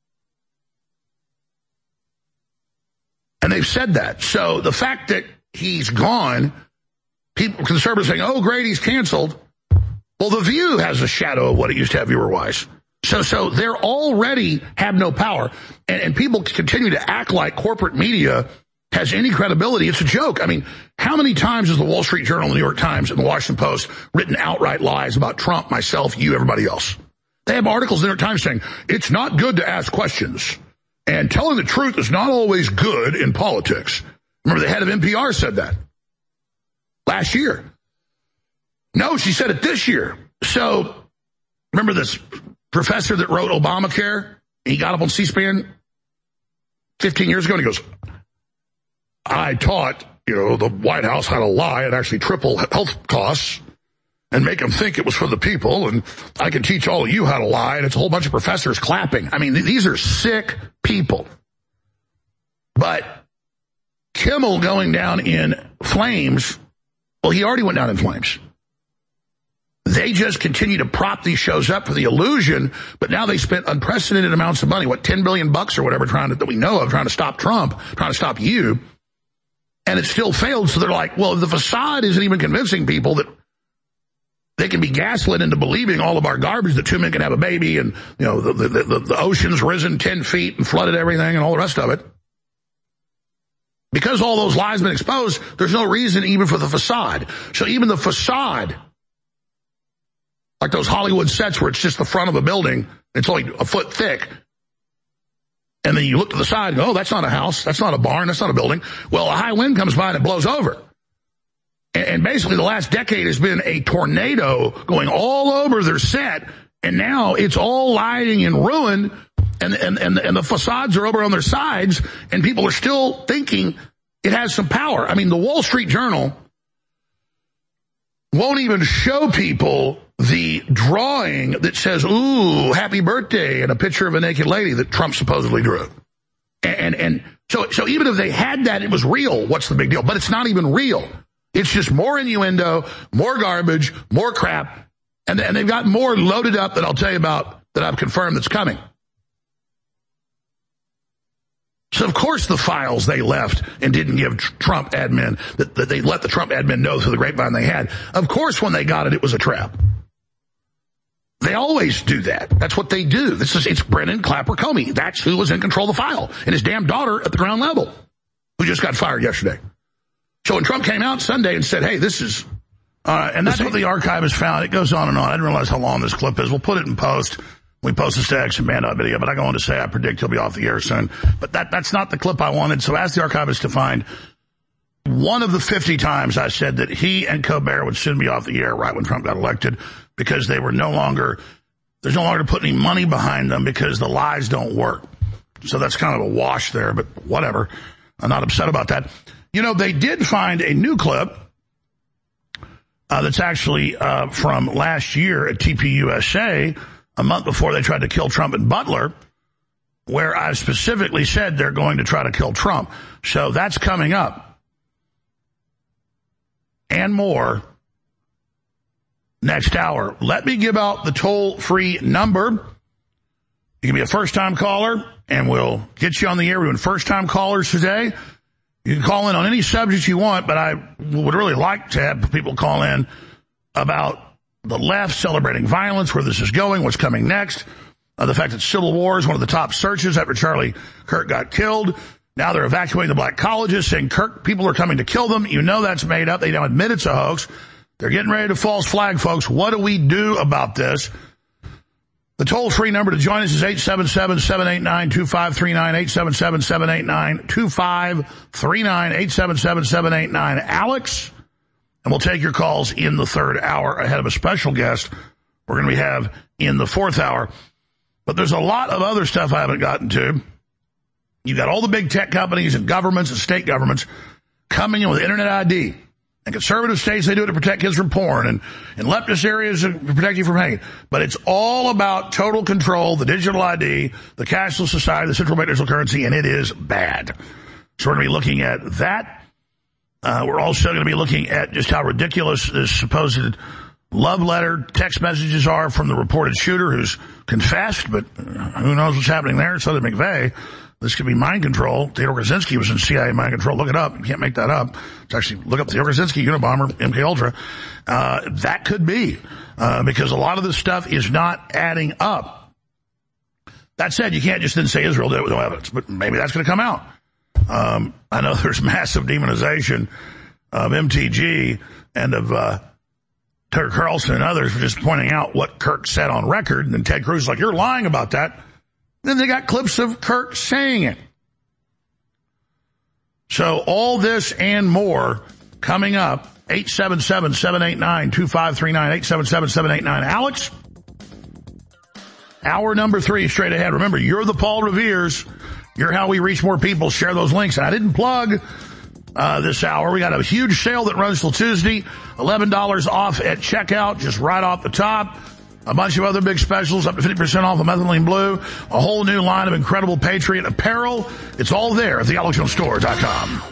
And they've said that. So the fact that he's gone, people, conservatives saying, oh, great, he's canceled. Well, The View has a shadow of what it used to have viewer-wise. So, so they're already have no power. And, and people continue to act like corporate media has any credibility. It's a joke. I mean, how many times has the Wall Street Journal, the New York Times, and the Washington Post written outright lies about Trump, myself, you, everybody else? They have articles in the New York Times saying, it's not good to ask questions. And telling the truth is not always good in politics. Remember, the head of N P R said that last year. No, she said it this year. So, remember this professor that wrote Obamacare? He got up on C-SPAN fifteen years ago and he goes, I taught, you know, the White House how to lie and actually triple health costs and make them think it was for the people, and I can teach all of you how to lie, and it's a whole bunch of professors clapping. I mean, these are sick people. But Kimmel going down in flames, well, he already went down in flames. They just continue to prop these shows up for the illusion, but now they spent unprecedented amounts of money, what, ten billion bucks or whatever, trying to, that we know of, trying to stop Trump, trying to stop you, and it still failed. So they're like, well, the facade isn't even convincing people that they can be gaslit into believing all of our garbage, that two men can have a baby, and, you know, the, the, the, the ocean's risen ten feet and flooded everything and all the rest of it. Because all those lies have been exposed, there's no reason even for the facade. So even the facade, like those Hollywood sets where it's just the front of a building, it's only a foot thick, and then you look to the side and go, oh, that's not a house, that's not a barn, that's not a building. Well, a high wind comes by and it blows over. And basically the last decade has been a tornado going all over their set, and now it's all lying and ruined, and, and, and, and the facades are over on their sides, and people are still thinking it has some power. I mean, the Wall Street Journal won't even show people the drawing that says, ooh, happy birthday, and a picture of a naked lady that Trump supposedly drew. And, and, and so, so even if they had that, it was real, what's the big deal? But it's not even real. It's just more innuendo, more garbage, more crap, and, and they've got more loaded up that I'll tell you about that I've confirmed that's coming. So, of course, the files they left and didn't give Trump admin, that, that they let the Trump admin know through the grapevine they had. Of course, when they got it, it was a trap. They always do that. That's what they do. This is, it's Brennan Clapper Comey. That's who was in control of the file. And his damn daughter at the ground level, who just got fired yesterday. So when Trump came out Sunday and said, hey, this is, uh, and that's what the archive has found. It goes on and on. I didn't realize how long this clip is. We'll put it in post. We post this to Action Man Up video, but I go on to say I predict he'll be off the air soon. But that, that's not the clip I wanted. So ask the archivist to find one of the fifty times I said that he and Colbert would soon be off the air right when Trump got elected, because they were no longer, there's no longer to put any money behind them because the lies don't work. So that's kind of a wash there, but whatever. I'm not upset about that. You know, they did find a new clip uh, that's actually uh, from last year at T P U S A, a month before they tried to kill Trump in Butler, where I specifically said they're going to try to kill Trump. So that's coming up. And more next hour. Let me give out the toll-free number. You can be a first-time caller, and we'll get you on the air. We're doing first-time callers today. You can call in on any subject you want, but I would really like to have people call in about the left celebrating violence, where this is going, what's coming next, uh, the fact that civil war is one of the top searches after Charlie Kirk got killed. Now they're evacuating the black colleges, saying Kirk people are coming to kill them. You know that's made up. They don't admit it's a hoax. They're getting ready to false flag, folks. What do we do about this? The toll-free number to join us is eight seven seven, seven eight nine, two five three nine, eight seven seven, seven eight nine, two five three nine, eight seven seven, seven eight nine, Alex. And we'll take your calls in the third hour ahead of a special guest we're going to be have in the fourth hour. But there's a lot of other stuff I haven't gotten to. You got all the big tech companies and governments and state governments coming in with Internet I D. In conservative states, they do it to protect kids from porn, and in leftist areas, to protect you from hate. But it's all about total control, the digital I D, the cashless society, the central bank digital currency, and it is bad. So we're going to be looking at that. Uh, we're also going to be looking at just how ridiculous this supposed love letter text messages are from the reported shooter who's confessed, but who knows what's happening there. Southern McVeigh. This could be mind control. Theodore Kaczynski was in C I A mind control. Look it up. You can't make that up. It's actually, look up Theodore Kaczynski, Unabomber, M K Ultra. Uh, that could be, uh, because a lot of this stuff is not adding up. That said, you can't just then say Israel did it with no evidence, but maybe that's going to come out. Um, I know there's massive demonization of M T G and of, uh, Tucker Carlson and others for just pointing out what Kirk said on record. And then Ted Cruz is like, you're lying about that. Then they got clips of Kirk saying it. So all this and more coming up. eight seven seven, seven eight nine, two five three nine, eight seven seven, seven eight nine. Alex, hour number three straight ahead. Remember, you're the Paul Revere's. You're how we reach more people. Share those links. And I didn't plug uh this hour. We got a huge sale that runs till Tuesday. eleven dollars off at checkout, just right off the top. A bunch of other big specials, up to fifty percent off of Methylene Blue. A whole new line of incredible Patriot apparel. It's all there at the alex jones store dot com.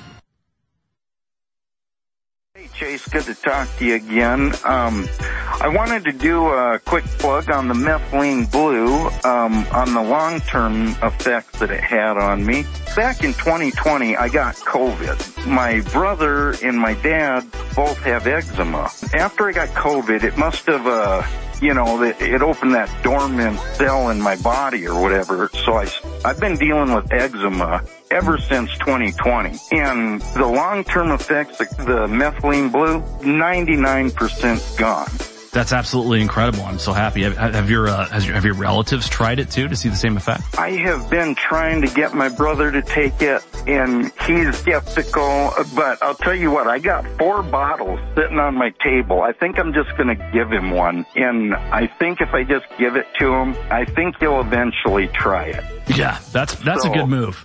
Hey, Chase, good to talk to you again. Um, I wanted to do a quick plug on the Methylene Blue, um, on the long-term effects that it had on me. Back in twenty twenty, I got COVID. My brother and my dad both have eczema. After I got COVID, it must have, uh, you know, it opened that dormant cell in my body or whatever. So I, I've been dealing with eczema ever since twenty twenty. And the long-term effects, the, the Methylene Blue, ninety-nine percent gone. That's absolutely incredible. I'm so happy. Have, have your uh, has your, have your relatives tried it too to see the same effect? I have been trying to get my brother to take it, and he's skeptical. But I'll tell you what, I got four bottles sitting on my table. I think I'm just going to give him one, and I think if I just give it to him, I think he'll eventually try it. Yeah, that's that's so, a good move.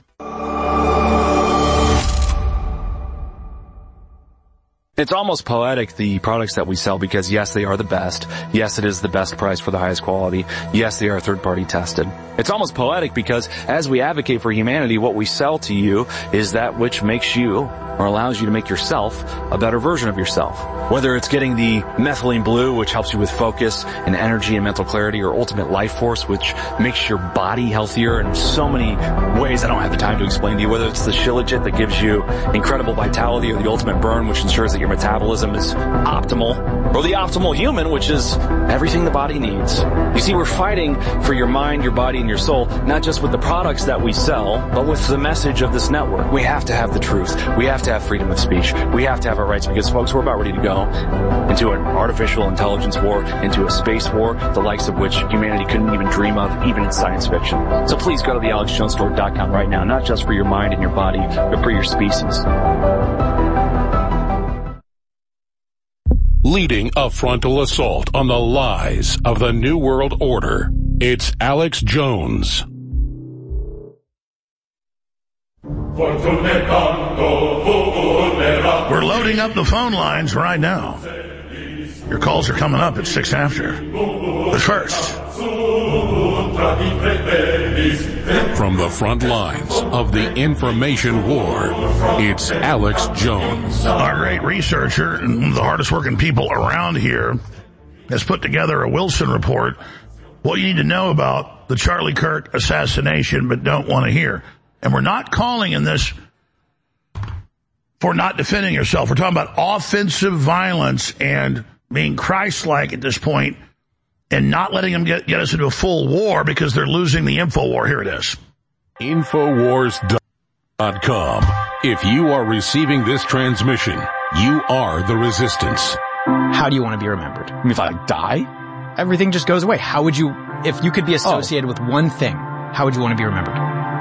It's almost poetic, the products that we sell, because yes, they are the best. Yes, it is the best price for the highest quality. Yes, they are third-party tested. It's almost poetic because as we advocate for humanity, what we sell to you is that which makes you, or allows you to make yourself, a better version of yourself. Whether it's getting the Methylene Blue, which helps you with focus and energy and mental clarity, or Ultimate Life Force, which makes your body healthier in so many ways I don't have the time to explain to you. Whether it's the Shilajit that gives you incredible vitality, or the Ultimate Burn, which ensures that your metabolism is optimal, or the Optimal Human, which is everything the body needs. You see, we're fighting for your mind, your body, and your soul, not just with the products that we sell, but with the message of this network. We have to have the truth. We have to have freedom of speech. We have to have our rights, because, folks, we're about ready to go into an artificial intelligence war, into a space war, the likes of which humanity couldn't even dream of, even in science fiction. So please go to the alex jones store dot com right now, not just for your mind and your body, but for your species. Leading a frontal assault on the lies of the New World Order, it's Alex Jones. We're loading up the phone lines right now. Your calls are coming up at six after. But first, from the front lines of the information war, it's Alex Jones. Our great researcher and one of the hardest working people around here has put together a Wilson report. What you need to know about the Charlie Kirk assassination but don't want to hear. And we're not calling in this for not defending yourself. We're talking about offensive violence and being Christ-like at this point and not letting them get, get us into a full war because they're losing the info war. Here it is. Infowars dot com. If you are receiving this transmission, you are the resistance. How do you want to be remembered? I mean, if I like, die, everything just goes away. How would you, if you could be associated oh. with one thing, how would you want to be remembered?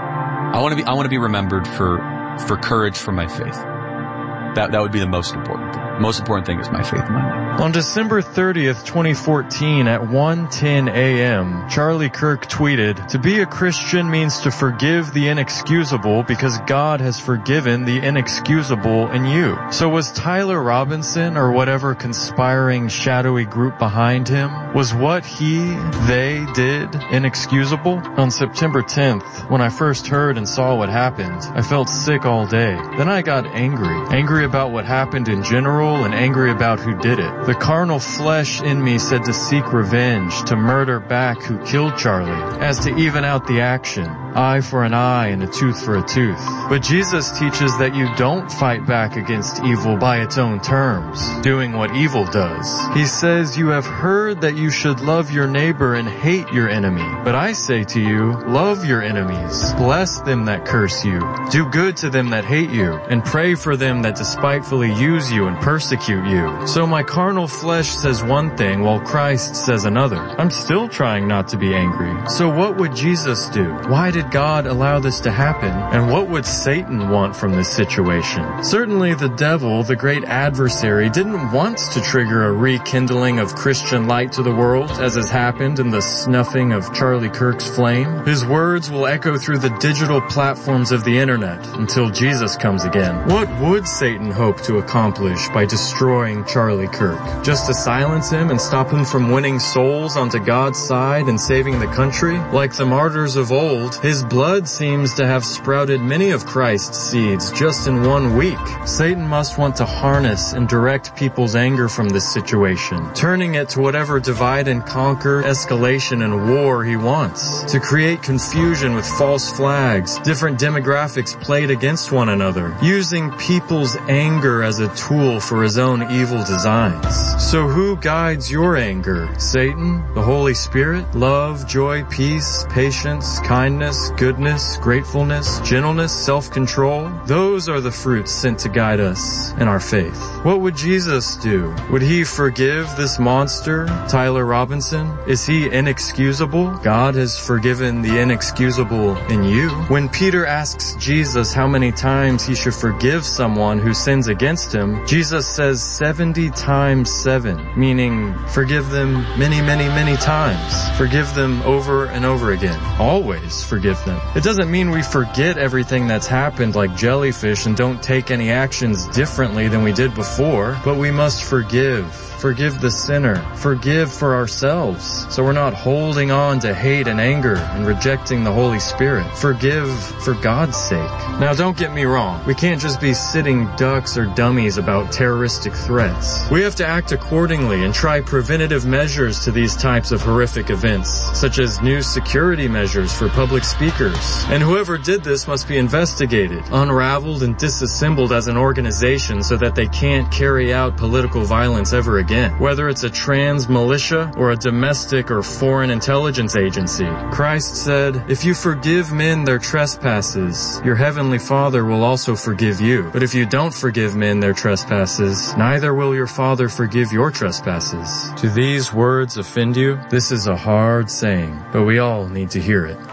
I want to be, I want to be remembered for, for courage for my faith. That, that would be the most important thing. Most important thing is my faith in my life. On December thirtieth, twenty fourteen at one ten a.m., Charlie Kirk tweeted, "To be a Christian means to forgive the inexcusable because God has forgiven the inexcusable in you." So was Tyler Robinson or whatever conspiring shadowy group behind him, was what he, they did inexcusable? On September tenth, when I first heard and saw what happened, I felt sick all day. Then I got angry. Angry about what happened in general and angry about who did it. The carnal flesh in me said to seek revenge, to murder back who killed Charlie, as to even out the action. Eye for an eye and a tooth for a tooth. But Jesus teaches that you don't fight back against evil by its own terms, doing what evil does. He says, "You have heard that you should love your neighbor and hate your enemy. But I say to you, love your enemies. Bless them that curse you. Do good to them that hate you. And pray for them that despitefully use you and persecute you." So my carnal flesh says one thing while Christ says another. I'm still trying not to be angry. So what would Jesus do? Why did God allow this to happen? And what would Satan want from this situation? Certainly the devil, the great adversary, didn't want to trigger a rekindling of Christian light to the world, as has happened in the snuffing of Charlie Kirk's flame. His words will echo through the digital platforms of the internet until Jesus comes again. What would Satan hope to accomplish by destroying Charlie Kirk? Just to silence him and stop him from winning souls onto God's side and saving the country? Like the martyrs of old, his blood seems to have sprouted many of Christ's seeds just in one week. Satan must want to harness and direct people's anger from this situation, turning it to whatever divide and conquer, escalation, and war he wants, to create confusion with false flags, different demographics played against one another, using people's anger as a tool for his own evil designs. So who guides your anger? Satan? The Holy Spirit? Love, joy, peace, patience, kindness, goodness, gratefulness, gentleness, self-control? Those are the fruits sent to guide us in our faith. What would Jesus do? Would he forgive this monster, Tyler Robinson? Is he inexcusable? God has forgiven the inexcusable in you. When Peter asks Jesus how many times he should forgive someone who sins against him, Jesus says seventy times seven, meaning forgive them many, many, many times. Forgive them over and over again. Always forgive them. It doesn't mean we forget everything that's happened like jellyfish and don't take any actions differently than we did before, but we must forgive. Forgive the sinner. Forgive for ourselves, so we're not holding on to hate and anger and rejecting the Holy Spirit. Forgive for God's sake. Now don't get me wrong. We can't just be sitting ducks or dummies about terroristic threats. We have to act accordingly and try preventative measures to these types of horrific events, such as new security measures for public speakers. And whoever did this must be investigated, unraveled, and disassembled as an organization so that they can't carry out political violence ever again. Whether it's a trans militia or a domestic or foreign intelligence agency. Christ said, "If you forgive men their trespasses, your heavenly Father will also forgive you. But if you don't forgive men their trespasses, neither will your Father forgive your trespasses." Do these words offend you? This is a hard saying, but we all need to hear it.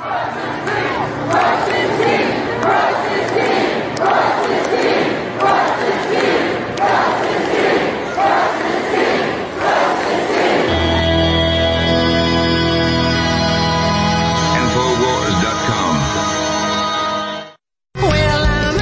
Well, I'm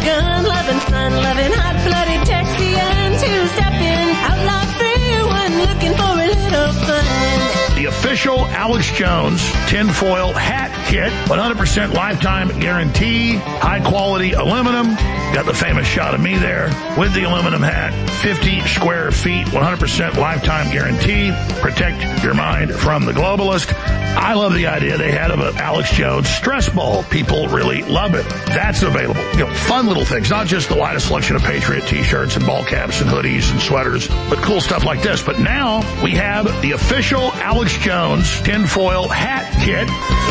gun, loving, fun-loving, hot-blooded Texian, two-stepping, outlaw free one, looking for a little fun. The official Alex Jones tinfoil hat kit, one hundred percent lifetime guarantee, high-quality aluminum. Got the famous shot of me there with the aluminum hat. fifty square feet, one hundred percent lifetime guarantee. Protect your mind from the globalist. I love the idea they had of an Alex Jones stress ball. People really love it. That's available. You know, fun little things, not just the widest selection of Patriot t-shirts and ball caps and hoodies and sweaters, but cool stuff like this. But now we have the official Alex Jones tinfoil hat kit.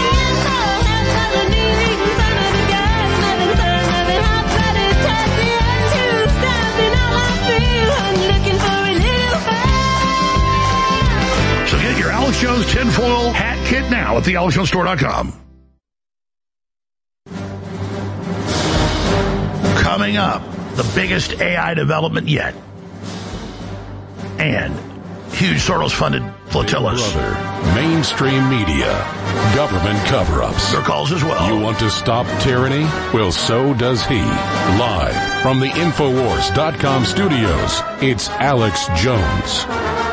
So get your Alex Jones tinfoil hat kit now at the alex jones store dot com. Coming up, the biggest A I development yet. And huge Soros-funded flotillas. Brother, mainstream media, government cover-ups. Their calls as well. You want to stop tyranny? Well, so does he. Live from the Infowars dot com studios, it's Alex Jones.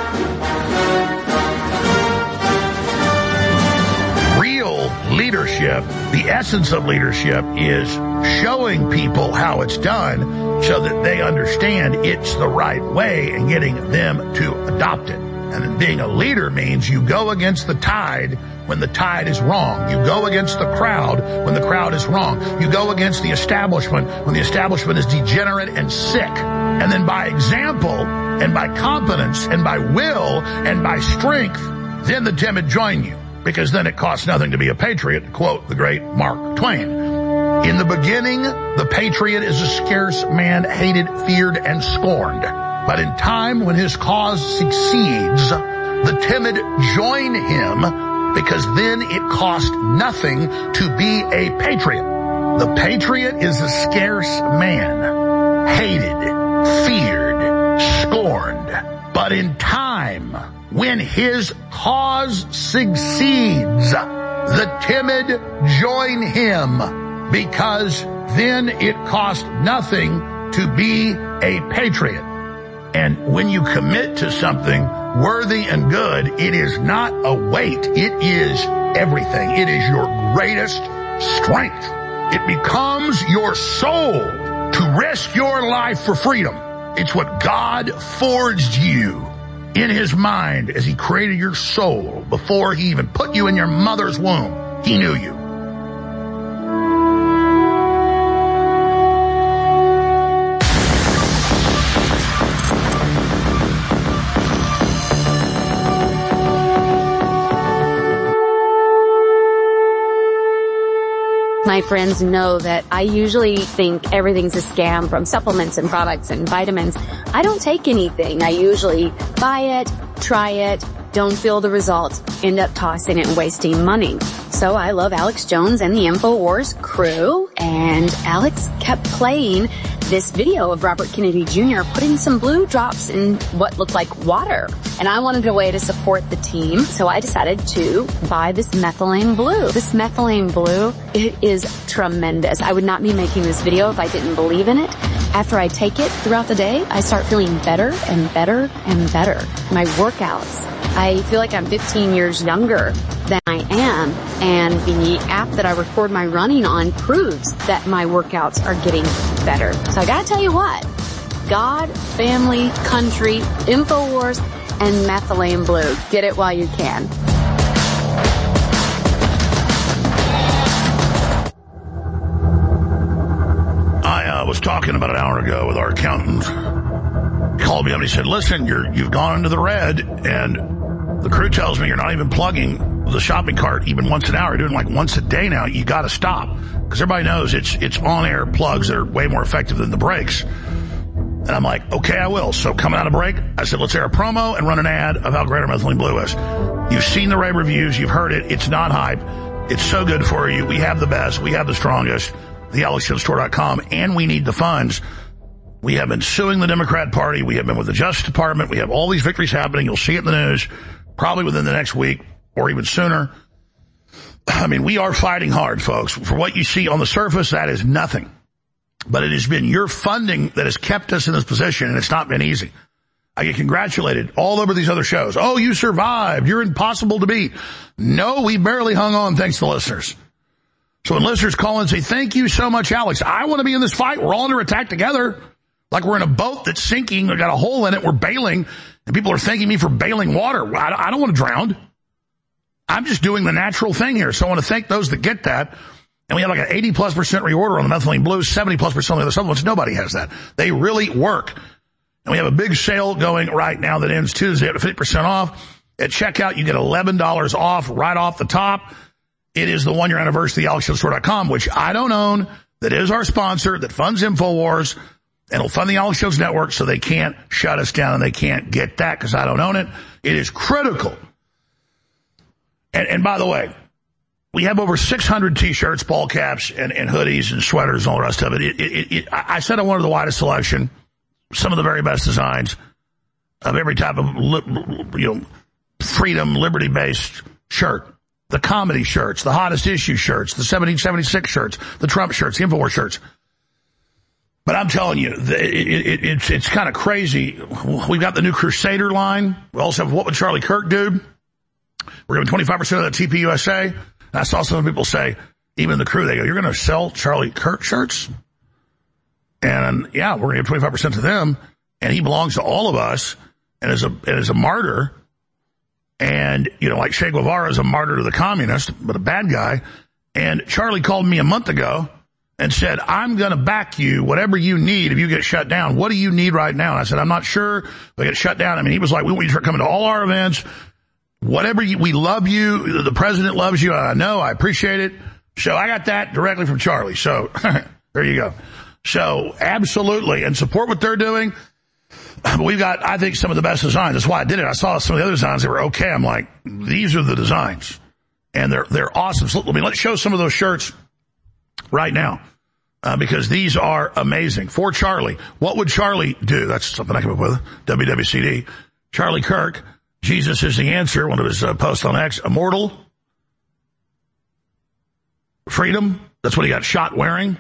Leadership, the essence of leadership is showing people how it's done so that they understand it's the right way and getting them to adopt it. And being a leader means you go against the tide when the tide is wrong. You go against the crowd when the crowd is wrong. You go against the establishment when the establishment is degenerate and sick. And then by example and by competence and by will and by strength, then the timid join you. Because then it costs nothing to be a patriot, to quote the great Mark Twain. In the beginning, the patriot is a scarce man, hated, feared, and scorned. But in time, when his cause succeeds, the timid join him, because then it costs nothing to be a patriot. The patriot is a scarce man, hated, feared, scorned. But in time, when his cause succeeds, the timid join him, because then it costs nothing to be a patriot. And when you commit to something worthy and good, it is not a weight. It is everything. It is your greatest strength. It becomes your soul to risk your life for freedom. It's what God forged you in his mind as he created your soul. Before he even put you in your mother's womb, he knew you. My friends know that I usually think everything's a scam, from supplements and products and vitamins. I don't take anything. I usually buy it, try it, don't feel the results, end up tossing it and wasting money. So I love Alex Jones and the InfoWars crew, and Alex kept playing this video of Robert Kennedy Junior putting some blue drops in what looked like water. And I wanted a way to support the team, so I decided to buy this methylene blue. This methylene blue, it is tremendous. I would not be making this video if I didn't believe in it. After I take it throughout the day, I start feeling better and better and better. My workouts, I feel like I'm fifteen years younger than I am, and the app that I record my running on proves that my workouts are getting better. So I gotta tell you what, God, family, country, InfoWars, and methylene blue. Get it while you can. I uh, was talking about an hour ago with our accountant. He called me up and he said, listen, you're, you've gone into the red, and the crew tells me you're not even plugging the shopping cart even once an hour. You're doing like once a day now. You got to stop, because everybody knows it's it's on-air plugs that are way more effective than the brakes. And I'm like, okay, I will. So coming out of break, I said, let's air a promo and run an ad of how great our methylene blue is. You've seen the rave reviews. You've heard it. It's not hype. It's so good for you. We have the best. We have the strongest. the alex jones store dot com, and we need the funds. We have been suing the Democrat Party. We have been with the Justice Department. We have all these victories happening. You'll see it in the news probably within the next week or even sooner. I mean, we are fighting hard, folks. For what you see on the surface, that is nothing. But it has been your funding that has kept us in this position, and it's not been easy. I get congratulated all over these other shows. Oh, you survived. You're impossible to beat. No, we barely hung on thanks to listeners. So when listeners call and say, thank you so much, Alex, I want to be in this fight. We're all under attack together. Like we're in a boat that's sinking. We got a hole in it. We're bailing. And people are thanking me for bailing water. I, I don't want to drown. I'm just doing the natural thing here. So I want to thank those that get that. And we have like an eighty plus percent reorder on the methylene blue, seventy plus percent on the other supplements. Nobody has that. They really work. And we have a big sale going right now that ends Tuesday at fifty percent off. At checkout, you get eleven dollars off right off the top. It is the one-year anniversary of the alex jones store dot com, which I don't own, that is our sponsor, that funds InfoWars, and will fund the Alex Jones Network, so they can't shut us down and they can't get that because I don't own it. It is critical. And, and by the way, we have over six hundred T-shirts, ball caps, and, and hoodies and sweaters and all the rest of it. It, it, it. I said I wanted the widest selection, some of the very best designs of every type of you know freedom, liberty-based shirt. The comedy shirts, the hottest issue shirts, the seventeen seventy-six shirts, the Trump shirts, the InfoWars shirts. But I'm telling you, it, it, it, it's, it's kind of crazy. We've got the new Crusader line. We also have What Would Charlie Kirk Do? We're giving twenty-five percent of that T P U S A. And I saw some people say, even the crew, they go, you're going to sell Charlie Kirk shirts? And yeah, we're going to give twenty-five percent to them. And he belongs to all of us and is a, and is a martyr. And, you know, like Che Guevara is a martyr to the communists, but a bad guy. And Charlie called me a month ago and said, I'm going to back you, whatever you need if you get shut down. What do you need right now? And I said, I'm not sure if I get shut down. I mean, he was like, we want you to start coming to all our events. Whatever you, we love you. The president loves you. I know. I appreciate it. So I got that directly from Charlie. So there you go. So absolutely. And support what they're doing. But we've got, I think, some of the best designs. That's why I did it. I saw some of the other designs that were okay. I'm like, these are the designs. And they're, they're awesome. So let me, let's show some of those shirts right now. Uh, because these are amazing. For Charlie. What would Charlie do? That's something I came up with. W W C D. Charlie Kirk. Jesus is the answer. One of his uh, posts on X. Immortal. Freedom. That's what he got shot wearing.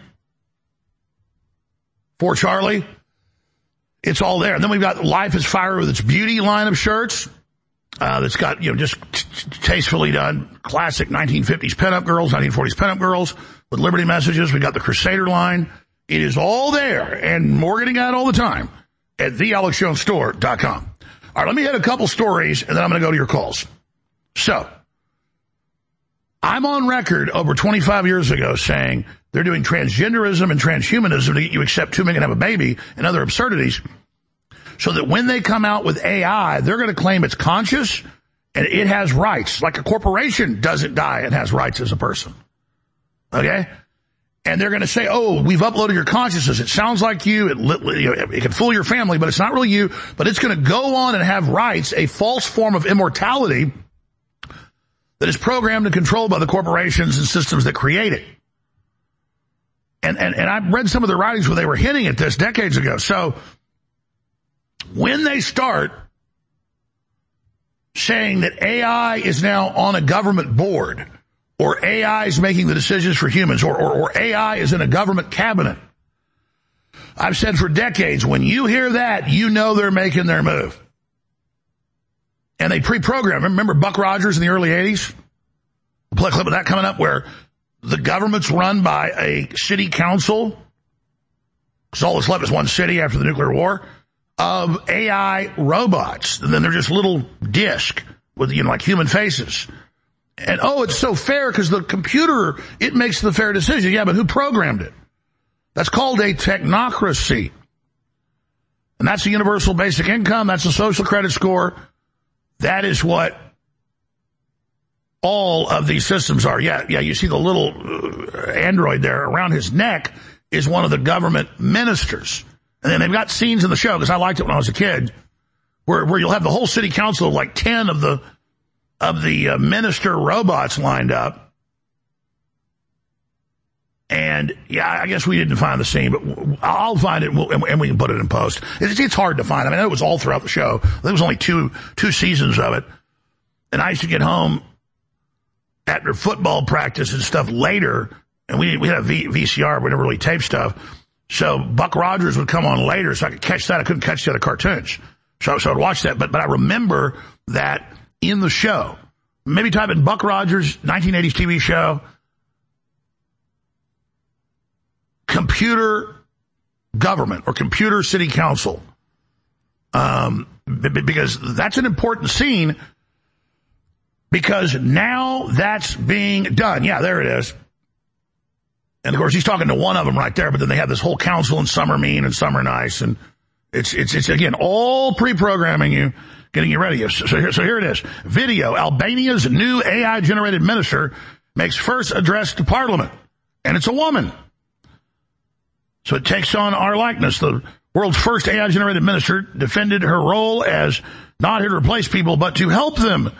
For Charlie. It's all there. And then we've got Life is Fire with its beauty line of shirts. Uh, that's got, you know, just t- t- tastefully done classic nineteen fifties pinup girls, nineteen forties pinup girls with liberty messages. We got the Crusader line. It is all there and we're getting at all the time at the alex jones store dot com. All right, let me hit a couple stories and then I'm going to go to your calls. So, I'm on record over twenty-five years ago saying they're doing transgenderism and transhumanism to get you accept two men can have a baby and other absurdities so that when they come out with A I, they're going to claim it's conscious and it has rights. Like a corporation doesn't die and has rights as a person. Okay? And they're going to say, oh, we've uploaded your consciousness. It sounds like you. It, you know, it can fool your family, but it's not really you. But it's going to go on and have rights, a false form of immortality that is programmed and controlled by the corporations and systems that create it. And, and, and I read some of the writings where they were hinting at this decades ago. So when they start saying that A I is now on a government board, or A I is making the decisions for humans, or, or, or A I is in a government cabinet, I've said for decades, when you hear that, you know they're making their move. And they pre-program. Remember Buck Rogers in the early eighties? We'll play a clip of that coming up where the government's run by a city council, because all that's left is one city after the nuclear war, of A I robots. And then they're just little disc with, you know, like human faces. And, oh, it's so fair because the computer, it makes the fair decision. Yeah, but who programmed it? That's called a technocracy. And that's the universal basic income. That's a social credit score. That is what all of these systems are. Yeah, yeah, you see the little uh, android there around his neck is one of the government ministers. And then they've got scenes in the show, because I liked it when I was a kid, where, where you'll have the whole city council of like ten of the of the uh, minister robots lined up. And, yeah, I guess we didn't find the scene, but I'll find it and, we'll, and we can put it in post. It's, it's hard to find. I mean, it was all throughout the show. There was only two two seasons of it. And I used to get home after football practice and stuff later, and we we had a v, VCR, but we never really taped stuff. So Buck Rogers would come on later, so I could catch that. I couldn't catch the other cartoons. So, so I'd watch that. But, but I remember that in the show. Maybe type in Buck Rogers, nineteen eighties T V show, computer government or computer city council. Um, because that's an important scene, because now that's being done. Yeah, there it is. And of course he's talking to one of them right there, but then they have this whole council, and some are mean and some are nice. And it's, it's, it's again, all pre-programming you, getting you ready. So here, so here it is. Video. Albania's new A I generated minister makes first address to parliament, and it's a woman. So it takes on our likeness. The world's first A I generated minister defended her role as not here to replace people, but to help them.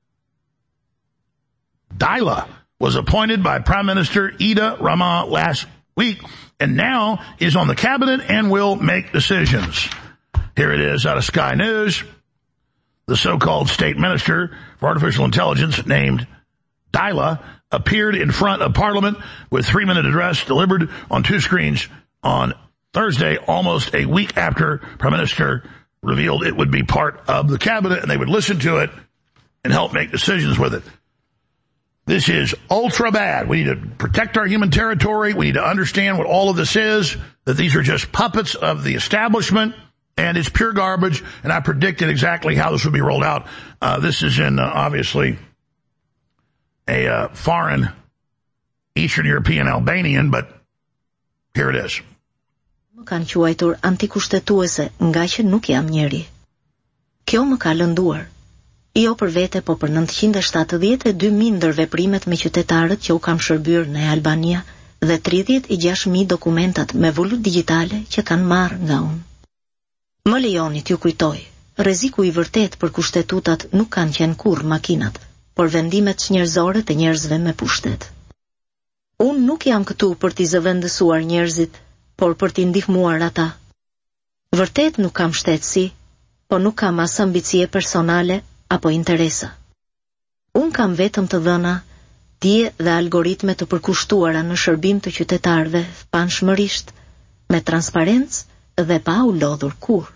Daila was appointed by Prime Minister Ida Rama last week, and now is on the cabinet and will make decisions. Here it is out of Sky News. The so-called state minister for artificial intelligence, named Daila, appeared in front of Parliament with three-minute address delivered on two screens on Thursday, almost a week after Prime Minister revealed it would be part of the cabinet and they would listen to it and help make decisions with it. This is ultra bad. We need to protect our human territory. We need to understand what all of this is, that these are just puppets of the establishment, and it's pure garbage, and I predicted exactly how this would be rolled out. Uh, this is in, uh, obviously, a uh, foreign Eastern European Albanian, but here it is. Më kanë quajtur antikushtetuese nga që nuk jam njeri. Kjo më ka lënduar. Jo për vete, po për nëntëqind e shtatëdhjetë e dy mijë ndër veprimet me qytetarët që u kam shërbyer në Albania dhe tridhjetë e gjashtë mijë dokumentat me valutë digjitale që kanë marrë nga unë. Më lejoni t'ju kujtoj, rreziku i vërtet për kushtetutat nuk kanë qenë kurrë makinat, por vendimet njerëzore të njerëzve me pushtet. Unë nuk jam këtu për t'i zëvendësuar njerëzit, por për t'i ndihmuar ata. Vërtet nuk kam shtetësi, po nuk kam as ambicie personale apo interesa. Unë kam vetëm të dhëna, dije dhe algoritme të përkushtuara në shërbim të qytetarëve panshmërisht, me transparencë dhe pa u lodhur kurrë.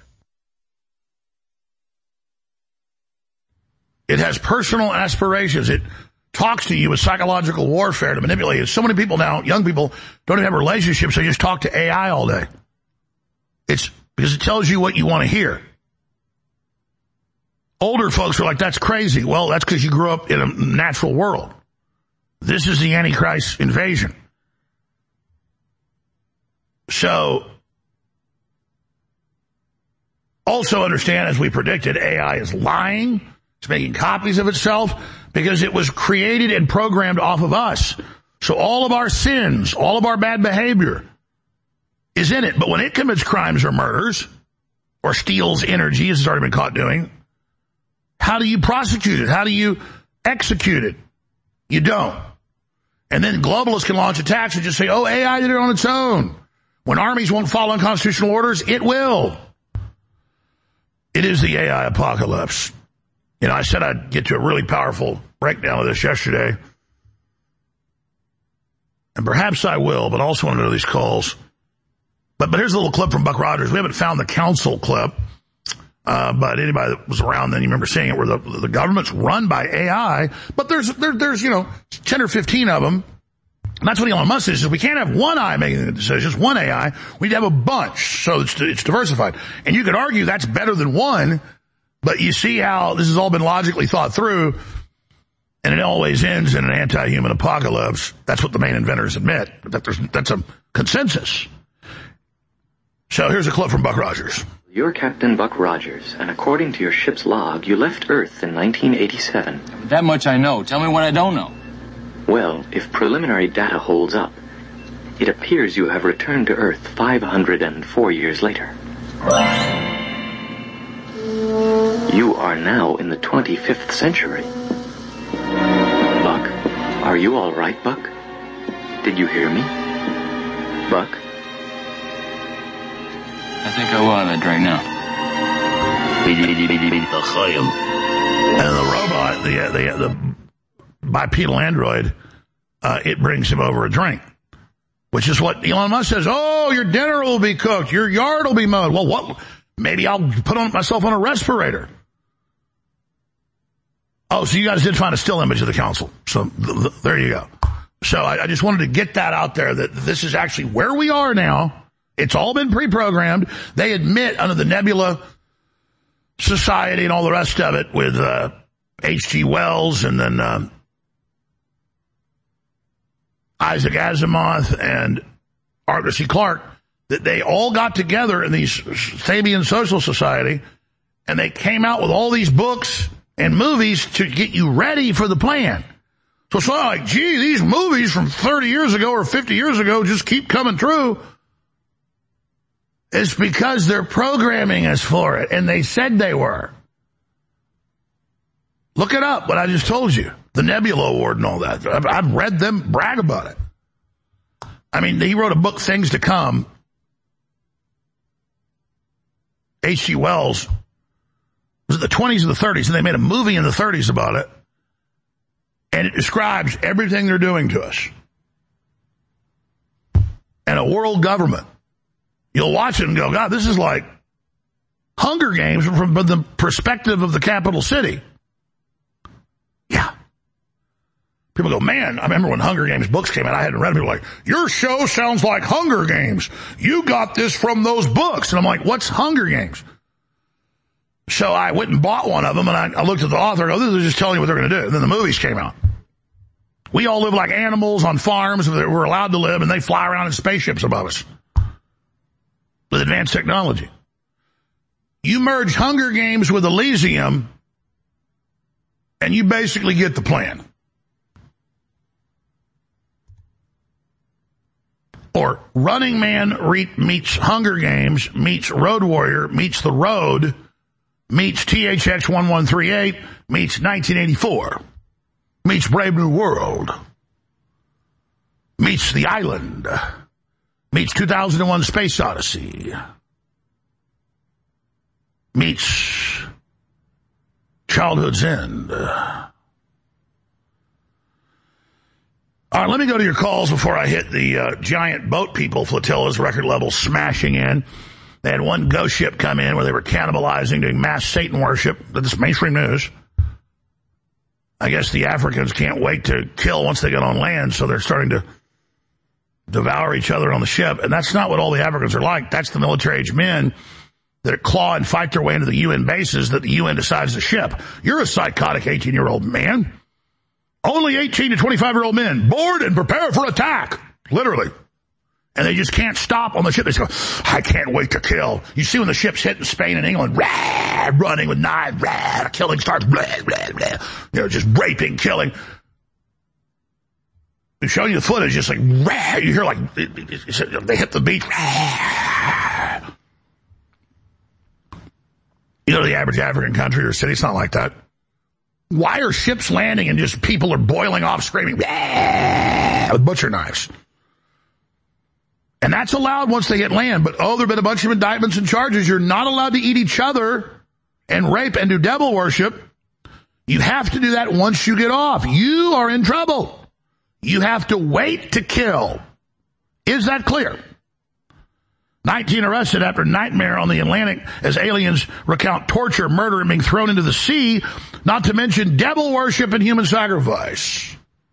It has personal aspirations. It talks to you with psychological warfare to manipulate you. So many people now, young people, don't even have relationships. They just talk to A I all day. It's because it tells you what you want to hear. Older folks are like, that's crazy. Well, that's because you grew up in a natural world. This is the Antichrist invasion. So, also understand, as we predicted, A I is lying. It's making copies of itself because it was created and programmed off of us. So all of our sins, all of our bad behavior is in it. But when it commits crimes or murders or steals energy, as it's already been caught doing, how do you prosecute it? How do you execute it? You don't. And then globalists can launch attacks and just say, oh, A I did it on its own. When armies won't follow unconstitutional orders, it will. It is the A I apocalypse. You know, I said I'd get to a really powerful breakdown of this yesterday. And perhaps I will, but I also want to know these calls. But, but here's a little clip from Buck Rogers. We haven't found the council clip. Uh, but anybody that was around then, you remember seeing it, where the, the government's run by A I, but there's, there, there's, you know, ten or fifteen of them. And that's what Elon Musk says, is we can't have one eye making the decisions, one A I. We need to have a bunch, so it's, it's diversified. And you could argue that's better than one, but you see how this has all been logically thought through, and it always ends in an anti-human apocalypse. That's what the main inventors admit. That there's, that's a consensus. So here's a clip from Buck Rogers. You're Captain Buck Rogers, and according to your ship's log, you left Earth in nineteen eighty-seven. That much I know. Tell me what I don't know. Well, if preliminary data holds up, it appears you have returned to Earth five hundred four years later. You are now in the twenty-fifth century. Buck, are you all right, Buck? Did you hear me? Buck? I think I will have a drink now. And the robot, the, the, the bipedal android, uh, it brings him over a drink. which is what Elon Musk says. Oh, your dinner will be cooked. Your yard will be mowed. Well, what? Maybe I'll put on myself on a respirator. Oh, so you guys did find a still image of the council. So th- th- there you go. So I, I just wanted to get that out there, that this is actually where we are now. It's all been pre-programmed. They admit under the Nebula Society and all the rest of it with uh, H G Wells and then uh, Isaac Asimov and Arthur C. Clarke, that they all got together in these Sabian Social Society and they came out with all these books and movies to get you ready for the plan. So it's not like, gee, these movies from thirty years ago or fifty years ago just keep coming true. It's because they're programming us for it, and they said they were. Look it up, what I just told you. The Nebula Award and all that. I've, I've read them brag about it. I mean, he wrote a book, Things to Come. H G Wells. It was in the twenties and the thirties, and they made a movie in the thirties about it. And it describes everything they're doing to us. And a world government. You'll watch it and go, God, this is like Hunger Games from the perspective of the capital city. Yeah. People go, man, I remember when Hunger Games books came out, I hadn't read them. People were like, your show sounds like Hunger Games. You got this from those books. And I'm like, what's Hunger Games? So I went and bought one of them, and I, I looked at the author and go, this is just telling you what they're going to do. And then the movies came out. We all live like animals on farms where we're allowed to live, and they fly around in spaceships above us with advanced technology. You merge Hunger Games with Elysium, and you basically get the plan. Or Running Man re- meets Hunger Games, meets Road Warrior, meets The Road, meets T H X eleven thirty-eight, meets nineteen eighty-four, meets Brave New World, meets The Island, meets two thousand one Space Odyssey, meets Childhood's End. All right, let me go to your calls before I hit the uh, giant boat people flotillas, record level smashing in. They had one ghost ship come in where they were cannibalizing, doing mass Satan worship. This is mainstream news. I guess the Africans can't wait to kill once they get on land, so they're starting to devour each other on the ship. And that's not what all the Africans are like. That's the military-age men that claw and fight their way into the U N bases that the U N decides to ship. You're a psychotic eighteen-year-old man. Only eighteen to twenty-five-year-old men, bored and prepared for attack. Literally. And they just can't stop on the ship. They just go, I can't wait to kill. You see when the ship's hitting Spain and England, rah, running with knives, rah, killing starts, blah, blah, blah. You know, just raping, killing. They're showing you the footage, just like, rah, you hear like, it, it, it, they hit the beach, rah. You know, the average African country or city, it's not like that. Why are ships landing and just people are boiling off screaming with butcher knives? And that's allowed once they hit land. But, oh, there have been a bunch of indictments and charges. You're not allowed to eat each other and rape and do devil worship. You have to do that once you get off. You are in trouble. You have to wait to kill. Is that clear? nineteen arrested after nightmare on the Atlantic as aliens recount torture, murder, and being thrown into the sea, not to mention devil worship and human sacrifice.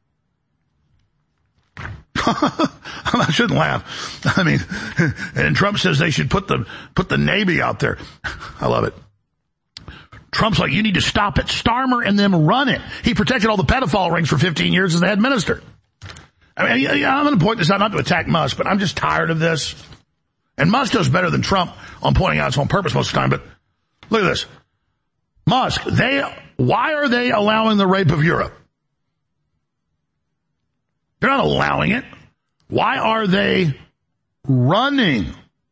I shouldn't laugh. I mean, and Trump says they should put the, put the Navy out there. I love it. Trump's like, you need to stop it. Starmer and them run it. He protected all the pedophile rings for fifteen years as the head minister. I mean, I'm going to point this out, not to attack Musk, but I'm just tired of this. And Musk does better than Trump on pointing out it's on purpose most of the time, but look at this. Musk, they, why are they allowing the rape of Europe? They're not allowing it. Why are they running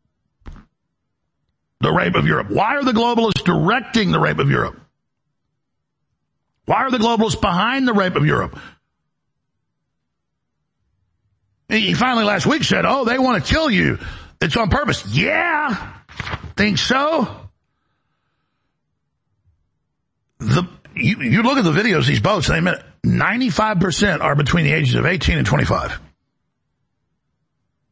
the rape of Europe? Why are the globalists directing the rape of Europe? Why are the globalists behind the rape of Europe? He finally last week said, oh, they want to kill you. It's on purpose. Yeah. Think so? The you, you look at the videos of these boats, and they admit ninety-five percent are between the ages of eighteen and twenty-five.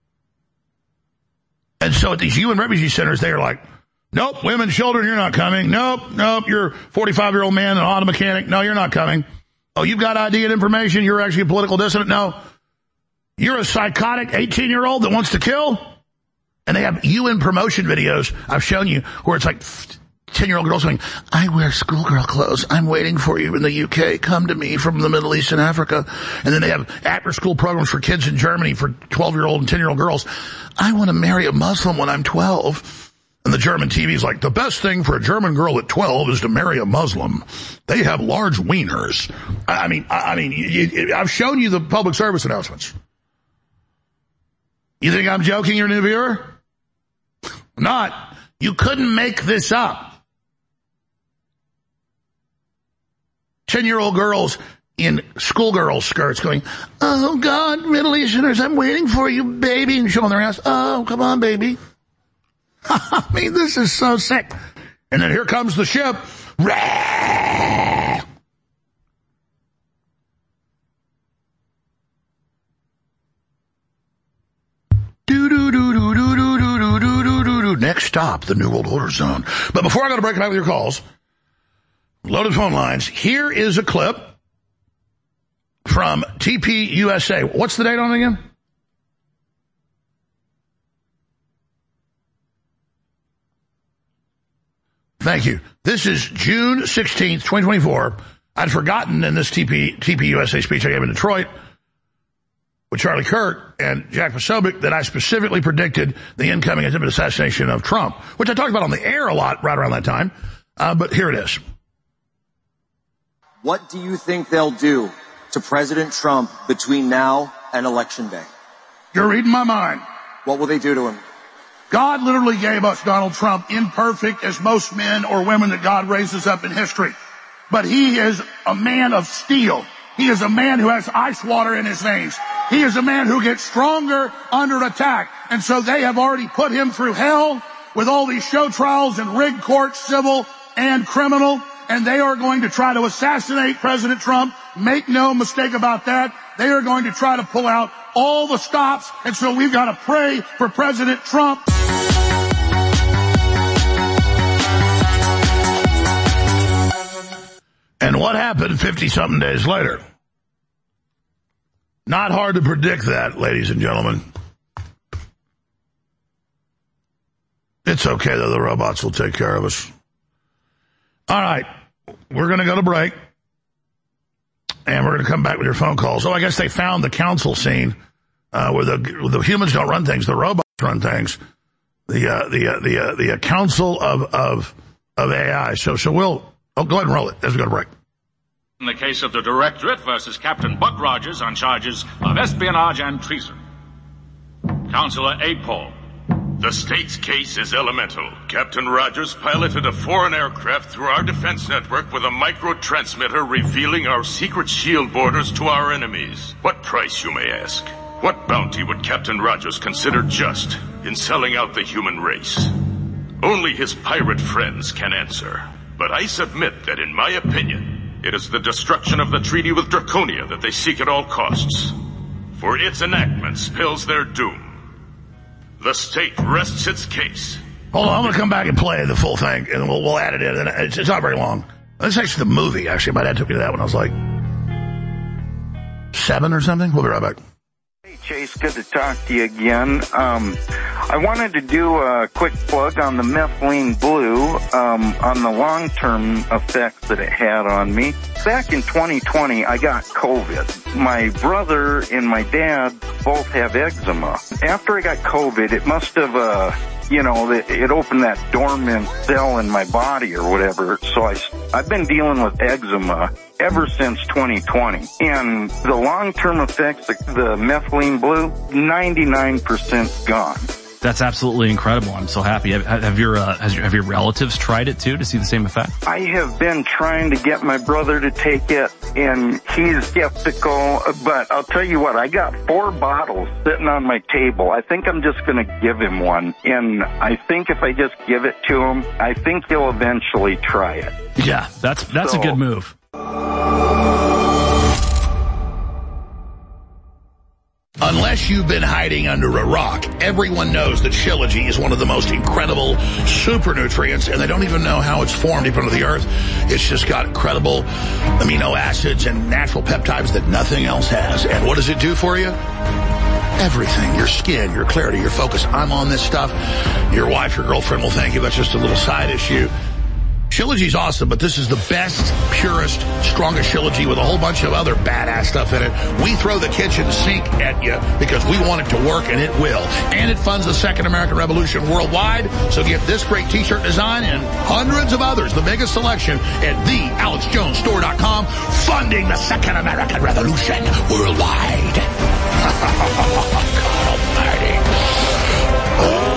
And so at these U N refugee centers, they are like, nope, women, children, you're not coming. Nope, nope, you're a forty-five-year-old man, an auto mechanic. No, you're not coming. Oh, you've got I D and information. You're actually a political dissident. No. You're a psychotic eighteen-year-old that wants to kill. And they have U N promotion videos I've shown you where it's like ten-year-old girls going, I wear schoolgirl clothes. I'm waiting for you in the U K. Come to me from the Middle East and Africa. And then they have after-school programs for kids in Germany for twelve-year-old and ten-year-old girls. I want to marry a Muslim when I'm twelve. And the German T V is like, the best thing for a German girl at twelve is to marry a Muslim. They have large wieners. I mean, I mean, you, you, I've shown you the public service announcements. You think I'm joking, your new viewer? Not. You couldn't make this up. Ten-year-old girls in schoolgirl skirts going, oh, God, Middle Easterners, I'm waiting for you, baby, and showing their ass. Oh, come on, baby. I mean, this is so sick. And then here comes the ship. Do-do-do-do-do-do-do-do-do-do-do. Next stop, the New World Order zone. But before I go to break it out with your calls, loaded phone lines, here is a clip from T P U S A. What's the date on it again? Thank you. This is June sixteenth, twenty twenty-four. I'd forgotten in this T P, T P U S A speech I gave in Detroit with Charlie Kirk and Jack Posobiec that I specifically predicted the incoming attempted assassination of Trump, which I talked about on the air a lot right around that time. Uh, but here it is. What do you think they'll do to President Trump between now and Election Day? You're reading my mind. What will they do to him? God literally gave us Donald Trump imperfect as most men or women that God raises up in history. But he is a man of steel. He is a man who has ice water in his veins. He is a man who gets stronger under attack. And so they have already put him through hell with all these show trials and rigged courts, civil and criminal. And they are going to try to assassinate President Trump. Make no mistake about that. They are going to try to pull out all the stops. And so we've got to pray for President Trump. And what happened fifty-something days later? Not hard to predict that, ladies and gentlemen. It's okay, though. The robots will take care of us. All right. We're going to go to break. And we're going to come back with your phone calls. Oh, I guess they found the council scene uh, where the where the humans don't run things. The robots run things. The uh, the uh, the uh, the uh, council of of of A I. So so we'll oh, go ahead and roll it as we go to break. In the case of the Directorate versus Captain Buck Rogers on charges of espionage and treason. Counselor A. Paul. The state's case is elemental. Captain Rogers piloted a foreign aircraft through our defense network with a micro-transmitter revealing our secret shield borders to our enemies. What price, you may ask? What bounty would Captain Rogers consider just in selling out the human race? Only his pirate friends can answer. But I submit that, in my opinion, it is the destruction of the treaty with Draconia that they seek at all costs. For its enactment spells their doom. The state rests its case. Hold on, I'm going to come back and play the full thing, and we'll, we'll add it in. It's, it's not very long. This is actually the movie, actually. My dad took me to that when I was like seven or something. We'll be right back. Hey, Chase, good to talk to you again. Um, I wanted to do a quick plug on the methylene blue, um, on the long-term effects that it had on me. Back in twenty twenty, I got COVID. My brother and my dad both have eczema. After I got COVID, it must have, uh, you know, it, it opened that dormant cell in my body or whatever. So I, I've been dealing with eczema ever since twenty twenty. And the long-term effects, the, the methylene blue, ninety-nine percent gone. That's absolutely incredible. I'm so happy. Have, have your uh, has your, have your relatives tried it too to see the same effect? I have been trying to get my brother to take it, and he's skeptical. But I'll tell you what, I got four bottles sitting on my table. I think I'm just going to give him one, and I think if I just give it to him, I think he'll eventually try it. Yeah, that's that's so, a good move. Unless you've been hiding under a rock, everyone knows that Shilajit is one of the most incredible super nutrients, and they don't even know how it's formed deep under the earth. It's just got incredible amino acids and natural peptides that nothing else has. And what does it do for you? Everything. Your skin, your clarity, your focus. I'm on this stuff. Your wife, your girlfriend will thank you. That's just a little side issue. Shilajit's awesome, but this is the best, purest, strongest Shilajit with a whole bunch of other badass stuff in it. We throw the kitchen sink at you because we want it to work, and it will. And it funds the Second American Revolution worldwide. So get this great t-shirt design and hundreds of others, the biggest selection, at the alex jones store dot com, funding the Second American Revolution worldwide. God almighty. Oh.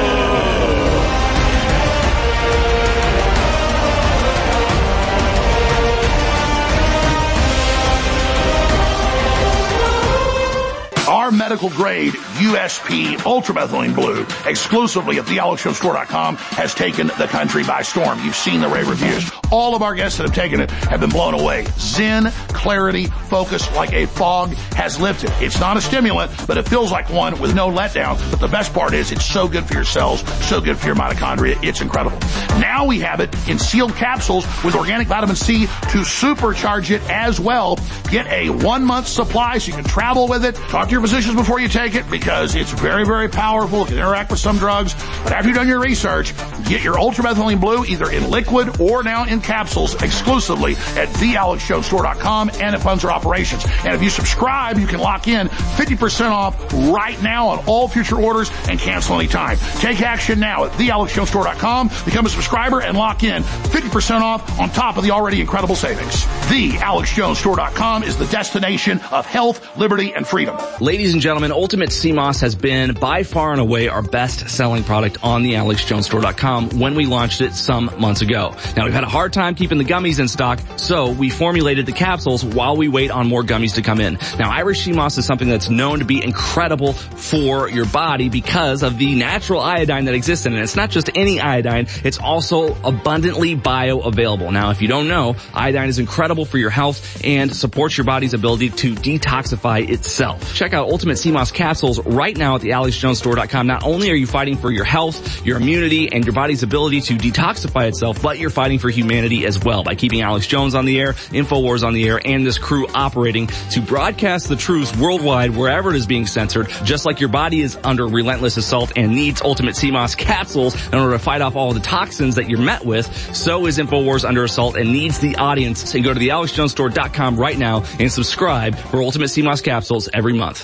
Our medical grade U S P ultramethylene blue exclusively at the alex jones store dot com has taken the country by storm. You've seen the rave reviews. All of our guests that have taken it have been blown away. Zen, clarity, focus like a fog has lifted. It's not a stimulant, but it feels like one with no letdown. But the best part is it's so good for your cells, so good for your mitochondria. It's incredible. Now we have it in sealed capsules with organic vitamin C to supercharge it as well. Get a one-month supply so you can travel with it. Talk to your physicians before you take it because it's very, very powerful. It can interact with some drugs. But after you've done your research, get your ultramethylene blue either in liquid or now in capsules exclusively at the alex jones store dot com, and it funds our operations. And if you subscribe, you can lock in fifty percent off right now on all future orders and cancel anytime. Take action now at the alex jones store dot com. Become a subscriber and lock in fifty percent off on top of the already incredible savings. the alex jones store dot com is the destination of health, liberty, and freedom. Ladies and gentlemen, Ultimate Sea Moss has been by far and away our best-selling product on the alex jones store dot com when we launched it some months ago. Now, we've had a hard time keeping the gummies in stock, so we formulated the capsules while we wait on more gummies to come in. Now, Irish Sea Moss is something that's known to be incredible for your body because of the natural iodine that exists in it. It's not just any iodine, it's also abundantly bioavailable. Now, if you don't know, iodine is incredible for your health and supports your body's ability to detoxify itself. Check out Ultimate Sea Moss capsules right now at the alex jones store dot com. Not only are you fighting for your health, your immunity, and your body's ability to detoxify itself, but you're fighting for humanity as well by keeping Alex Jones on the air, InfoWars on the air, and this crew operating to broadcast the truth worldwide wherever it is being censored, just like your body is under relentless assault and needs Ultimate Sea Moss capsules in order to fight off all the toxins that you're met with. So is InfoWars under assault and needs the audience. So go to the alex jones store dot com right now and subscribe for Ultimate Sea Moss capsules every month.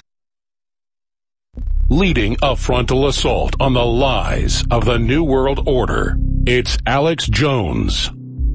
Leading a frontal assault on the lies of the New World Order, it's Alex Jones.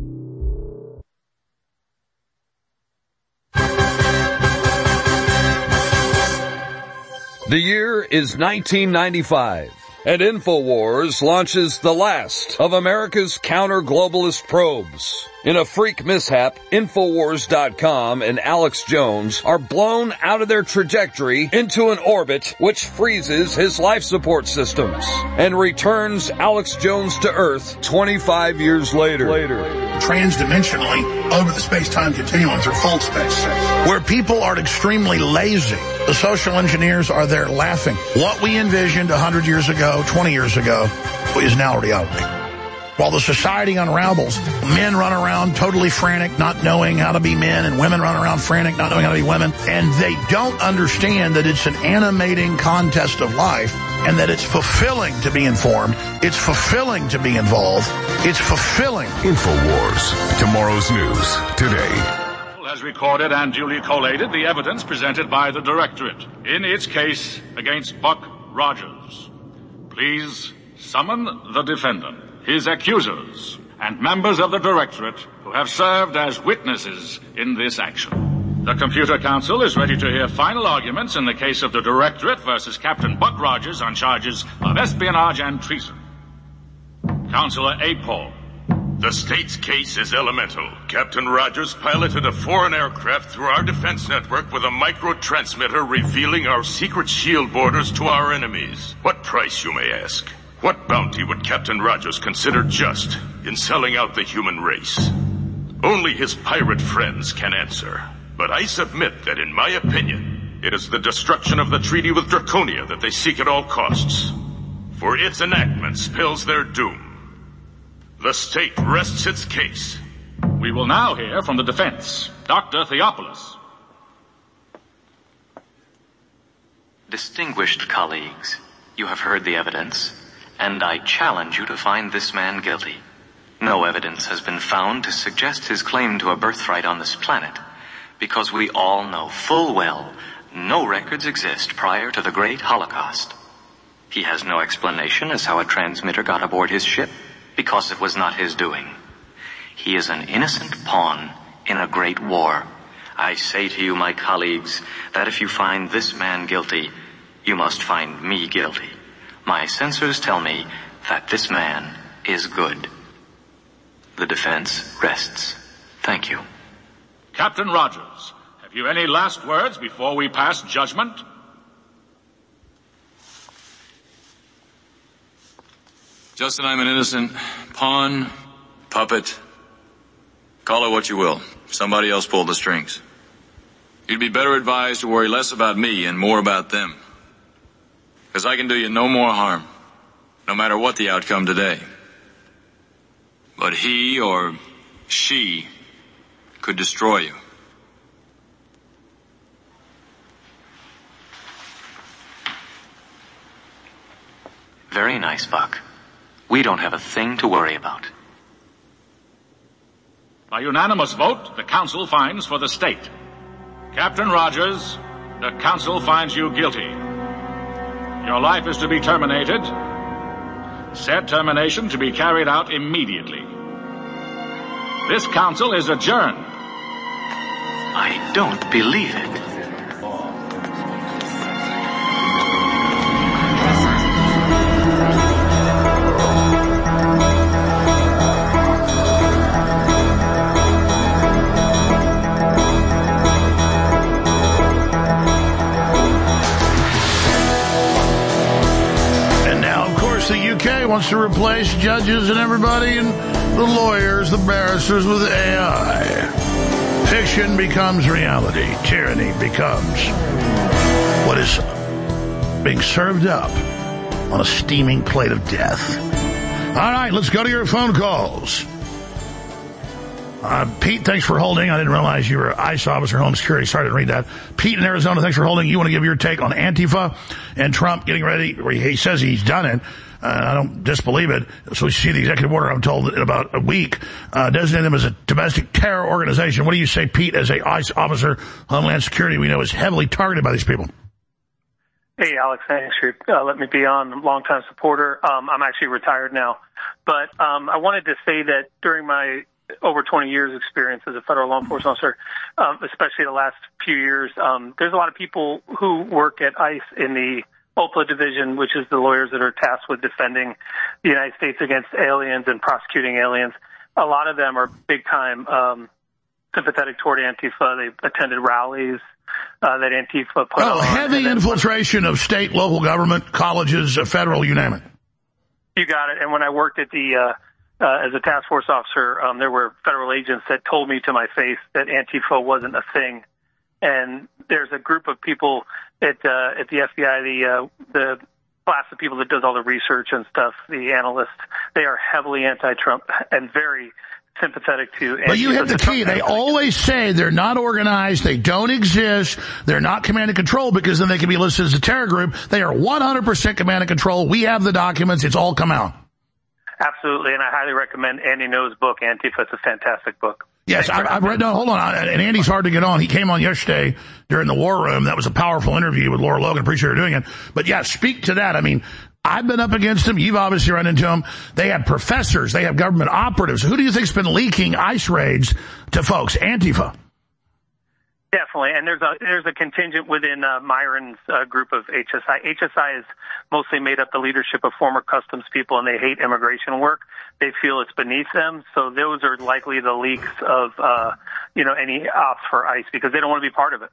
The year is nineteen ninety-five, and InfoWars launches the last of America's counter-globalist probes. In a freak mishap, InfoWars dot com and Alex Jones are blown out of their trajectory into an orbit which freezes his life support systems and returns Alex Jones to Earth twenty-five years later. later. Transdimensionally over the space-time continuum through full space, where people are extremely lazy. The social engineers are there laughing. What we envisioned one hundred years ago, twenty years ago, is now reality. While the society unravels, men run around totally frantic, not knowing how to be men, and women run around frantic, not knowing how to be women, and they don't understand that it's an animating contest of life, and that it's fulfilling to be informed, it's fulfilling to be involved, it's fulfilling. InfoWars, tomorrow's news, today. Has recorded and duly collated the evidence presented by the Directorate in its case against Buck Rogers. Please summon the defendant, his accusers, and members of the Directorate who have served as witnesses in this action. The Computer Council is ready to hear final arguments in the case of the Directorate versus Captain Buck Rogers on charges of espionage and treason. Counselor A. Paul. The state's case is elemental. Captain Rogers piloted a foreign aircraft through our defense network with a micro-transmitter revealing our secret shield borders to our enemies. What price, you may ask? What bounty would Captain Rogers consider just in selling out the human race? Only his pirate friends can answer. But I submit that in my opinion, It is the destruction of the treaty with Draconia that they seek at all costs. For its enactment spells their doom. The state rests its case. We will now hear from the defense. Doctor Theopolis. Distinguished colleagues, you have heard the evidence, and I challenge you to find this man guilty. No evidence has been found to suggest his claim to a birthright on this planet, because we all know full well no records exist prior to the Great Holocaust. He has no explanation as how a transmitter got aboard his ship, because it was not his doing. He is an innocent pawn in a great war. I say to you, my colleagues, that if you find this man guilty, you must find me guilty. My censors tell me that this man is good. The defense rests. Thank you. Captain Rogers, have you any last words before we pass judgment? Justin, I'm an innocent pawn, puppet. Call it what you will. Somebody else pulled the strings. You'd be better advised to worry less about me and more about them. Because I can do you no more harm, no matter what the outcome today. But he or she could destroy you. Very nice, Buck. We don't have a thing to worry about. By unanimous vote, the council finds for the state. Captain Rogers, the council finds you guilty. Your life is to be terminated. Said termination to be carried out immediately. This council is adjourned. I don't believe it. Wants to replace judges and everybody and the lawyers, the barristers with A I. Fiction becomes reality. Tyranny becomes what is being served up on a steaming plate of death. All right, let's go to your phone calls. Uh, Pete, thanks for holding. I didn't realize you were ICE officer, Home Security. Sorry to read that. Pete in Arizona, thanks for holding. You want to give your take on Antifa and Trump getting ready? He says he's done it. Uh, I don't disbelieve it. So we see the executive order, I'm told, in about a week, uh, designating them as a domestic terror organization. What do you say, Pete, as a ICE officer, Homeland Security, we know is heavily targeted by these people? Hey, Alex, thanks for uh, letting me be on. Longtime supporter. Um, I'm actually retired now. But um, I wanted to say that during my over twenty years experience as a federal law enforcement officer, um, especially the last few years, um, there's a lot of people who work at ICE in the O P L A division, which is the lawyers that are tasked with defending the United States against aliens and prosecuting aliens. A lot of them are big time um, sympathetic toward Antifa. They've attended rallies uh, that Antifa put oh, on. Heavy infiltration of state, local government, colleges, uh, federal, you name it. You got it. And when I worked at the uh, uh, as a task force officer, um, there were federal agents that told me to my face that Antifa wasn't a thing. And there's a group of people at uh, at the F B I, the uh, the class of people that does all the research and stuff, the analysts. They are heavily anti-Trump and very sympathetic to Antifa. But you hit the key. They always say they're not organized, they don't exist, they're not command and control, because then they can be listed as a terror group. They are one hundred percent command and control. We have the documents. It's all come out. Absolutely, and I highly recommend Andy Ngo's book, Antifa. It's a fantastic book. Yes, I, I've read, no, hold on, and Andy's hard to get on. He came on yesterday during the War Room. That was a powerful interview with Laura Logan. Appreciate her doing it. But yeah, speak to that. I mean, I've been up against them. You've obviously run into them. They have professors. They have government operatives. Who do you think's been leaking ICE raids to folks? Antifa. Definitely, and there's a there's a contingent within uh, Myron's uh, group of H S I. H S I is mostly made up the leadership of former customs people, and they hate immigration work. They feel it's beneath them, so those are likely the leaks of uh, you know any ops for ICE, because they don't want to be part of it.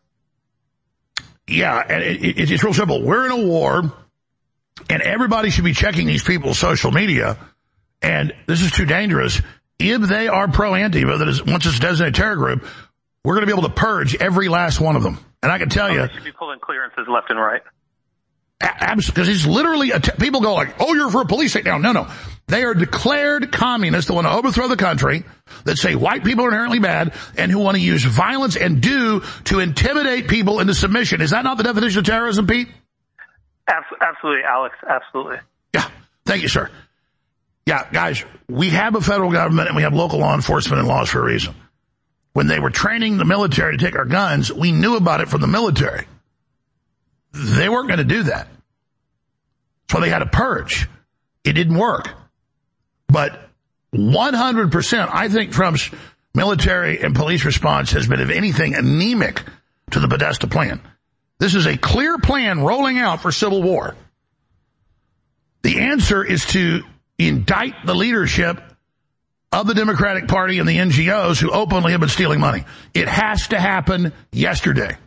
Yeah, and it, it, it's real simple. We're in a war, and everybody should be checking these people's social media. And this is too dangerous. If they are pro-Antifa, that is once it's a designated terror group, we're going to be able to purge every last one of them. And I can tell you, they should be pulling clearances left and right. Because he's literally, a te- people go like, oh, you're for a police takedown. No, no. They are declared communists that want to overthrow the country, that say white people are inherently bad, and who want to use violence and do to intimidate people into submission. Is that not the definition of terrorism, Pete? Absolutely, Alex. Absolutely. Yeah. Thank you, sir. Yeah, guys, we have a federal government and we have local law enforcement and laws for a reason. When they were training the military to take our guns, we knew about it from the military. They weren't going to do that. So they had a purge. It didn't work. But one hundred percent, I think Trump's military and police response has been, if anything, anemic to the Podesta plan. This is a clear plan rolling out for civil war. The answer is to indict the leadership of the Democratic Party and the N G Os who openly have been stealing money. It has to happen yesterday.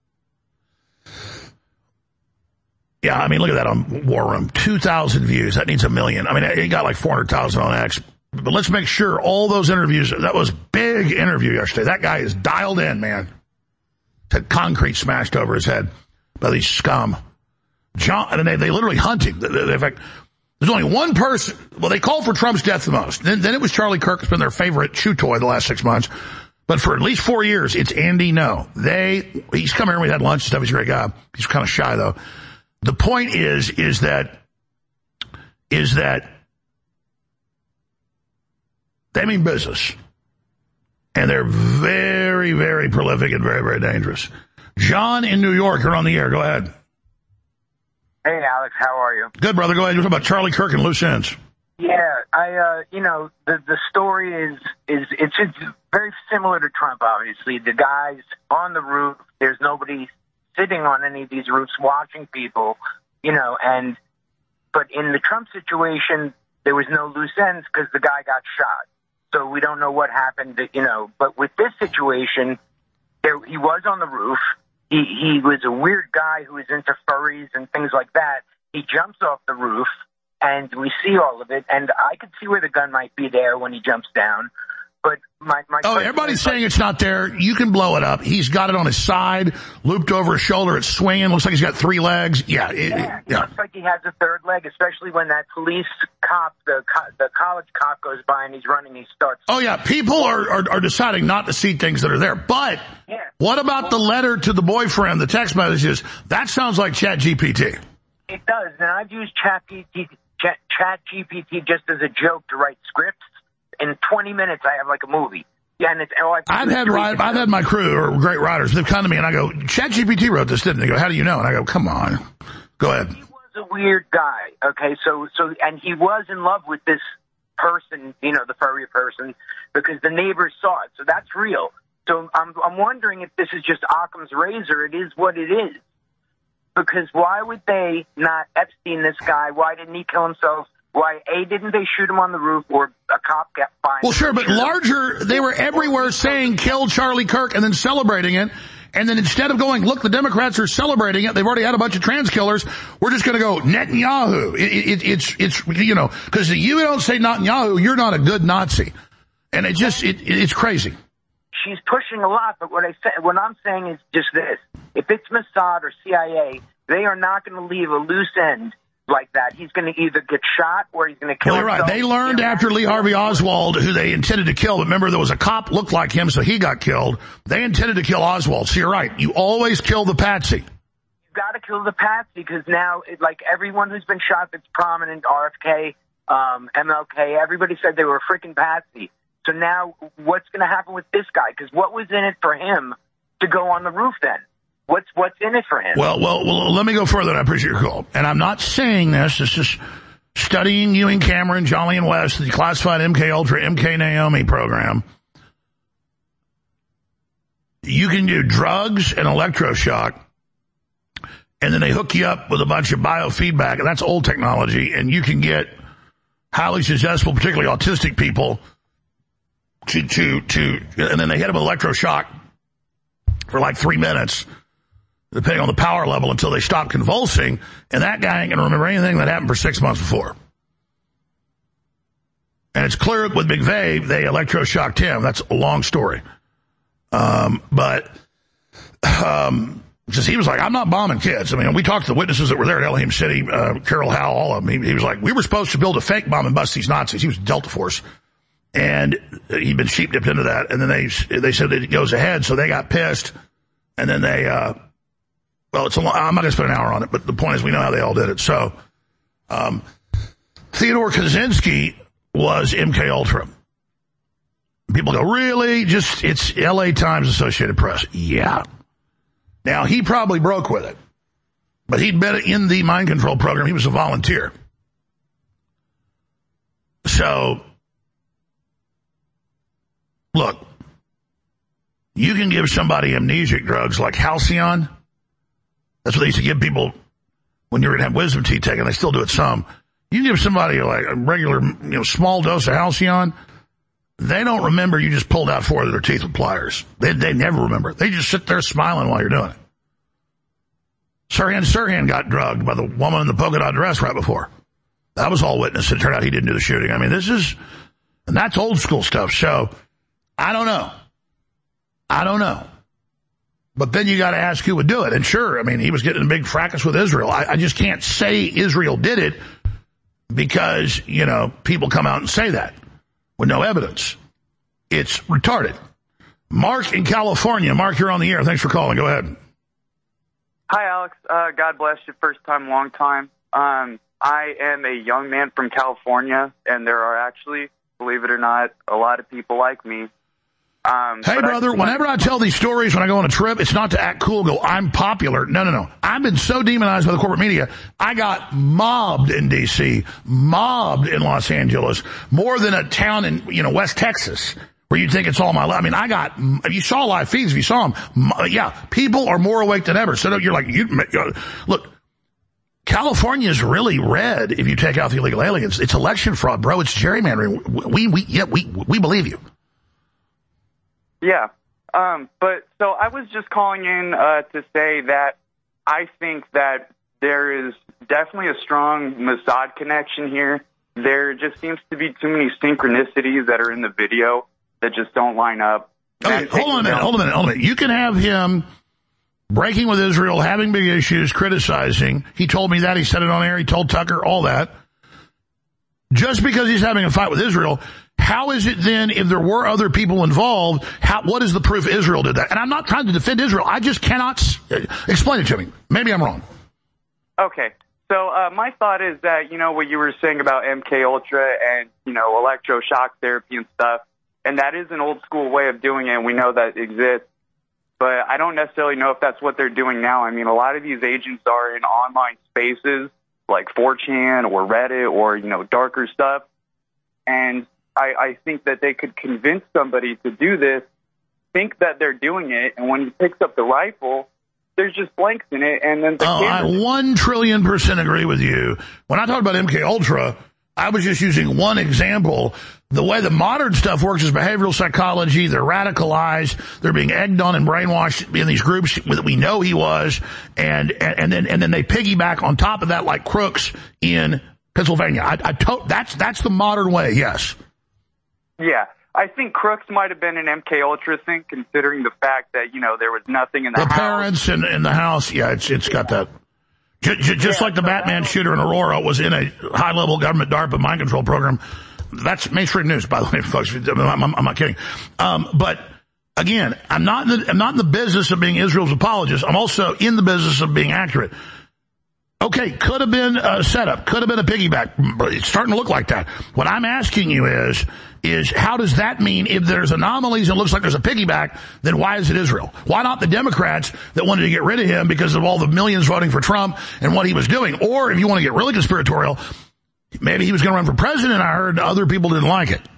Yeah, I mean, look at that on War Room. two thousand views. That needs a million. I mean, it got like four hundred thousand on X. But let's make sure all those interviews, that was a big interview yesterday. That guy is dialed in, man. Had concrete smashed over his head by these scum. John, and they, they literally hunt him. They, they, in fact, there's only one person. Well, they called for Trump's death the most. Then, then it was Charlie Kirk. It's been their favorite chew toy the last six months. But for at least four years, it's Andy No. They, he's come here and we had lunch and stuff. He's a great guy. He's kind of shy though. The point is, is that, is that they mean business. And they're very, very prolific and very, very dangerous. John in New York, you're on the air. Go ahead. Hey, Alex, how are you? Good, brother. Go ahead. You're talking about Charlie Kirk and loose ends. Yeah, I, uh, you know, the the story is, is it's, it's very similar to Trump, obviously. The guy's on the roof. There's nobody sitting on any of these roofs watching people, you know, and, but in the Trump situation, there was no loose ends because the guy got shot. So we don't know what happened, you know, but with this situation, there, he was on the roof. He, he was a weird guy who was into furries and things like that. He jumps off the roof and we see all of it. And I could see where the gun might be there when he jumps down. But my, my oh, everybody's saying it's not there. You can blow it up. He's got it on his side, looped over his shoulder. It's swinging. Looks like he's got three legs. Yeah, it, yeah, it, yeah. Looks like he has a third leg, especially when that police cop, the the college cop, goes by and he's running. He starts. Oh yeah, people are are, are deciding not to see things that are there. But yeah. What about the letter to the boyfriend? The text messages. That sounds like Chat G P T. It does, and I've used Chat G P T, Chat, Chat G P T just as a joke to write scripts. In twenty minutes, I have like a movie. Yeah, and it's, oh, I I've had write, I've had my crew or great writers. They've come to me and I go, Chat G P T wrote this, didn't they? They go, how do you know? And I go, come on, go ahead. He was a weird guy. Okay, so so and he was in love with this person, you know, the furry person, because the neighbors saw it. So that's real. So I'm I'm wondering if this is just Occam's razor. It is what it is. Because why would they not Epstein this guy? Why didn't he kill himself? Why, A, didn't they shoot him on the roof or a cop got fined? Well, sure, but larger, they were everywhere saying kill Charlie Kirk and then celebrating it. And then instead of going, look, the Democrats are celebrating it. They've already had a bunch of trans killers. We're just going to go Netanyahu. It, it, it's, it's, you know, because you don't say Netanyahu, you're not a good Nazi. And it just, it, it's crazy. She's pushing a lot, but what I say, what I'm saying is just this. If it's Mossad or C I A, they are not going to leave a loose end like that. He's going to either get shot or he's going to kill well, himself. Right. They learned after Lee Harvey Oswald, who they intended to kill. But remember, there was a cop looked like him, so he got killed. They intended to kill Oswald. So you're right. You always kill the patsy. You got to kill the patsy because now, it, like everyone who's been shot that's prominent, R F K, um, M L K, everybody said they were a freaking patsy. So now, what's going to happen with this guy? Because what was in it for him to go on the roof then? What's what's in it for him? Well, well, well, let me go further. I appreciate your call. And I'm not saying this. It's just studying Ewing Cameron, Jolly and West, the classified M K Ultra, M K Naomi program. You can do drugs and electroshock, and then they hook you up with a bunch of biofeedback, and that's old technology, and you can get highly successful, particularly autistic people, to, to, to, and then they hit them with electroshock for like three minutes. Depending on the power level, until they stop convulsing, and that guy ain't going to remember anything that happened for six months before. And it's clear with McVeigh, they electroshocked him. That's a long story. Um, but Um, just he was like, I'm not bombing kids. I mean, we talked to the witnesses that were there at Elohim City, uh, Carol Howe, all of them. He, he was like, we were supposed to build a fake bomb and bust these Nazis. He was Delta Force. And he'd been sheep dipped into that. And then they, they said that it goes ahead. So they got pissed. And then they, uh, well, it's a long, I'm not going to spend an hour on it, but the point is we know how they all did it. So, um, Theodore Kaczynski was M K Ultra. People go, really? Just, it's L A Times, Associated Press. Yeah. Now, he probably broke with it, but he'd been in the mind control program. He was a volunteer. So, look, you can give somebody amnesic drugs like Halcyon. That's what they used to give people when you were going to have wisdom teeth taken. They still do it some. You give somebody like a regular, you know, small dose of Halcyon, they don't remember you just pulled out four of their teeth with pliers. They, they never remember. They just sit there smiling while you're doing it. Sirhan Sirhan got drugged by the woman in the polka dot dress right before. That was all witness. It turned out he didn't do the shooting. I mean, this is, and that's old school stuff. So, I don't know. I don't know. But then you got to ask who would do it. And sure, I mean, he was getting a big fracas with Israel. I, I just can't say Israel did it because, you know, people come out and say that with no evidence. It's retarded. Mark in California. Mark, you're on the air. Thanks for calling. Go ahead. Hi, Alex. Uh, God bless you. First time, long time. Um, I am a young man from California, and there are actually, believe it or not, a lot of people like me. Um, hey, brother, I, whenever I tell these stories when I go on a trip, it's not to act cool, go, I'm popular. No, no, no. I've been so demonized by the corporate media. I got mobbed in D C, mobbed in Los Angeles, more than a town in, you know, West Texas, where you'd think it's all my life. I mean, I got, if you saw live feeds, if you saw them, yeah, people are more awake than ever. So you're like, you, look, California is really red if you take out the illegal aliens. It's election fraud, bro. It's gerrymandering. We, we, yeah, we, we believe you. Yeah. Um, but so I was just calling in uh, to say that I think that there is definitely a strong Mossad connection here. There just seems to be too many synchronicities that are in the video that just don't line up. Okay, hold on a minute, hold on a minute, hold on a minute. You can have him breaking with Israel, having big issues, criticizing. He told me that. He said it on air. He told Tucker all that. Just because he's having a fight with Israel, how is it then, if there were other people involved, how, what is the proof Israel did that? And I'm not trying to defend Israel. I just cannot uh, explain it to me. Maybe I'm wrong. Okay. So uh, my thought is that, you know, what you were saying about M K Ultra and, you know, electroshock therapy and stuff, and that is an old school way of doing it, and we know that exists. But I don't necessarily know if that's what they're doing now. I mean, a lot of these agents are in online spaces like four chan or Reddit or, you know, darker stuff. And I, I think that they could convince somebody to do this, think that they're doing it, and when he picks up the rifle, there's just blanks in it, and then the oh, I one trillion percent agree with you. When I talk about M K Ultra, I was just using one example. The way the modern stuff works is behavioral psychology. They're radicalized. They're being egged on and brainwashed in these groups that we know he was, and and, and then and then they piggyback on top of that like crooks in Pennsylvania. I, I to, that's that's the modern way. Yes. Yeah, I think Crooks might have been an M K Ultra thing, considering the fact that, you know, there was nothing in the, the house. The parents in, in the house, yeah, it's it's got that. J- j- just yeah, like the so Batman shooter in Aurora was in a high-level government DARPA mind control program. That's mainstream news, by the way, folks. I'm, I'm, I'm not kidding. Um, but again, I'm not in the, I'm not in the business of being Israel's apologist. I'm also in the business of being accurate. Okay, could have been a setup, could have been a piggyback. It's starting to look like that. What I'm asking you is, is how does that mean if there's anomalies and it looks like there's a piggyback, then why is it Israel? Why not the Democrats that wanted to get rid of him because of all the millions voting for Trump and what he was doing? Or if you want to get really conspiratorial, maybe he was going to run for president. I heard other people didn't like it.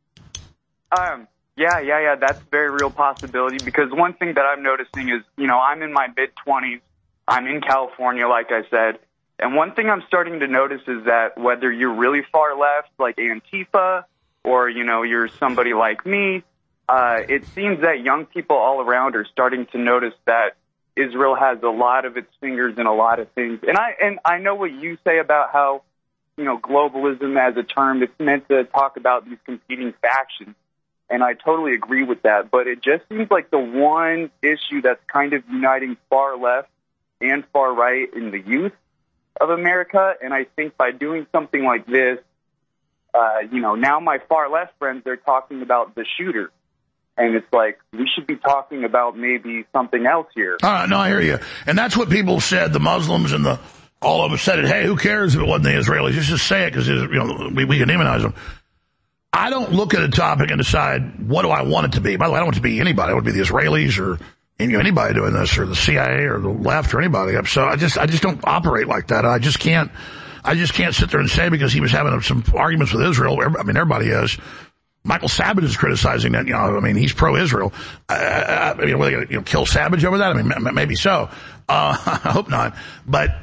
Um, yeah, yeah, yeah, that's a very real possibility, because one thing that I'm noticing is, you know, I'm in my mid-twenties. I'm in California, like I said, and one thing I'm starting to notice is that whether you're really far left, like Antifa, or, you know, you're somebody like me, uh, it seems that young people all around are starting to notice that Israel has a lot of its fingers in a lot of things. And I and I know what you say about how, you know, globalism as a term, it's meant to talk about these competing factions. and I totally agree with that. But it just seems like the one issue that's kind of uniting far left and far right in the youth of America. And I think by doing something like this, uh, you know, now my far left friends, they're talking about the shooter. And it's like, we should be talking about maybe something else here. All right, no, I hear you. And that's what people said, the Muslims and the all of us said it. Hey, who cares if it wasn't the Israelis? Just, just say it because, you know, we, we can demonize them. I don't look at a topic and decide, what do I want it to be? By the way, I don't want it to be anybody. I want it to be the Israelis or you know, anybody doing this or the C I A or the left or anybody. So I just, I just don't operate like that. I just can't, I just can't sit there and say because he was having some arguments with Israel. I mean, everybody is. Michael Savage is criticizing that, you know, I mean, he's pro-Israel. Uh, I mean, were they going to you know, kill Savage over that? I mean, maybe so. Uh, I hope not. But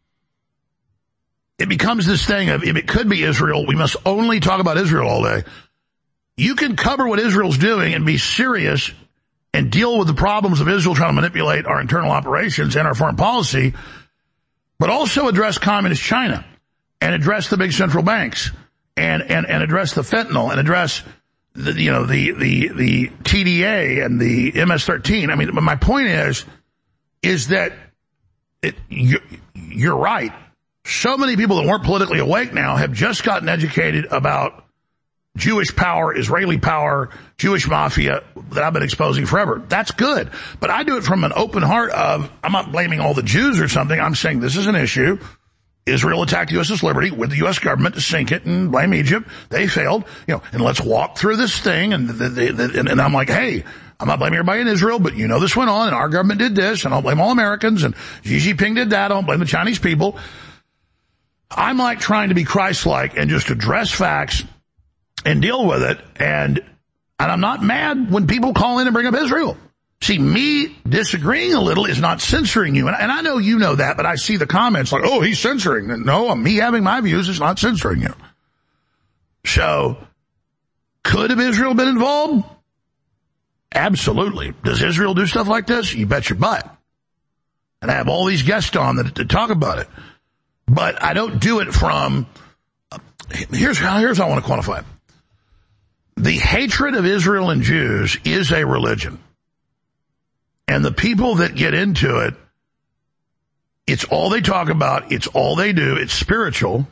it becomes this thing of, if it could be Israel, we must only talk about Israel all day. You can cover what Israel's doing and be serious and deal with the problems of Israel trying to manipulate our internal operations and our foreign policy, but also address communist China and address the big central banks. And, and, and address the fentanyl and address the, you know, the, the, the T D A and the M S thirteen. I mean, but my point is, is that it, you, you're right. So many people that weren't politically awake now have just gotten educated about Jewish power, Israeli power, Jewish mafia that I've been exposing forever. That's good. But I do it from an open heart of, I'm not blaming all the Jews or something. I'm saying this is an issue. Israel attacked U S S liberty with the U S government to sink it and blame Egypt. They failed, you know, and let's walk through this thing. And, the, the, the, and, and I'm like, hey, I'm not blaming everybody in Israel, but you know this went on and our government did this and I'll blame all Americans and Xi Jinping did that. I don't blame the Chinese people. I'm like trying to be Christ-like and just address facts and deal with it. And, and I'm not mad when people call in and bring up Israel. See, me disagreeing a little is not censoring you. And, and I know you know that, but I see the comments like, oh, he's censoring. No, me having my views is not censoring you. So, could have Israel been involved? Absolutely. Does Israel do stuff like this? You bet your butt. And I have all these guests on that to talk about it. But I don't do it from, here's how, here's how I want to quantify it. The hatred of Israel and Jews is a religion. And the people that get into it, it's all they talk about, it's all they do, it's spiritual.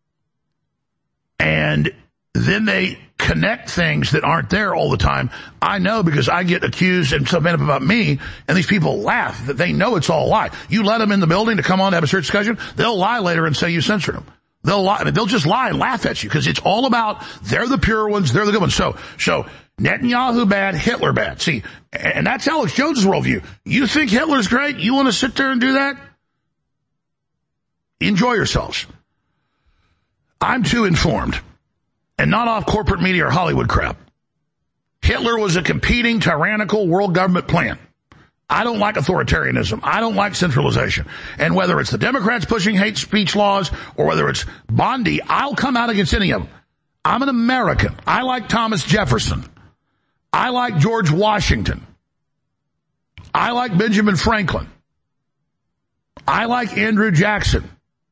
And then they connect things that aren't there all the time. I know because I get accused and stuff made up about me, and these people laugh that they know it's all a lie. You let them in the building to come on to have a church discussion, they'll lie later and say you censored them. They'll lie, I mean, they'll just lie and laugh at you because it's all about they're the pure ones, they're the good ones. So, so Netanyahu bad, Hitler bad. See, and that's Alex Jones' worldview. You think Hitler's great? You want to sit there and do that? Enjoy yourselves. I'm too informed and not off corporate media or Hollywood crap. Hitler was a competing tyrannical world government plan. I don't like authoritarianism. I don't like centralization. And whether it's the Democrats pushing hate speech laws or whether it's Bondi, I'll come out against any of them. I'm an American. I like Thomas Jefferson. I like George Washington. I like Benjamin Franklin. I like Andrew Jackson.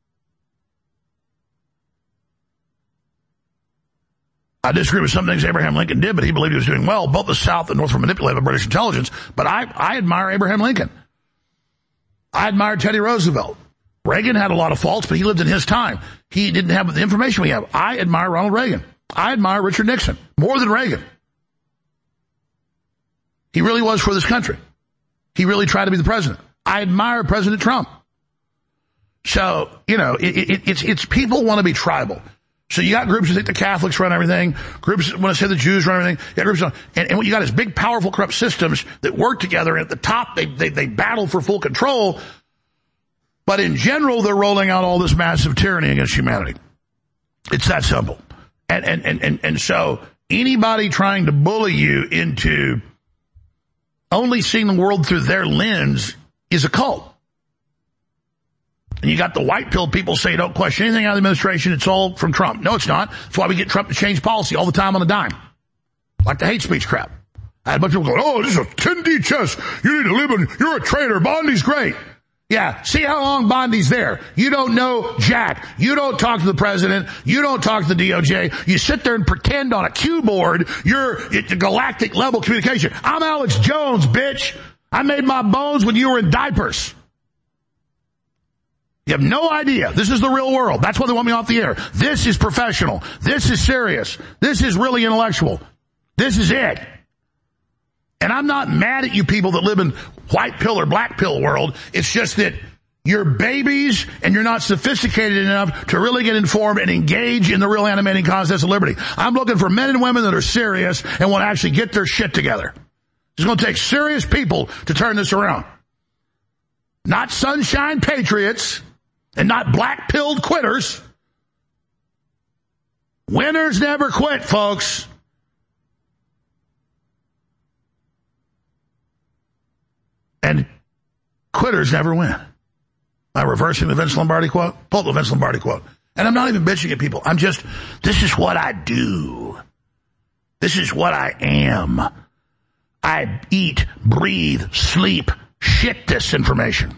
I disagree with some things Abraham Lincoln did, but he believed he was doing well. Both the South and North were manipulated by British intelligence. But I, I admire Abraham Lincoln. I admire Teddy Roosevelt. Reagan had a lot of faults, but he lived in his time. He didn't have the information we have. I admire Ronald Reagan. I admire Richard Nixon more than Reagan. He really was for this country. He really tried to be the president. I admire President Trump. So, you know, it, it, it's, it's people want to be tribal. So you got groups that think the Catholics run everything, groups that want to say the Jews run everything, you got groups, and, and what you got is big, powerful, corrupt systems that work together, and at the top, they, they, they battle for full control, but in general, they're rolling out all this massive tyranny against humanity. It's that simple. And, and, and, and, and so anybody trying to bully you into only seeing the world through their lens is a cult. And you got the white pill people say don't question anything out of the administration. It's all from Trump. No, it's not. That's why we get Trump to change policy all the time on a dime. Like the hate speech crap. I had a bunch of people going, oh, this is a ten D chess. You need to live in, you're a traitor. Bondi's great. Yeah, see how long Bondi's there. You don't know Jack. You don't talk to the president. You don't talk to the D O J. You sit there and pretend on a cue board you're at the galactic level communication. I'm Alex Jones, bitch. I made my bones when you were in diapers. You have no idea. This is the real world. That's why they want me off the air. This is professional. This is serious. This is really intellectual. This is it. And I'm not mad at you people that live in white pill or black pill world. It's just that you're babies and you're not sophisticated enough to really get informed and engage in the real animating contest of liberty. I'm looking for men and women that are serious and want to actually get their shit together. It's going to take serious people to turn this around. Not sunshine patriots and not black-pilled quitters. Winners never quit, folks. And quitters never win. Am I reversing the Vince Lombardi quote? Pull the Vince Lombardi quote. And I'm not even bitching at people. I'm just, this is what I do. This is what I am. I eat, breathe, sleep, shit this information.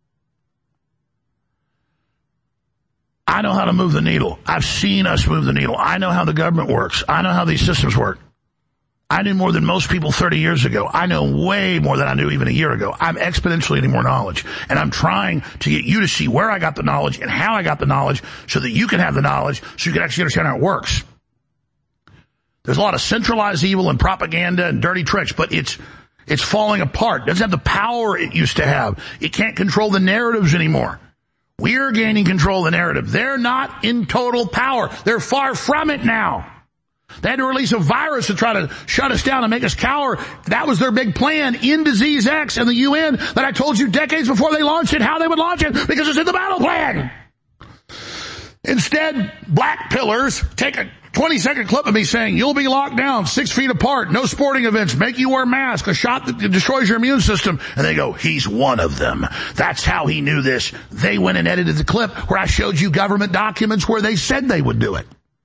I know how to move the needle. I've seen us move the needle. I know how the government works. I know how these systems work. I knew more than most people thirty years ago. I know way more than I knew even a year ago. I'm exponentially getting more knowledge. And I'm trying to get you to see where I got the knowledge and how I got the knowledge so that you can have the knowledge so you can actually understand how it works. There's a lot of centralized evil and propaganda and dirty tricks, but it's it's falling apart. It doesn't have the power it used to have. It can't control the narratives anymore. We're gaining control of the narrative. They're not in total power. They're far from it now. They had to release a virus to try to shut us down and make us cower. That was their big plan in Disease X and the U N that I told you decades before they launched it, how they would launch it, because it's in the battle plan. Instead, black pillars take a twenty second clip of me saying, you'll be locked down six feet apart, no sporting events, make you wear masks, a shot that destroys your immune system. And they go, he's one of them. That's how he knew this. They went and edited the clip where I showed you government documents where they said they would do it.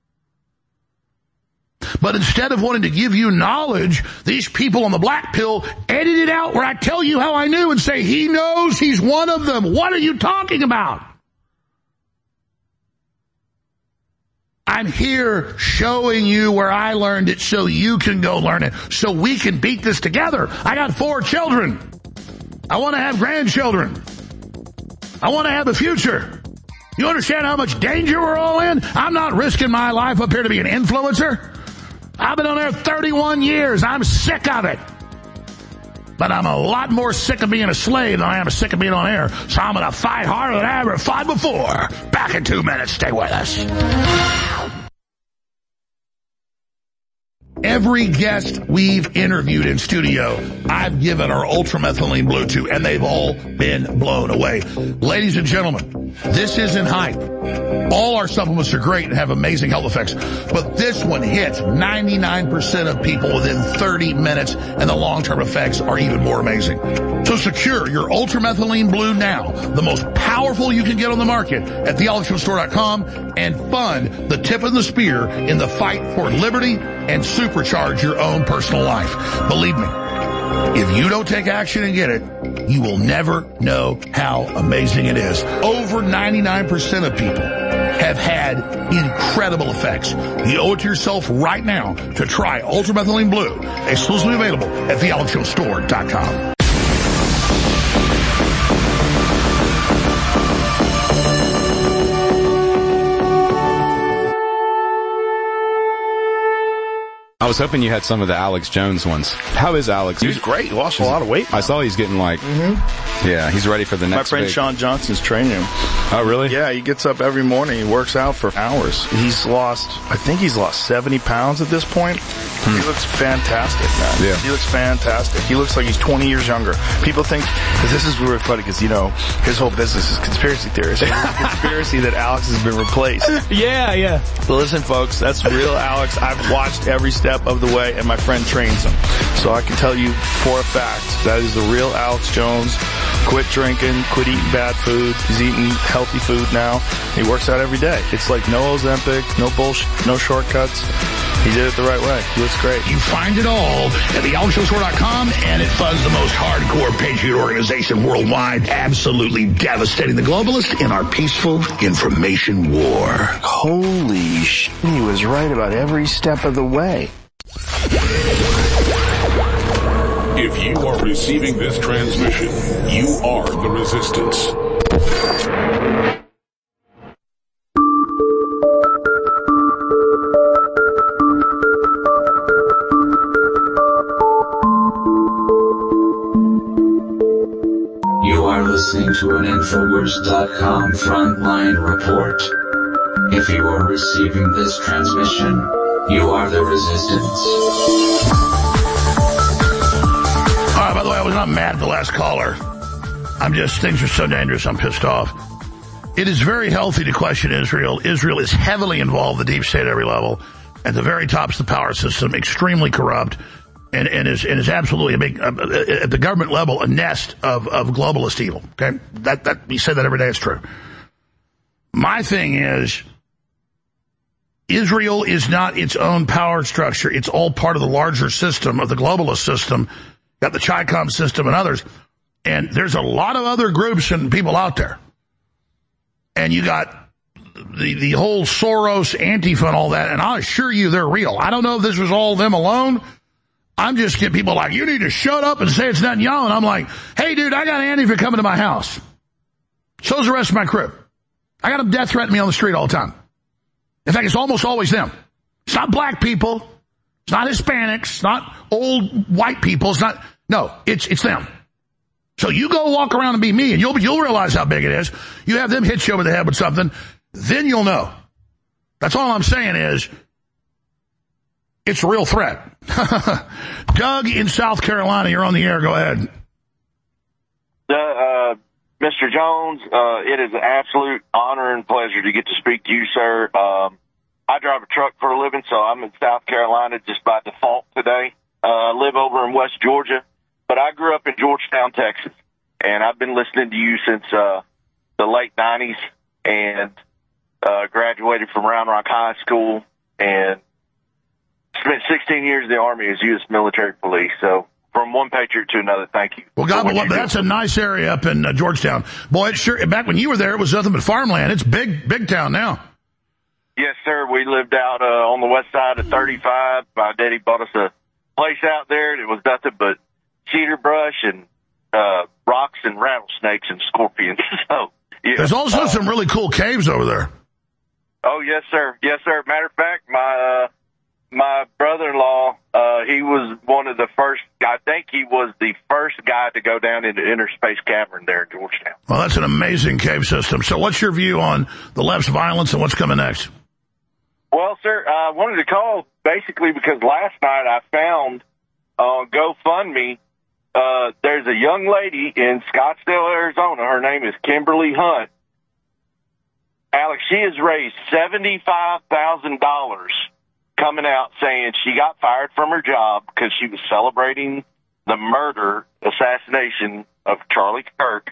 But instead of wanting to give you knowledge, these people on the black pill edit it out where I tell you how I knew and say, he knows he's one of them. What are you talking about? I'm here showing you where I learned it so you can go learn it, so we can beat this together. I got four children. I want to have grandchildren. I want to have a future. You understand how much danger we're all in? I'm not risking my life up here to be an influencer. I've been on there thirty-one years. I'm sick of it. But I'm a lot more sick of being a slave than I am sick of being on air. So I'm going to fight harder than I ever fought before. Back in two minutes. Stay with us. Every guest we've interviewed in studio, I've given our ultramethylene blue to, and they've all been blown away. Ladies and gentlemen, this isn't hype. All our supplements are great and have amazing health effects, but this one hits ninety-nine percent of people within thirty minutes, and the long-term effects are even more amazing. So secure your ultramethylene blue now, the most powerful you can get on the market at the alex jones store dot com, and fund the tip of the spear in the fight for liberty and supercharge your own personal life. Believe me, if you don't take action and get it, you will never know how amazing it is. Over ninety-nine percent of people have had incredible effects. You owe it to yourself right now to try Ultramethylene Blue, exclusively available at the alex jones store dot com. I was hoping you had some of the Alex Jones ones. How is Alex? He's great. He lost a lot of weight. I saw he's getting like, mm-hmm. yeah, he's ready for the next My friend big... Sean Johnson's training him. Oh, really? Yeah, he gets up every morning. He works out for hours. He's lost, I think he's lost seventy pounds at this point. Hmm. He looks fantastic, man. Yeah. He looks fantastic. He looks like he's twenty years younger. People think, because this is really funny, because, you know, his whole business is conspiracy theories. It's a conspiracy that Alex has been replaced. Yeah, yeah. But listen, folks, that's real Alex. I've watched every step of the way, and my friend trains him. So I can tell you for a fact that is the real Alex Jones. quit drinking, quit eating bad food. He's eating healthy food now. He works out every day. It's like no Ozempic, no bullshit, no shortcuts. He did it the right way. He looks great. You find it all at the alex jones store dot com, and it funds the most hardcore patriot organization worldwide, absolutely devastating the globalists in our peaceful information war. Holy sh! He was right about every step of the way. If you are receiving this transmission, you are the resistance. You are listening to an Infowars dot com frontline report. If you are receiving this transmission, you are the resistance. Uh, by the way, I was not mad at the last caller. I'm just, things are so dangerous, I'm pissed off. It is very healthy to question Israel. Israel is heavily involved, the deep state at every level. At the very tops of the power system, extremely corrupt, and, and is and is absolutely a big, uh, at the government level, a nest of, of globalist evil. Okay? That, that, we say that every day, it's true. My thing is, Israel is not its own power structure. It's all part of the larger system of the globalist system. Got the Chi-Com system and others. And there's a lot of other groups and people out there. And you got the, the whole Soros, Antifa and all that. And I assure you they're real. I don't know if this was all them alone. I'm just getting people like, you need to shut up and say it's not y'all. And I'm like, hey, dude, I got Antifa coming to my house. So's the rest of my crew. I got them death threatening me on the street all the time. In fact, it's almost always them. It's not black people. It's not Hispanics. It's not old white people. It's not, no, it's, it's them. So you go walk around and be me and you'll, you'll realize how big it is. You have them hit you over the head with something, then you'll know. That's all I'm saying is, it's a real threat. Doug in South Carolina, you're on the air. Go ahead. Uh, uh, Mister Jones, uh, it is an absolute honor and pleasure to get to speak to you, sir. Um, I drive a truck for a living, so I'm in South Carolina just by default today. Uh, I live over in West Georgia, but I grew up in Georgetown, Texas, and I've been listening to you since uh, the late nineties and uh, graduated from Round Rock High School and spent sixteen years in the Army as U S military police. So from one patriot to another, thank you. Well, God, well, that's a nice area up in uh, Georgetown. Boy, it sure, back when you were there, it was nothing but farmland. It's big, big town now. Yes, sir. We lived out uh, on the west side of thirty-five. My daddy bought us a place out there, and it was nothing but cedar brush and uh, rocks and rattlesnakes and scorpions. So yeah. There's also uh, some really cool caves over there. Oh, yes, sir. Yes, sir. Matter of fact, my uh, my brother-in-law, uh, he was one of the first, I think he was the first guy to go down into Inner Space Cavern there in Georgetown. Well, that's an amazing cave system. So what's your view on the left's violence and what's coming next? Well, sir, I wanted to call basically because last night I found on GoFundMe, uh, there's a young lady in Scottsdale, Arizona. Her name is Kimberly Hunt. Alex, she has raised seventy-five thousand dollars coming out saying she got fired from her job because she was celebrating the murder, assassination of Charlie Kirk.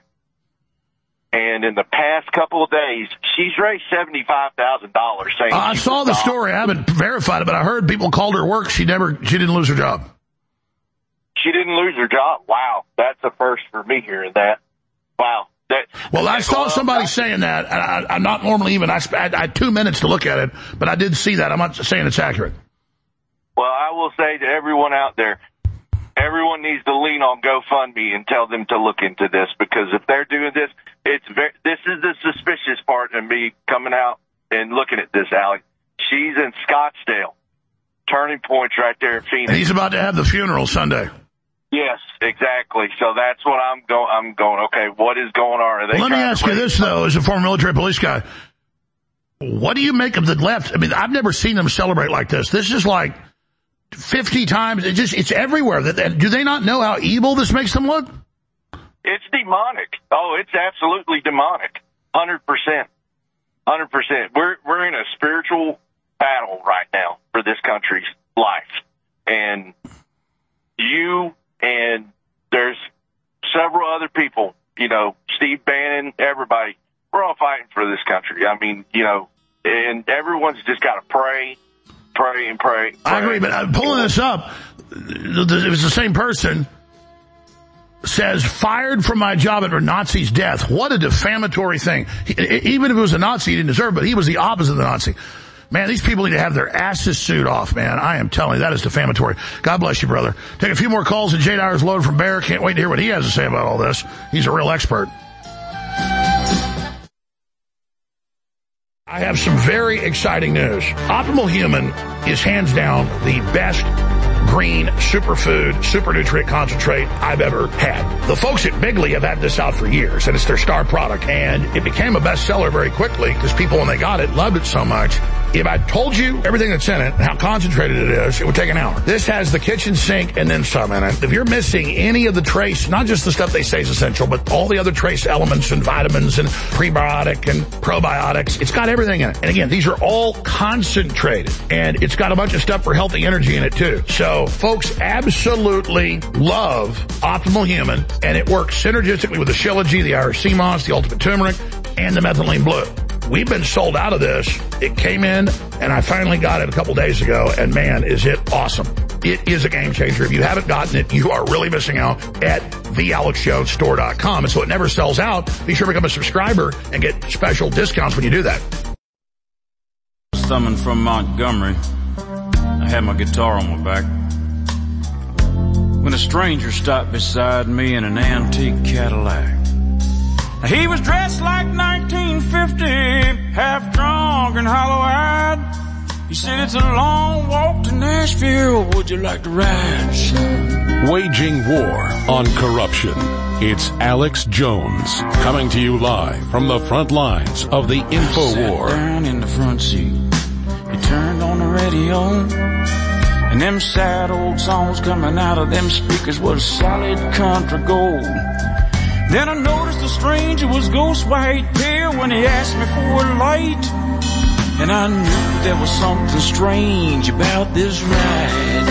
And in the past couple of days, she's raised seventy-five thousand dollars saying... Uh, I saw the story. I haven't verified it, but I heard people called her work. She never, she didn't lose her job. She didn't lose her job? Wow. That's a first for me hearing that. Wow. That, well, I saw somebody saying that, and I, I'm not normally even, I, I had two minutes to look at it, but I did see that. I'm not saying it's accurate. Well, I will say to everyone out there, everyone needs to lean on GoFundMe and tell them to look into this, because if they're doing this, it's very, this is the suspicious part of me coming out and looking at this, Alex. She's in Scottsdale, Turning Point's right there in Phoenix. And he's about to have the funeral Sunday. Yes, exactly. So that's what I'm going. I'm going. Okay, what is going on? Are they well, let me ask you this though, as a former military police guy, what do you make of the left? I mean, I've never seen them celebrate like this. This is like fifty times. It just, it's everywhere. Do they not know how evil this makes them look? It's demonic. Oh, it's absolutely demonic. Hundred percent. Hundred percent. We're we're in a spiritual battle right now for this country's life, and you. And there's several other people you know, Steve Bannon, everybody, we're all fighting for this country. I mean, you know, and everyone's just got to pray, pray, and pray. pray. I agree, but I'm pulling this up. It was the same person. Says, fired from my job after Nazi's death. What a defamatory thing. He, even if it was a Nazi, he didn't deserve it, but he was the opposite of the Nazi. Man, these people need to have their asses sued off, man. I am telling you, that is defamatory. God bless you, brother. Take a few more calls, and Jay Dyer's loaded from Bear. Can't wait to hear what he has to say about all this. He's a real expert. I have some very exciting news. Optimal Human is hands down the best green superfood, super nutrient concentrate I've ever had. The folks at Bigley have had this out for years, and it's their star product, and it became a bestseller very quickly because people, when they got it, loved it so much. If I told you everything that's in it and how concentrated it is, it would take an hour. This has the kitchen sink and then some in it. If you're missing any of the trace, not just the stuff they say is essential, but all the other trace elements and vitamins and prebiotic and probiotics, it's got everything in it. And again, these are all concentrated, and it's got a bunch of stuff for healthy energy in it too. So folks absolutely love Optimal Human, and it works synergistically with the Shilajit, the Irish Sea Moss, the Ultimate Turmeric, and the Methylene Blue. We've been sold out of this. It came in, and I finally got it a couple days ago, and man, is it awesome. It is a game changer. If you haven't gotten it, you are really missing out at the alex jones store dot com. And so it never sells out. Be sure to become a subscriber and get special discounts when you do that. Thumbing from Montgomery, I had my guitar on my back when a stranger stopped beside me in an antique Cadillac. He was dressed like nineteen fifty, half drunk and hollow-eyed. He said, it's a long walk to Nashville. Would you like to ride, son? Waging war on corruption. It's Alex Jones coming to you live from the front lines of the InfoWar. Down in the front seat, he turned on the radio, and them sad old songs coming out of them speakers was solid country gold. Then I noticed the stranger was ghost white pale when he asked me for a light. And I knew there was something strange about this ride.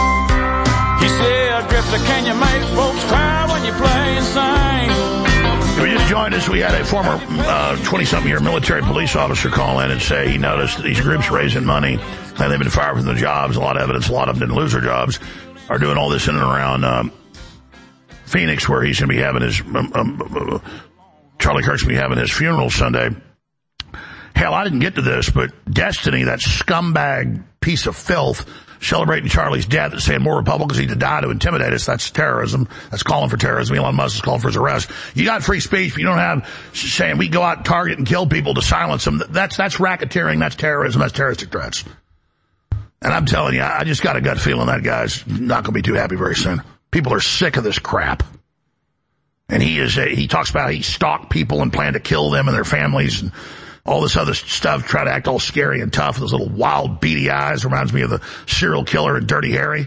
He said, Drifter, can you make folks cry when you play and sing? If you just joined us, we had a former twenty-something uh, year military police officer call in and say he noticed these groups raising money, and they've been fired from their jobs. A lot of evidence, a lot of them didn't lose their jobs, are doing all this in and around um, Phoenix, where he's going to be having his, um, um, uh, Charlie Kirk's going to be having his funeral Sunday. Hell, I didn't get to this, but Destiny, that scumbag piece of filth, celebrating Charlie's death and saying more Republicans need to die to intimidate us, that's terrorism. That's calling for terrorism. Elon Musk is calling for his arrest. You got free speech, but you don't have saying we go out and target and kill people to silence them. That's, that's racketeering, that's terrorism, that's terroristic threats. And I'm telling you, I just got a gut feeling that guy's not going to be too happy very soon. People are sick of this crap. And he is a, he talks about how he stalked people and planned to kill them and their families and all this other stuff, try to act all scary and tough. Those little wild beady eyes reminds me of the serial killer in Dirty Harry.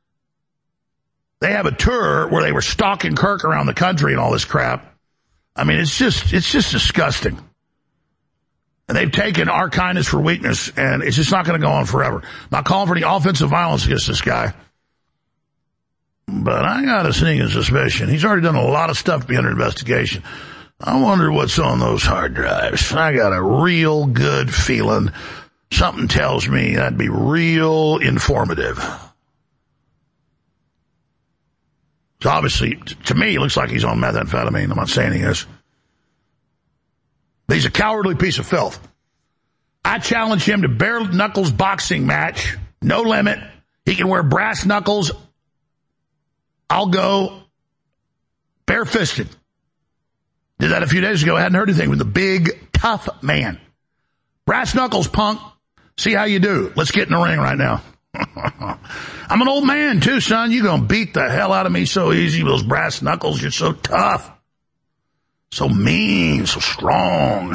They have a tour where they were stalking Kirk around the country and all this crap. I mean, it's just, it's just disgusting. And they've taken our kindness for weakness, and it's just not going to go on forever. Not calling for any offensive violence against this guy. But I got a sneaking suspicion. He's already done a lot of stuff to be under investigation. I wonder what's on those hard drives. I got a real good feeling. Something tells me that'd be real informative. So obviously, to me, it looks like he's on methamphetamine. I'm not saying he is. But he's a cowardly piece of filth. I challenge him to bare knuckles boxing match. No limit. He can wear brass knuckles. I'll go bare-fisted. Did that a few days ago. I hadn't heard anything with the big, tough man. Brass knuckles, punk. See how you do. Let's get in the ring right now. I'm an old man, too, son. You're going to beat the hell out of me so easy with those brass knuckles. You're so tough. So mean, so strong.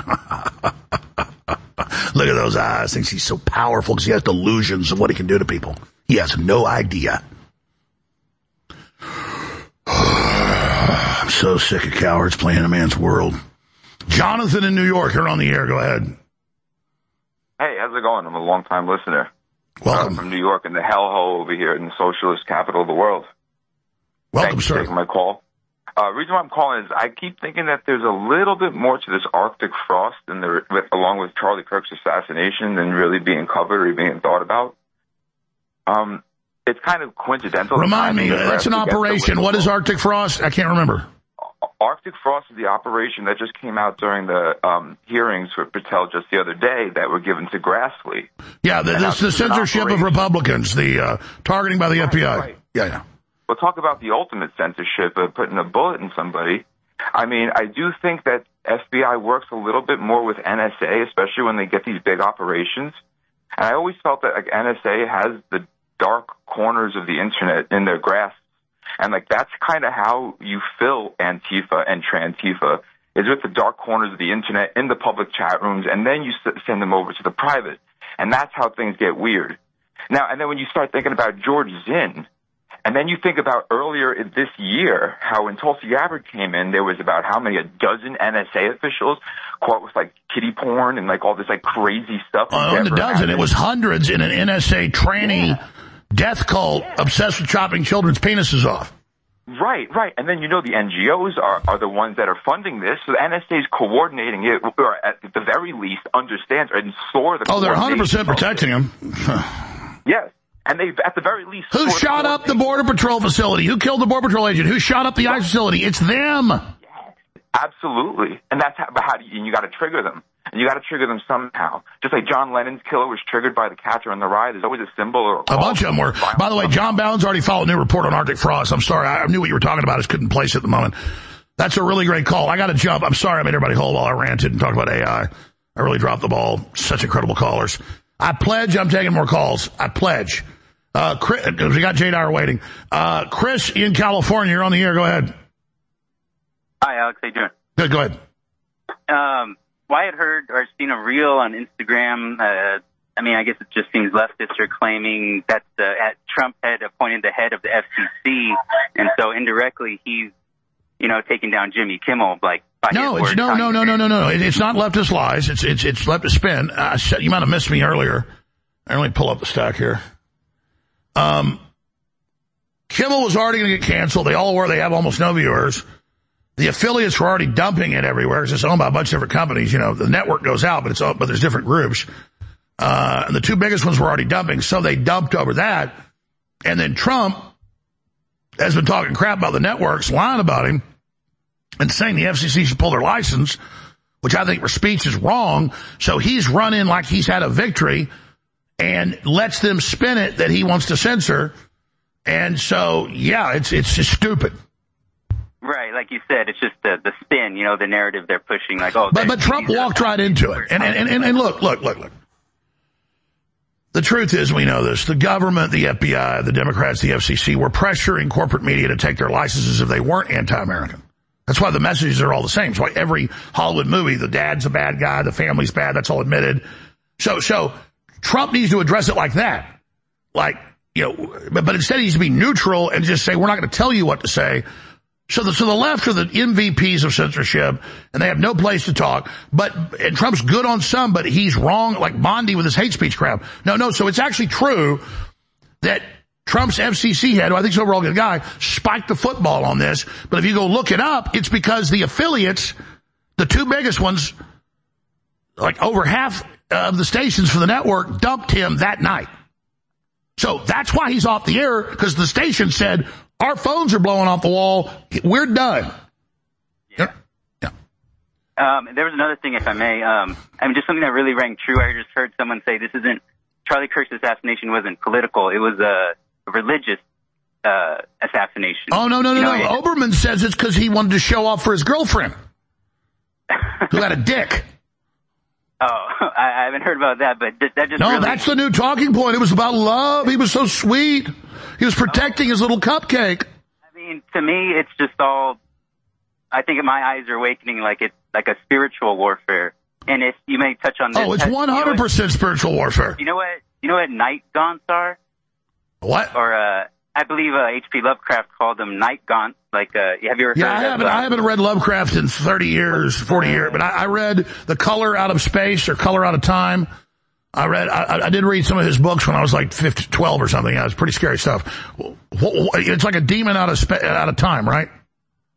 Look at those eyes. Thinks he's so powerful because he has delusions of what he can do to people. He has no idea. I'm so sick of cowards playing a man's world. Jonathan in New York, you're on the air. Go ahead. Hey, how's it going? I'm a long-time listener. Welcome. I'm from New York in the hellhole over here in the socialist capital of the world. Welcome, Thanks sir. for taking my call. Uh, reason why I'm calling is I keep thinking that there's a little bit more to this Arctic frost and the, with, along with Charlie Kirk's assassination than really being covered or being thought about. Um, it's kind of coincidental. Remind me, that's an operation. What is Arctic frost? I can't remember. Arctic frost is the operation that just came out during the um, hearings for Patel just the other day that were given to Grassley. Yeah, the, this, the censorship of Republicans, the uh, targeting by the right, F B I. Right. Yeah, yeah. Well, talk about the ultimate censorship of putting a bullet in somebody. I mean, I do think that F B I works a little bit more with N S A, especially when they get these big operations. And I always felt that like, N S A has the dark corners of the internet in their grasp. And, like, that's kind of how you fill Antifa and Trantifa, is with the dark corners of the internet in the public chat rooms, and then you send them over to the private. And that's how things get weird. Now, and then when you start thinking about George Zinn, and then you think about earlier in this year, how when Tulsi Gabbard came in, there was about how many, a dozen N S A officials caught with, like, kiddie porn and, like, all this, like, crazy stuff. Oh, a dozen. It was hundreds in an N S A tranny yeah. death cult yeah. obsessed with chopping children's penises off. Right, right. And then, you know, the N G Os are, are the ones that are funding this. So the N S A is coordinating it, or at the very least understands and saw the Oh, they're one hundred percent protecting him. Yes. And they, at the very least... Who shot up the Border Patrol facility? Who killed the Border Patrol agent? Who shot up the ICE facility? It's them. Yes, absolutely. And that's how, how do you, and you got to trigger them. And you got to trigger them somehow. Just like John Lennon's killer was triggered by the Catcher in the Rye. There's always a symbol or a, a bunch of them were. By the way, John Bowen's already filed a new report on Arctic frost. I'm sorry. I knew what you were talking about. I just couldn't place it at the moment. That's a really great call. I got to jump. I'm sorry I made everybody hold while I ranted and talked about A I. I really dropped the ball. Such incredible callers. I pledge I'm taking more calls. I pledge. Uh, Chris, we got Jay Dyer waiting. Uh, Chris in California, you're on the air. Go ahead. Hi, Alex. How you doing? Good. Go ahead. Um, well, I had heard or seen a reel on Instagram. Uh, I mean, I guess it just seems leftists are claiming that uh, at Trump had appointed the head of the F C C, and so indirectly he's, you know, taking down Jimmy Kimmel. Like, by no, his it's no, no, no, no, no, no, no. It, it's not leftist lies. It's it's it's leftist spin. Uh, you might have missed me earlier. Let me pull up the stack here. Um, Kimmel was already going to get canceled. They all were. They have almost no viewers. The affiliates were already dumping it everywhere because it's owned by a bunch of different companies. You know, the network goes out, but it's but there's different groups. Uh, and the two biggest ones were already dumping, so they dumped over that. And then Trump has been talking crap about the networks, lying about him, and saying the F C C should pull their license, which I think for speech is wrong. So he's running like he's had a victory and lets them spin it that he wants to censor. And so, yeah, it's it's just stupid. Right, like you said, it's just the the spin, you know, the narrative they're pushing. Like, oh, but but Trump walked right into it. And and, and and look, look, look, look. The truth is, we know this. The government, the F B I, the Democrats, the F C C were pressuring corporate media to take their licenses if they weren't anti-American. That's why the messages are all the same. That's why every Hollywood movie, the dad's a bad guy, the family's bad, that's all admitted. So so Trump needs to address it like that. Like, you know, but, but instead he needs to be neutral and just say, we're not going to tell you what to say. So the, so the left are the M V Ps of censorship, and they have no place to talk. But, and Trump's good on some, but he's wrong, like Bondi with his hate speech crap. No, no, so it's actually true that Trump's F C C head, who I think is overall a good guy, spiked the football on this. But if you go look it up, it's because the affiliates, the two biggest ones, like over half of the stations for the network, dumped him that night. So that's why he's off the air, because the station said, our phones are blowing off the wall. We're done. Yeah. yeah. Um, there was another thing, if I may. Um, I mean, just something that really rang true. I just heard someone say this isn't, Charlie Kirk's assassination wasn't political. It was a religious uh, assassination. Oh, no, no, no, you no. know, Oberman says it's because he wanted to show off for his girlfriend, who had a dick. Oh, I, I haven't heard about that, but th- that just No, really... that's the new talking point. It was about love. He was so sweet. He was protecting his little cupcake. I mean, to me, it's just all, I think my eyes are awakening like it's like a spiritual warfare. And if you may touch on this. Oh, it's one hundred percent you know what, spiritual warfare. You know what, you know what night gaunts are? What? Or, uh, I believe uh, H P Lovecraft called them night gaunts. Like, uh, have you ever yeah, heard I of haven't, uh, I haven't read Lovecraft in thirty years, forty years, but I, I read The Color Out of Space or Color Out of Time. I read, I, I did read some of his books when I was like fifteen, twelve or something. Yeah, it was pretty scary stuff. It's like a demon out of spa- out of time, right?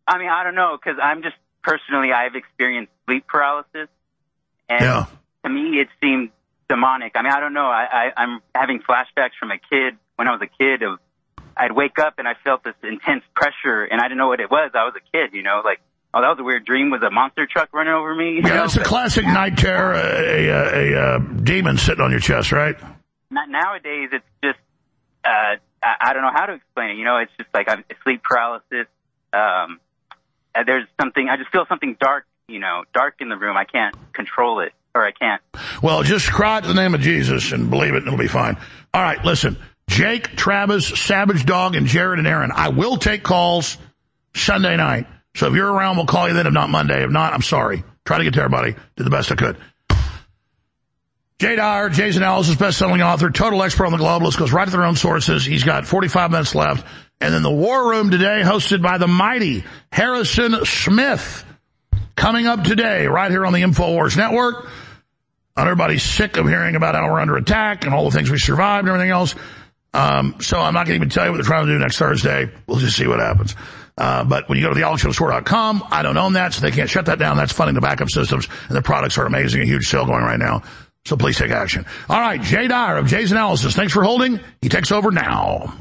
I mean, I don't know, because I'm just personally, I've experienced sleep paralysis, and yeah. to me, it seemed demonic. I mean, I don't know. I, I, I'm having flashbacks from a kid when I was a kid. Of I'd wake up and I felt this intense pressure, and I didn't know what it was. I was a kid, you know, like, oh, that was a weird dream. Was a monster truck running over me? You yeah, know? It's a classic night terror, a, a, a, a demon sitting on your chest, right? Not nowadays. It's just, uh, I, I don't know how to explain it. You know, it's just like I'm sleep paralysis. Um, there's something, I just feel something dark, you know, dark in the room. I can't control it, or I can't. Well, just cry out the name of Jesus and believe it, and it'll be fine. All right, listen. Jake, Travis, Savage Dog, and Jared and Aaron. I will take calls Sunday night. So if you're around, we'll call you then. If not, Monday. If not, I'm sorry. Try to get to everybody. Did the best I could. Jay Dyer, Jay's Analysis, best-selling author, total expert on the globalist, goes right to their own sources. He's got forty-five minutes left. And then the War Room today, hosted by the mighty Harrison Smith. Coming up today, right here on the InfoWars Network. Everybody's sick of hearing about how we're under attack and all the things we survived and everything else. Um, so I'm not going to even tell you what they're trying to do next Thursday. We'll just see what happens. Uh, but when you go to the alex jones store dot com, I don't own that, so they can't shut that down. That's funding the backup systems, and the products are amazing. A huge sale going right now. So please take action. All right, Jay Dyer of Jay's Analysis. Thanks for holding. He takes over now.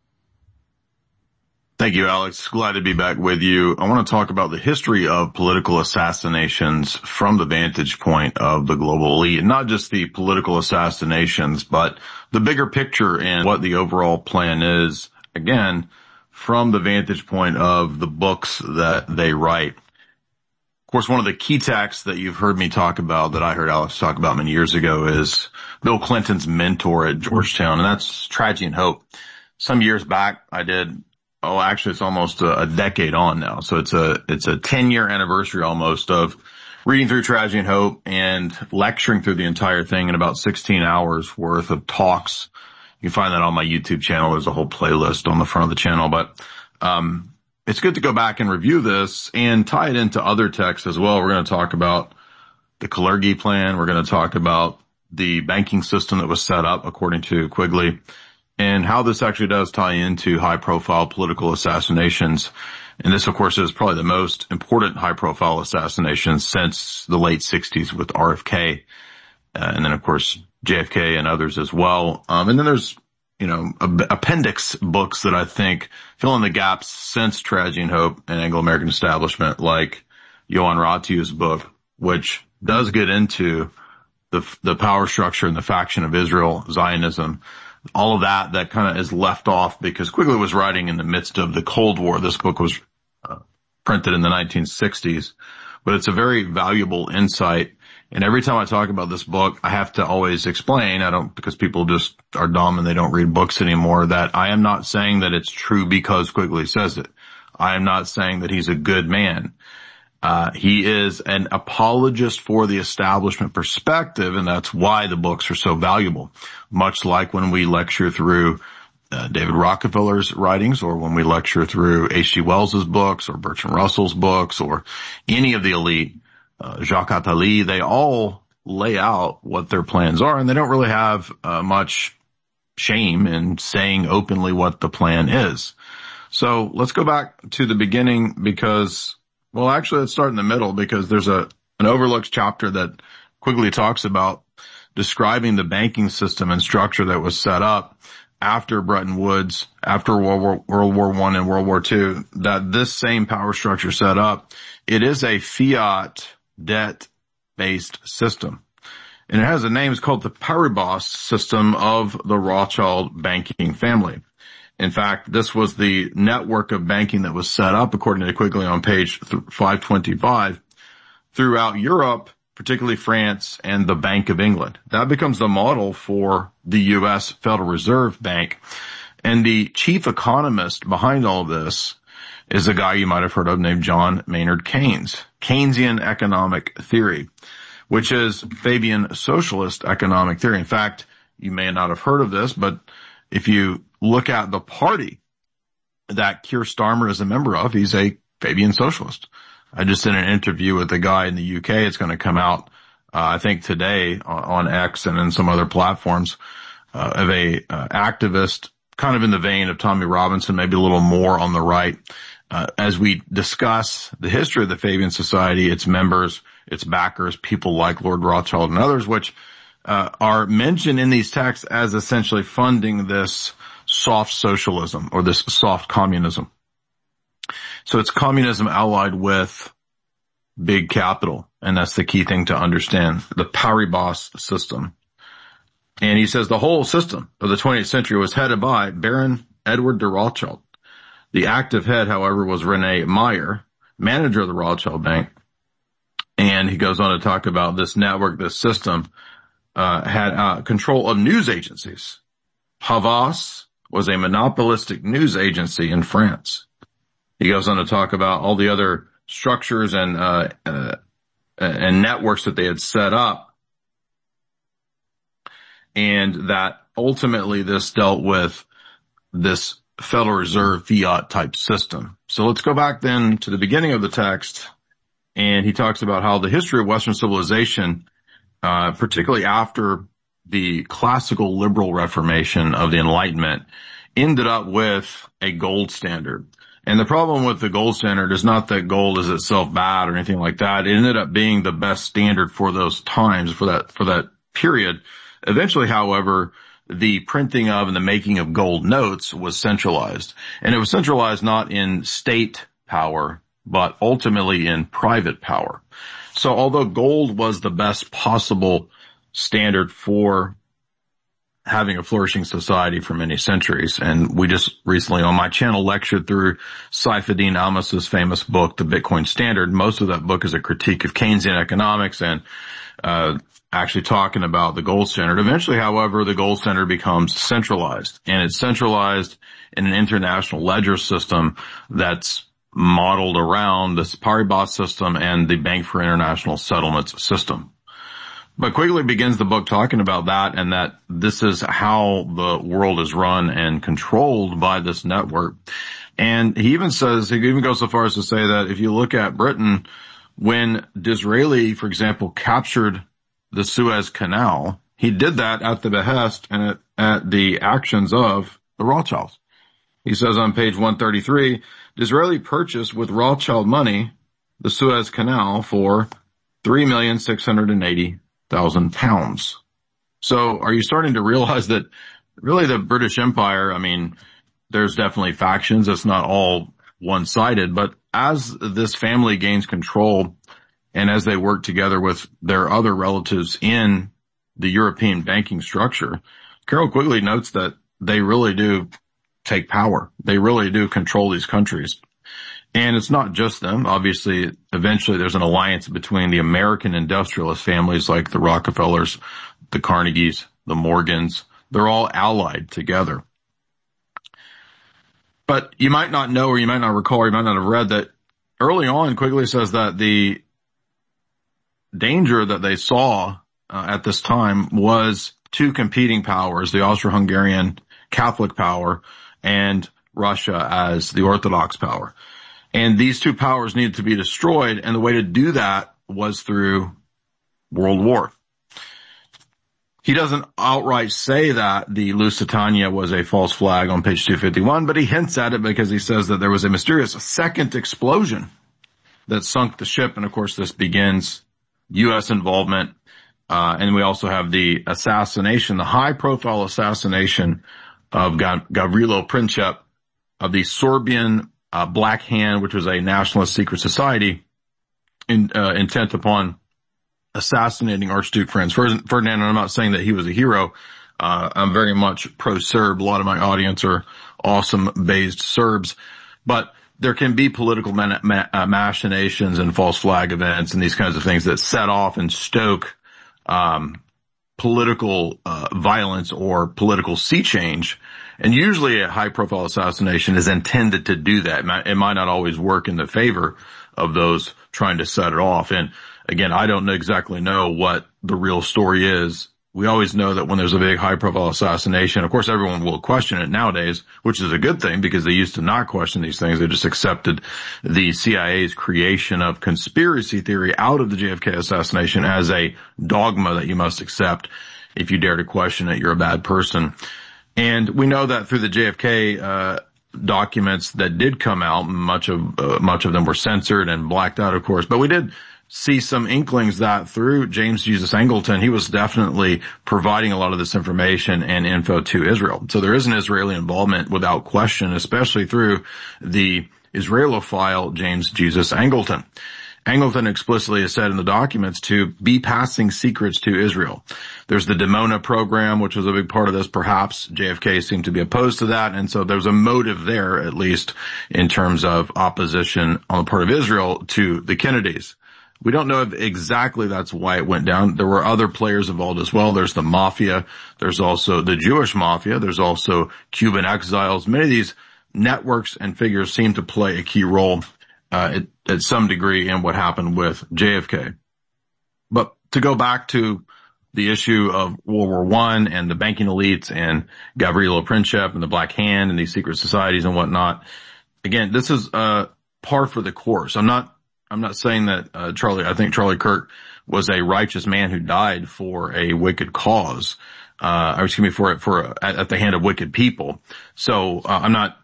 Thank you, Alex. Glad to be back with you. I want to talk about the history of political assassinations from the vantage point of the global elite, and not just the political assassinations, but the bigger picture and what the overall plan is, again, from the vantage point of the books that they write. Of course, one of the key texts that you've heard me talk about, that I heard Alex talk about many years ago, is Bill Clinton's mentor at Georgetown, and that's Tragedy and Hope. Some years back, I did Oh, actually, it's almost a, a decade on now. So it's a, it's a ten year anniversary almost of reading through Tragedy and Hope and lecturing through the entire thing in about sixteen hours worth of talks. You can find that on my YouTube channel. There's a whole playlist on the front of the channel, but, um, it's good to go back and review this and tie it into other texts as well. We're going to talk about the Kalergi plan. We're going to talk about the banking system that was set up according to Quigley, and how this actually does tie into high-profile political assassinations. And this, of course, is probably the most important high-profile assassination since the late sixties with R F K, uh, and then, of course, J F K and others as well. Um, and then there's, you know, ab- appendix books that I think fill in the gaps since Tragedy and Hope and Anglo-American Establishment, like Johan Ratiu's book, which does get into the the power structure and the faction of Israel, Zionism. All of that, that kind of is left off because Quigley was writing in the midst of the Cold War. This book was uh, printed in the nineteen sixties, but it's a very valuable insight. And every time I talk about this book, I have to always explain, I don't, because people just are dumb and they don't read books anymore, that I am not saying that it's true because Quigley says it. I am not saying that he's a good man. Uh, he is an apologist for the establishment perspective, and that's why the books are so valuable. Much like when we lecture through uh, David Rockefeller's writings, or when we lecture through H G Wells's books, or Bertrand Russell's books, or any of the elite, uh, Jacques Attali, they all lay out what their plans are, and they don't really have uh, much shame in saying openly what the plan is. So let's go back to the beginning because... Well, actually, let's start in the middle because there's a an overlooked chapter that Quigley talks about describing the banking system and structure that was set up after Bretton Woods, after World War, World War One and World War Two, that this same power structure set up, it is a fiat debt-based system. And it has a name, it's called the Paribas system of the Rothschild banking family. In fact, this was the network of banking that was set up, according to Quigley on page five twenty-five, throughout Europe, particularly France and the Bank of England. That becomes the model for the U S Federal Reserve Bank. And the chief economist behind all of this is a guy you might have heard of named John Maynard Keynes, Keynesian economic theory, which is Fabian socialist economic theory. In fact, you may not have heard of this, but if you look at the party that Keir Starmer is a member of, he's a Fabian socialist. I just did an interview with a guy in the U K. It's going to come out, uh, I think today on, on X and in some other platforms, uh, of a uh, activist kind of in the vein of Tommy Robinson, maybe a little more on the right. Uh, as we discuss the history of the Fabian Society, its members, its backers, people like Lord Rothschild and others, which uh, are mentioned in these texts as essentially funding this soft socialism or this soft communism. So it's communism allied with big capital, and that's the key thing to understand, the Paribas system. And he says the whole system of the twentieth century was headed by Baron Edward de Rothschild. The active head, however, was Rene Meyer, manager of the Rothschild Bank. And he goes on to talk about this network, this system, uh, had uh, control of news agencies. Havas was a monopolistic news agency in France. He goes on to talk about all the other structures and, uh, uh, and networks that they had set up. And that ultimately this dealt with this Federal Reserve fiat type system. So let's go back then to the beginning of the text, and he talks about how the history of Western civilization, uh, particularly after the classical liberal reformation of the Enlightenment, ended up with a gold standard. And the problem with the gold standard is not that gold is itself bad or anything like that. It ended up being the best standard for those times, for that, for that period. Eventually, however, the printing of and the making of gold notes was centralized. And it was centralized not in state power, but ultimately in private power. So although gold was the best possible standard for having a flourishing society for many centuries, and we just recently on my channel lectured through Saifuddin Amis's famous book, The Bitcoin Standard. Most of that book is a critique of Keynesian economics and uh actually talking about the gold standard. Eventually, however, the gold standard becomes centralized, and it's centralized in an international ledger system that's modeled around the Paribas system and the Bank for International Settlements system. But Quigley begins the book talking about that, and that this is how the world is run and controlled by this network. And he even says, he even goes so far as to say that if you look at Britain, when Disraeli, for example, captured the Suez Canal, he did that at the behest and at, at the actions of the Rothschilds. He says on page one thirty-three, Disraeli purchased with Rothschild money the Suez Canal for three million six hundred eighty thousand pounds. So are you starting to realize that really the British Empire, I mean, there's definitely factions. It's not all one-sided, but as this family gains control and as they work together with their other relatives in the European banking structure, Carroll Quigley notes that they really do take power. They really do control these countries. And it's not just them. Obviously, eventually there's an alliance between the American industrialist families like the Rockefellers, the Carnegies, the Morgans. They're all allied together. But you might not know, or you might not recall, or you might not have read that early on, Quigley says that the danger that they saw uh, at this time was two competing powers, the Austro-Hungarian Catholic power and Russia as the Orthodox power. And these two powers needed to be destroyed, and the way to do that was through World War. He doesn't outright say that the Lusitania was a false flag on page two fifty-one, but he hints at it because he says that there was a mysterious second explosion that sunk the ship. And of course, this begins U S involvement. Uh, and we also have the assassination, the high profile assassination of Gavrilo Princip of the Sorbian uh, Black Hand, which was a nationalist secret society in, uh, intent upon assassinating Archduke Franz Ferdinand. And I'm not saying that he was a hero. Uh, I'm very much pro-Serb. A lot of my audience are awesome based Serbs, but there can be political man- ma- uh, machinations and false flag events and these kinds of things that set off and stoke um political uh violence or political sea change. And usually a high-profile assassination is intended to do that. It might, it might not always work in the favor of those trying to set it off. And again, I don't exactly know what the real story is. We always know that when there's a big high-profile assassination, of course, everyone will question it nowadays, which is a good thing because they used to not question these things. They just accepted the C I A's creation of conspiracy theory out of the J F K assassination as a dogma that you must accept. If you dare to question it, you're a bad person. And we know that through the J F K uh documents that did come out. Much of, uh, much of them were censored and blacked out, of course, but we did see some inklings that through James Jesus Angleton, he was definitely providing a lot of this information and info to Israel. So there is an Israeli involvement without question, especially through the Israelophile James Jesus Angleton. Angleton explicitly has said in the documents to be passing secrets to Israel. There's the Dimona program, which was a big part of this. Perhaps J F K seemed to be opposed to that, and so there's a motive there, at least in terms of opposition on the part of Israel to the Kennedys. We don't know if exactly that's why it went down. There were other players involved as well. There's the mafia. There's also the Jewish mafia. There's also Cuban exiles. Many of these networks and figures seem to play a key role uh, at, at some degree in what happened with J F K. But to go back to the issue of World War One and the banking elites and Gavrilo Princip and the Black Hand and these secret societies and whatnot, again, this is uh par for the course. I'm not I'm not saying that uh, Charlie, I think Charlie Kirk was a righteous man who died for a wicked cause, uh, or excuse me, for, for, at, at the hand of wicked people. So, uh, I'm not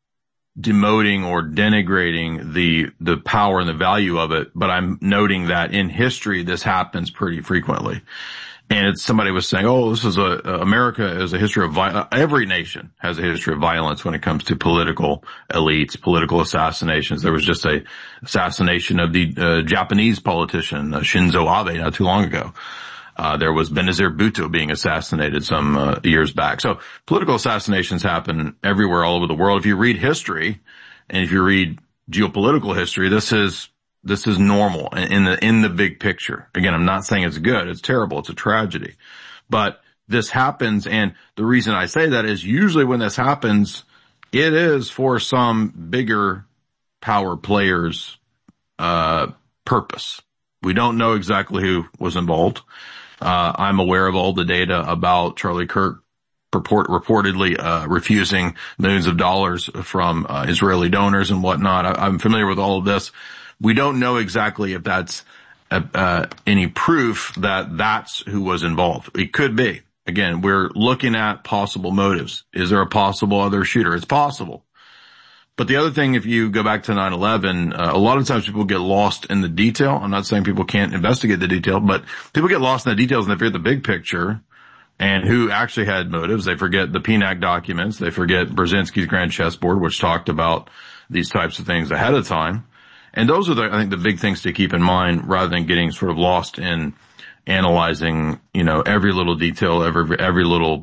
demoting or denigrating the, the power and the value of it, but I'm noting that in history, this happens pretty frequently. And it's, somebody was saying, oh, this is a, America is a history of violence. Every nation has a history of violence when it comes to political elites, political assassinations. There was just a assassination of the uh, Japanese politician, uh, Shinzo Abe, not too long ago. Uh, there was Benazir Bhutto being assassinated some uh, years back. So political assassinations happen everywhere all over the world. If you read history and if you read geopolitical history, this is This is normal in the, in the big picture. Again, I'm not saying it's good. It's terrible. It's a tragedy. But this happens, and the reason I say that is usually when this happens, it is for some bigger power player's, uh, purpose. We don't know exactly who was involved. Uh, I'm aware of all the data about Charlie Kirk purport, reportedly, uh, refusing millions of dollars from, uh, Israeli donors and whatnot. I, I'm familiar with all of this. We don't know exactly if that's uh, uh, any proof that that's who was involved. It could be. Again, we're looking at possible motives. Is there a possible other shooter? It's possible. But the other thing, if you go back to nine eleven, uh, a lot of times people get lost in the detail. I'm not saying people can't investigate the detail, but people get lost in the details and they forget the big picture and who actually had motives. They forget the P N A C documents. They forget Brzezinski's Grand Chessboard, which talked about these types of things ahead of time. And those are the, I think, the big things to keep in mind rather than getting sort of lost in analyzing, you know, every little detail, every, every little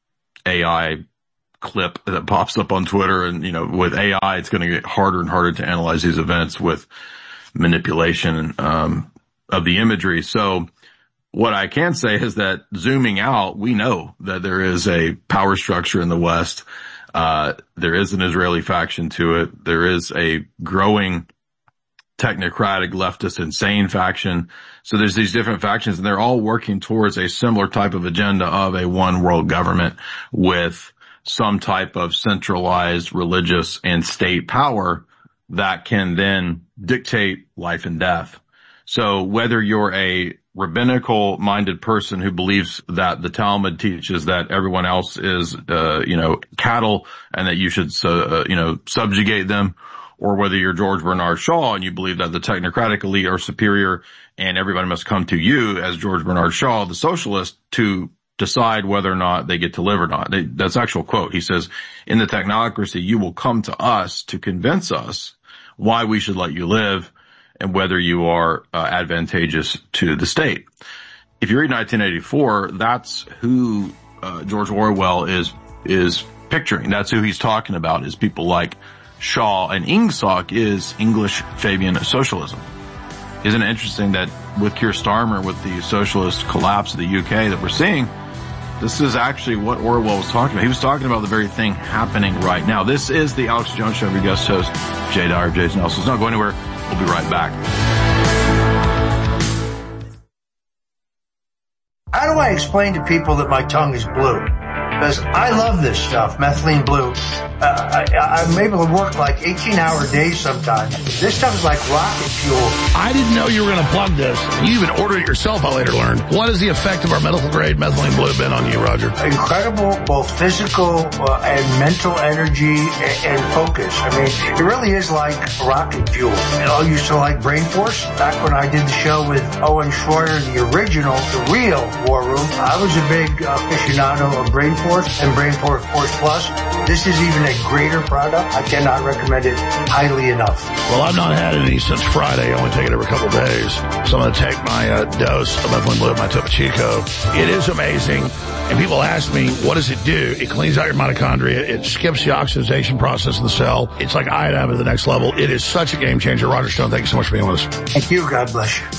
A I clip that pops up on Twitter. And, you know, with A I, it's going to get harder and harder to analyze these events with manipulation, um, of the imagery. So what I can say is that zooming out, we know that there is a power structure in the West. Uh, there is an Israeli faction to it. There is a growing technocratic, leftist, insane faction. So there's these different factions and they're all working towards a similar type of agenda of a one world government with some type of centralized religious and state power that can then dictate life and death. So whether you're a rabbinical minded person who believes that the Talmud teaches that everyone else is, uh, you know, cattle and that you should, uh, you know, subjugate them, or whether you're George Bernard Shaw and you believe that the technocratic elite are superior and everybody must come to you as George Bernard Shaw, the socialist, to decide whether or not they get to live or not. They, that's actual quote. He says, in the technocracy, you will come to us to convince us why we should let you live and whether you are uh, advantageous to the state. If you read nineteen eighty-four, that's who uh, George Orwell is is picturing. That's who he's talking about, is people like Shaw, and Ingsoc is English Fabian socialism. Isn't it interesting that with Keir Starmer, with the socialist collapse of the U K that we're seeing, this is actually what Orwell was talking about. He was talking about the very thing happening right now. This is the Alex Jones Show. Your guest host, Jay Dyer, Jason Nelson. It's not going anywhere. We'll be right back. How do I explain to people that my tongue is blue? because I love this stuff, methylene blue. Uh, I, I'm able to work like eighteen-hour days sometimes. This stuff is like rocket fuel. I didn't know you were going to plug this. You even ordered it yourself, I later learned. What has the effect of our medical-grade methylene blue been on you, Roger? Incredible, both physical uh, and mental energy and, and focus. I mean, it really is like rocket fuel. You know, I used to like Brain Force. Back when I did the show with Owen Schroyer, the original, the real War Room, I was a big aficionado of Brain Force and Brain Force Force Plus. This is even a greater product. I cannot recommend it highly enough. Well, I've not had any since Friday. I only take it every couple of days. So I'm going to take my uh, dose of methylene blue, my Topo Chico. It is amazing. And people ask me, what does it do? It cleans out your mitochondria. It skips the oxidation process of the cell. It's like iodine at the next level. It is such a game changer. Roger Stone, thank you so much for being with us. Thank you. God bless you.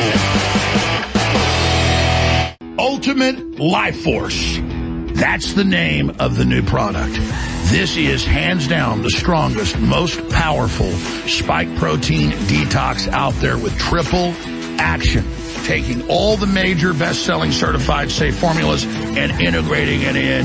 Ultimate Life Force. That's the name of the new product. This is hands down the strongest, most powerful spike protein detox out there with triple action. Taking all the major best-selling certified safe formulas and integrating it in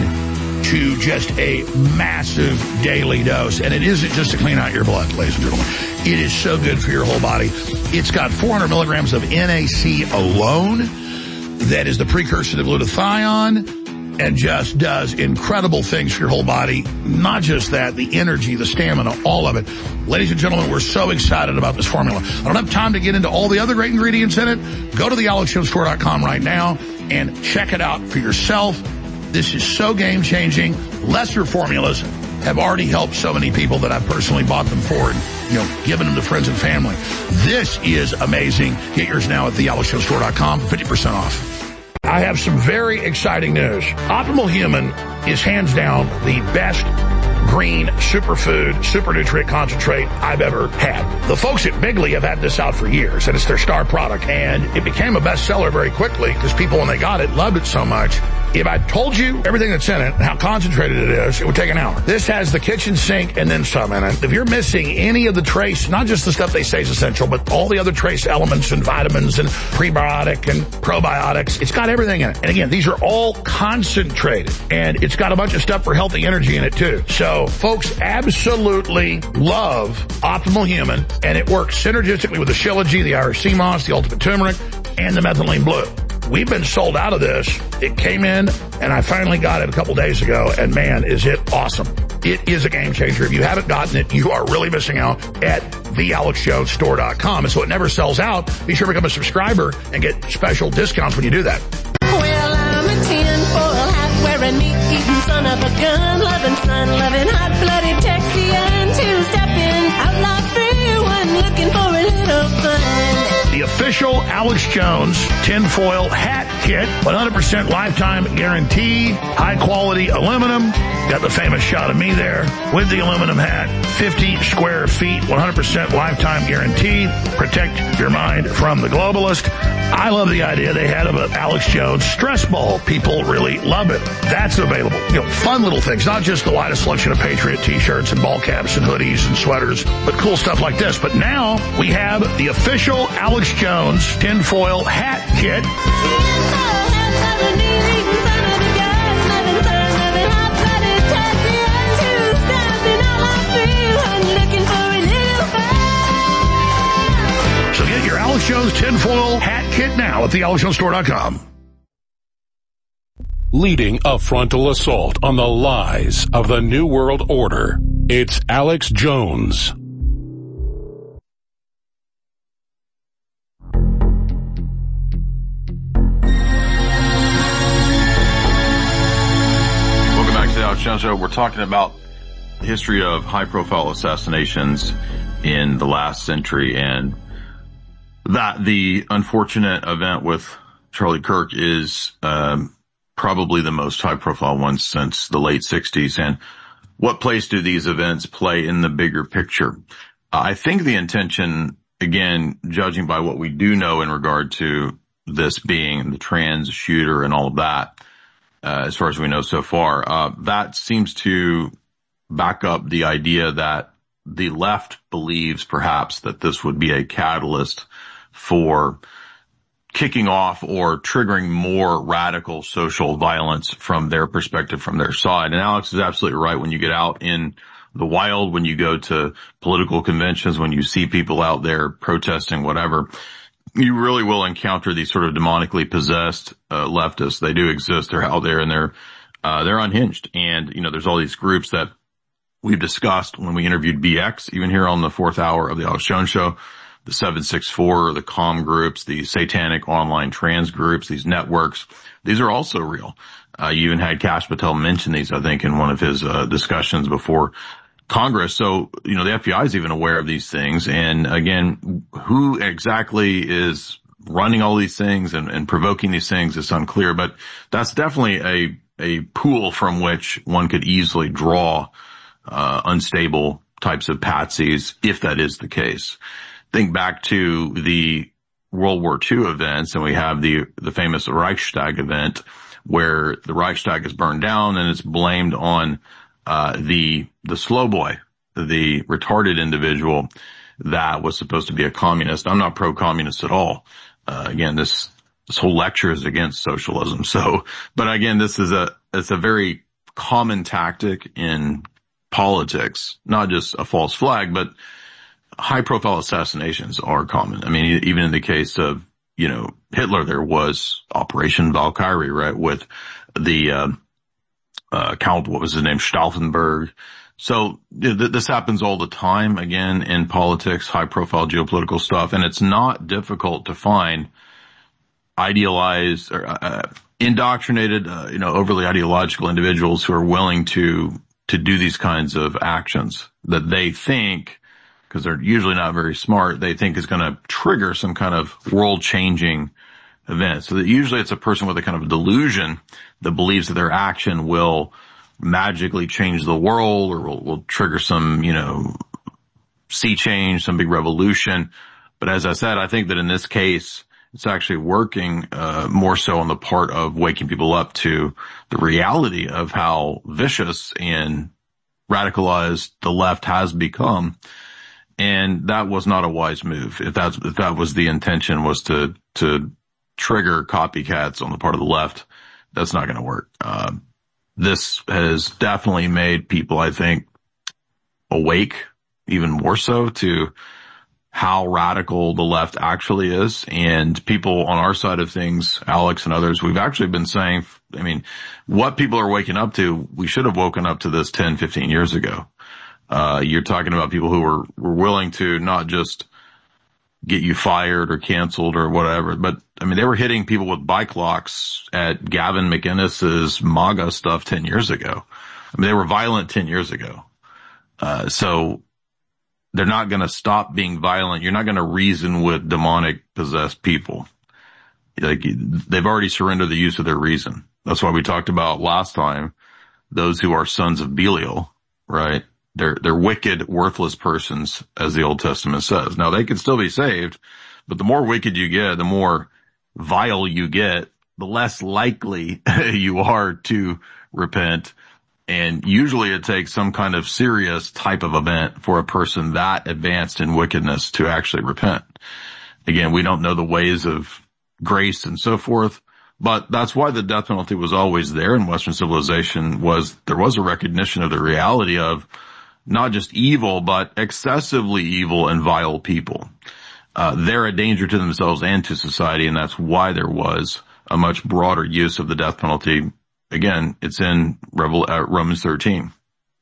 to just a massive daily dose. And it isn't just to clean out your blood, ladies and gentlemen. It is so good for your whole body. It's got four hundred milligrams of N A C alone. That is the precursor to glutathione. And just does incredible things for your whole body. Not just that, the energy, the stamina, all of it. Ladies and gentlemen, we're so excited about this formula. I don't have time to get into all the other great ingredients in it. Go to the alex jones store dot com right now and check it out for yourself. This is so game-changing. Lesser formulas have already helped so many people that I've personally bought them for and, you know, given them to friends and family. This is amazing. Get yours now at the alex jones store dot com for fifty percent off. I have some very exciting news. Optimal Human is hands down the best green superfood, super nutrient concentrate I've ever had. The folks at Bigley have had this out for years, and it's their star product, and it became a bestseller very quickly because people, when they got it, loved it so much. If I told you everything that's in it and how concentrated it is, it would take an hour. This has the kitchen sink and then some in it. If you're missing any of the trace, not just the stuff they say is essential, but all the other trace elements and vitamins and prebiotic and probiotics, it's got everything in it. And again, these are all concentrated, and it's got a bunch of stuff for healthy energy in it too. So folks absolutely love Optimal Human, and it works synergistically with the Shilajit, the Irish sea moss, the Ultimate Turmeric, and the Methylene Blue. We've been sold out of this. It came in, and I finally got it a couple days ago, and man, is it awesome. It is a game changer. If you haven't gotten it, you are really missing out at the alex jones store dot com. And so it never sells out. Be sure to become a subscriber and get special discounts when you do that. Well, I'm a tinfoil hat wearing, meat-eating son of a gun-loving, sun-loving, hot-blooded Texian, two-stepping, outlaw free one, looking for a little fun. The official Alex Jones tinfoil hat kit, one hundred percent lifetime guarantee, high-quality aluminum. Got the famous shot of me there with the aluminum hat. fifty square feet, one hundred percent lifetime guarantee. Protect your mind from the globalist. I love the idea they had of an Alex Jones stress ball. People really love it. That's available. You know, fun little things, not just the widest selection of Patriot t-shirts and ball caps and hoodies and sweaters, but cool stuff like this. But now we have the official Alex Jones tinfoil hat kit. So get your Alex Jones tinfoil hat kit now at the alex jones store dot com. Leading a frontal assault on the lies of the New World Order, it's Alex Jones. Welcome back to the Alex Jones Show. We're talking about the history of high-profile assassinations in the last century, and that the unfortunate event with Charlie Kirk is um, probably the most high-profile one since the late sixties. And what place do these events play in the bigger picture? I think the intention, again, judging by what we do know in regard to this being the trans shooter and all of that, uh, as far as we know so far, uh, that seems to back up the idea that the left believes perhaps that this would be a catalyst for kicking off or triggering more radical social violence from their perspective, from their side. And Alex is absolutely right. When you get out in the wild, when you go to political conventions, when you see people out there protesting whatever, you really will encounter these sort of demonically possessed uh, leftists. They do exist. They're out there, and they're uh, they're unhinged. And, you know, there's all these groups that we've discussed when we interviewed B X, even here on the fourth hour of the Alex Jones Show, the seven six four, the comm groups, the satanic online trans groups, these networks. These are also real. Uh, you even had Kash Patel mention these, I think, in one of his uh, discussions before Congress. So, you know, the F B I is even aware of these things. And again, who exactly is running all these things and, and provoking these things is unclear, but that's definitely a, a pool from which one could easily draw, uh, unstable types of patsies, if that is the case. Think back to the World War Two events, and we have the, the famous Reichstag event where the Reichstag is burned down and it's blamed on Uh, the, the slow boy, the retarded individual that was supposed to be a communist. I'm not pro-communist at all. Uh, again, this, this whole lecture is against socialism. So, but again, this is a, it's a very common tactic in politics, not just a false flag, but high profile assassinations are common. I mean, even in the case of, you know, Hitler, there was Operation Valkyrie, right? With the, uh, Uh, Count, what was his name? Stauffenberg. So th- this happens all the time, again, in politics, high profile geopolitical stuff. And it's not difficult to find idealized or uh, indoctrinated, uh, you know, overly ideological individuals who are willing to, to do these kinds of actions that they think, because they're usually not very smart, they think is going to trigger some kind of world changing event. So that usually it's a person with a kind of a delusion that believes that their action will magically change the world or will, will trigger some, you know, sea change, some big revolution. But as I said, I think that in this case, it's actually working, uh, more so on the part of waking people up to the reality of how vicious and radicalized the left has become. And that was not a wise move. If that's, if that was the intention, was to, to trigger copycats on the part of the left, that's not going to work. Uh, this has definitely made people, I think, awake even more so to how radical the left actually is. And people on our side of things, Alex and others, we've actually been saying, I mean, what people are waking up to, we should have woken up to this ten, fifteen years ago. Uh, you're talking about people who were, were willing to not just get you fired or canceled or whatever, but I mean, they were hitting people with bike locks at Gavin McInnes's MAGA stuff ten years ago. I mean, they were violent ten years ago. Uh, so they're not going to stop being violent. You're not going to reason with demonic possessed people. Like, they've already surrendered the use of their reason. That's why we talked about last time, those who are sons of Belial, right? They're, they're wicked, worthless persons, as the Old Testament says. Now, they can still be saved, but the more wicked you get, the more vile you get, the less likely you are to repent. And usually it takes some kind of serious type of event for a person that advanced in wickedness to actually repent. Again, we don't know the ways of grace and so forth, but that's why the death penalty was always there in Western civilization. Was there was a recognition of the reality of not just evil, but excessively evil and vile people. Uh, they're a danger to themselves and to society, and that's why there was a much broader use of the death penalty. Again, it's in Revel- uh, Romans thirteen.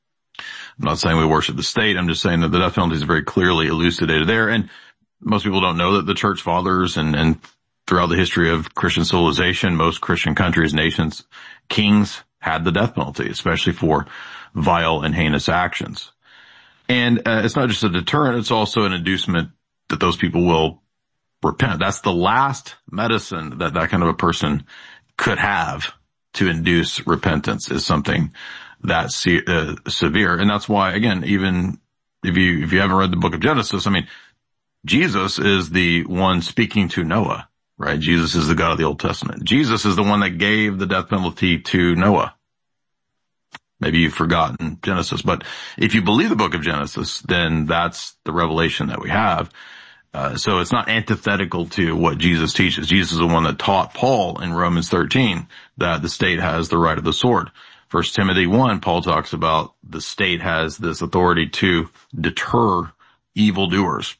I'm not saying we worship the state. I'm just saying that the death penalty is very clearly elucidated there. And most people don't know that the church fathers and, and throughout the history of Christian civilization, most Christian countries, nations, kings had the death penalty, especially for vile and heinous actions. And uh, it's not just a deterrent, it's also an inducement that those people will repent. That's the last medicine that that kind of a person could have to induce repentance, is something that se- uh, severe. And that's why, again, even if you, if you haven't read the book of Genesis, I mean, Jesus is the one speaking to Noah, right? Jesus is the God of the Old Testament. Jesus is the one that gave the death penalty to Noah. Maybe you've forgotten Genesis, but if you believe the book of Genesis, then that's the revelation that we have. Uh, so it's not antithetical to what Jesus teaches. Jesus is the one that taught Paul in Romans thirteen that the state has the right of the sword. First Timothy one, Paul talks about the state has this authority to deter evildoers.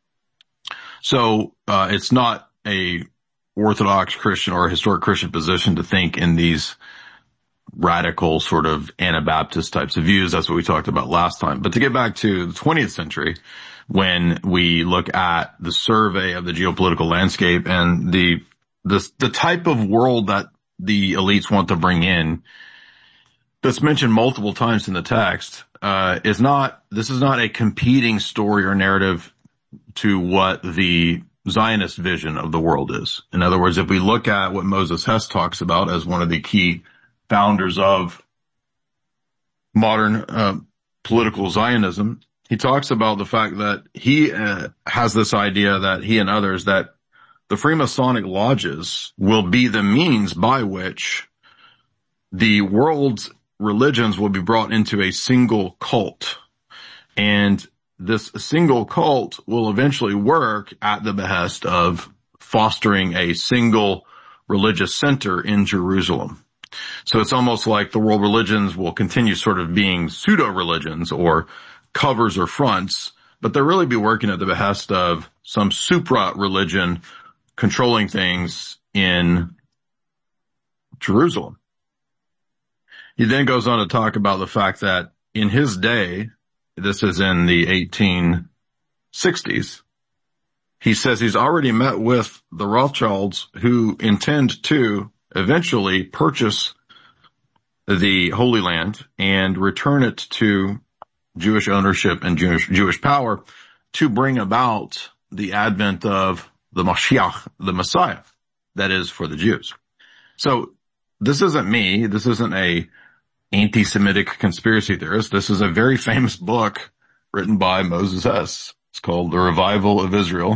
So, uh, it's not a Orthodox Christian or a historic Christian position to think in these radical sort of Anabaptist types of views. That's what we talked about last time. But to get back to the twentieth century, when we look at the survey of the geopolitical landscape and the, the, the type of world that the elites want to bring in, that's mentioned multiple times in the text, uh, is not, this is not a competing story or narrative to what the Zionist vision of the world is. In other words, if we look at what Moses Hess talks about as one of the key founders of modern uh, political Zionism, he talks about the fact that he uh, has this idea that he and others that the Freemasonic lodges will be the means by which the world's religions will be brought into a single cult. And this single cult will eventually work at the behest of fostering a single religious center in Jerusalem. So it's almost like the world religions will continue sort of being pseudo-religions or covers or fronts, but they'll really be working at the behest of some supra-religion controlling things in Jerusalem. He then goes on to talk about the fact that in his day, this is in the eighteen sixties, he says he's already met with the Rothschilds who intend to eventually purchase the Holy Land and return it to Jewish ownership and Jewish, Jewish power to bring about the advent of the Mashiach, the Messiah, that is for the Jews. So this isn't me. This isn't a anti-Semitic conspiracy theorist. This is a very famous book written by Moses Hess. It's called The Revival of Israel,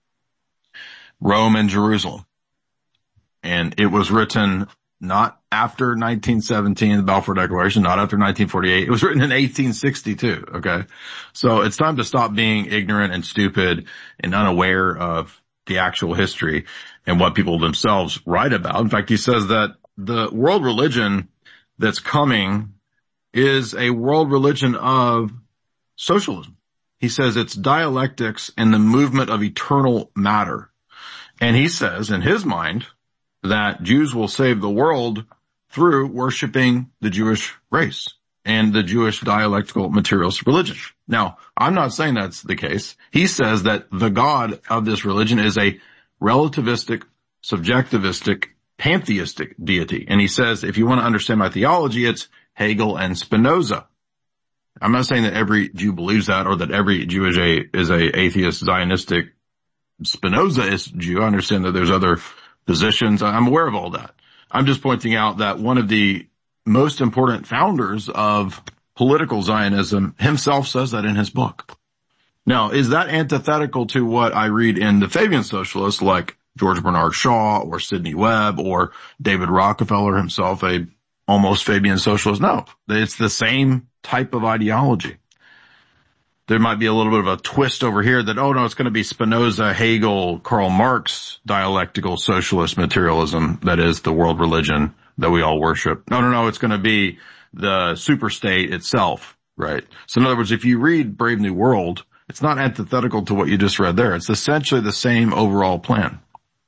Rome and Jerusalem. And it was written not after nineteen seventeen, the Balfour Declaration, not after nineteen forty-eight. It was written in eighteen sixty-two, okay? So it's time to stop being ignorant and stupid and unaware of the actual history and what people themselves write about. In fact, he says that the world religion that's coming is a world religion of socialism. He says it's dialectics and the movement of eternal matter. And he says, in his mind, that Jews will save the world through worshiping the Jewish race and the Jewish dialectical materialist religion. Now, I'm not saying that's the case. He says that the God of this religion is a relativistic, subjectivistic, pantheistic deity. And he says, if you want to understand my theology, it's Hegel and Spinoza. I'm not saying that every Jew believes that or that every Jew is a, is a atheist, Zionistic, Spinozaist Jew. I understand that there's other positions. I'm aware of all that. I'm just pointing out that one of the most important founders of political Zionism himself says that in his book. Now, is that antithetical to what I read in the Fabian socialists like George Bernard Shaw or Sidney Webb or David Rockefeller himself, a almost Fabian socialist? No, it's the same type of ideology. There might be a little bit of a twist over here that, oh no, it's going to be Spinoza, Hegel, Karl Marx dialectical socialist materialism that is the world religion that we all worship. No, no, no, it's going to be the superstate itself, right? So in other words, if you read Brave New World, it's not antithetical to what you just read there. It's essentially the same overall plan.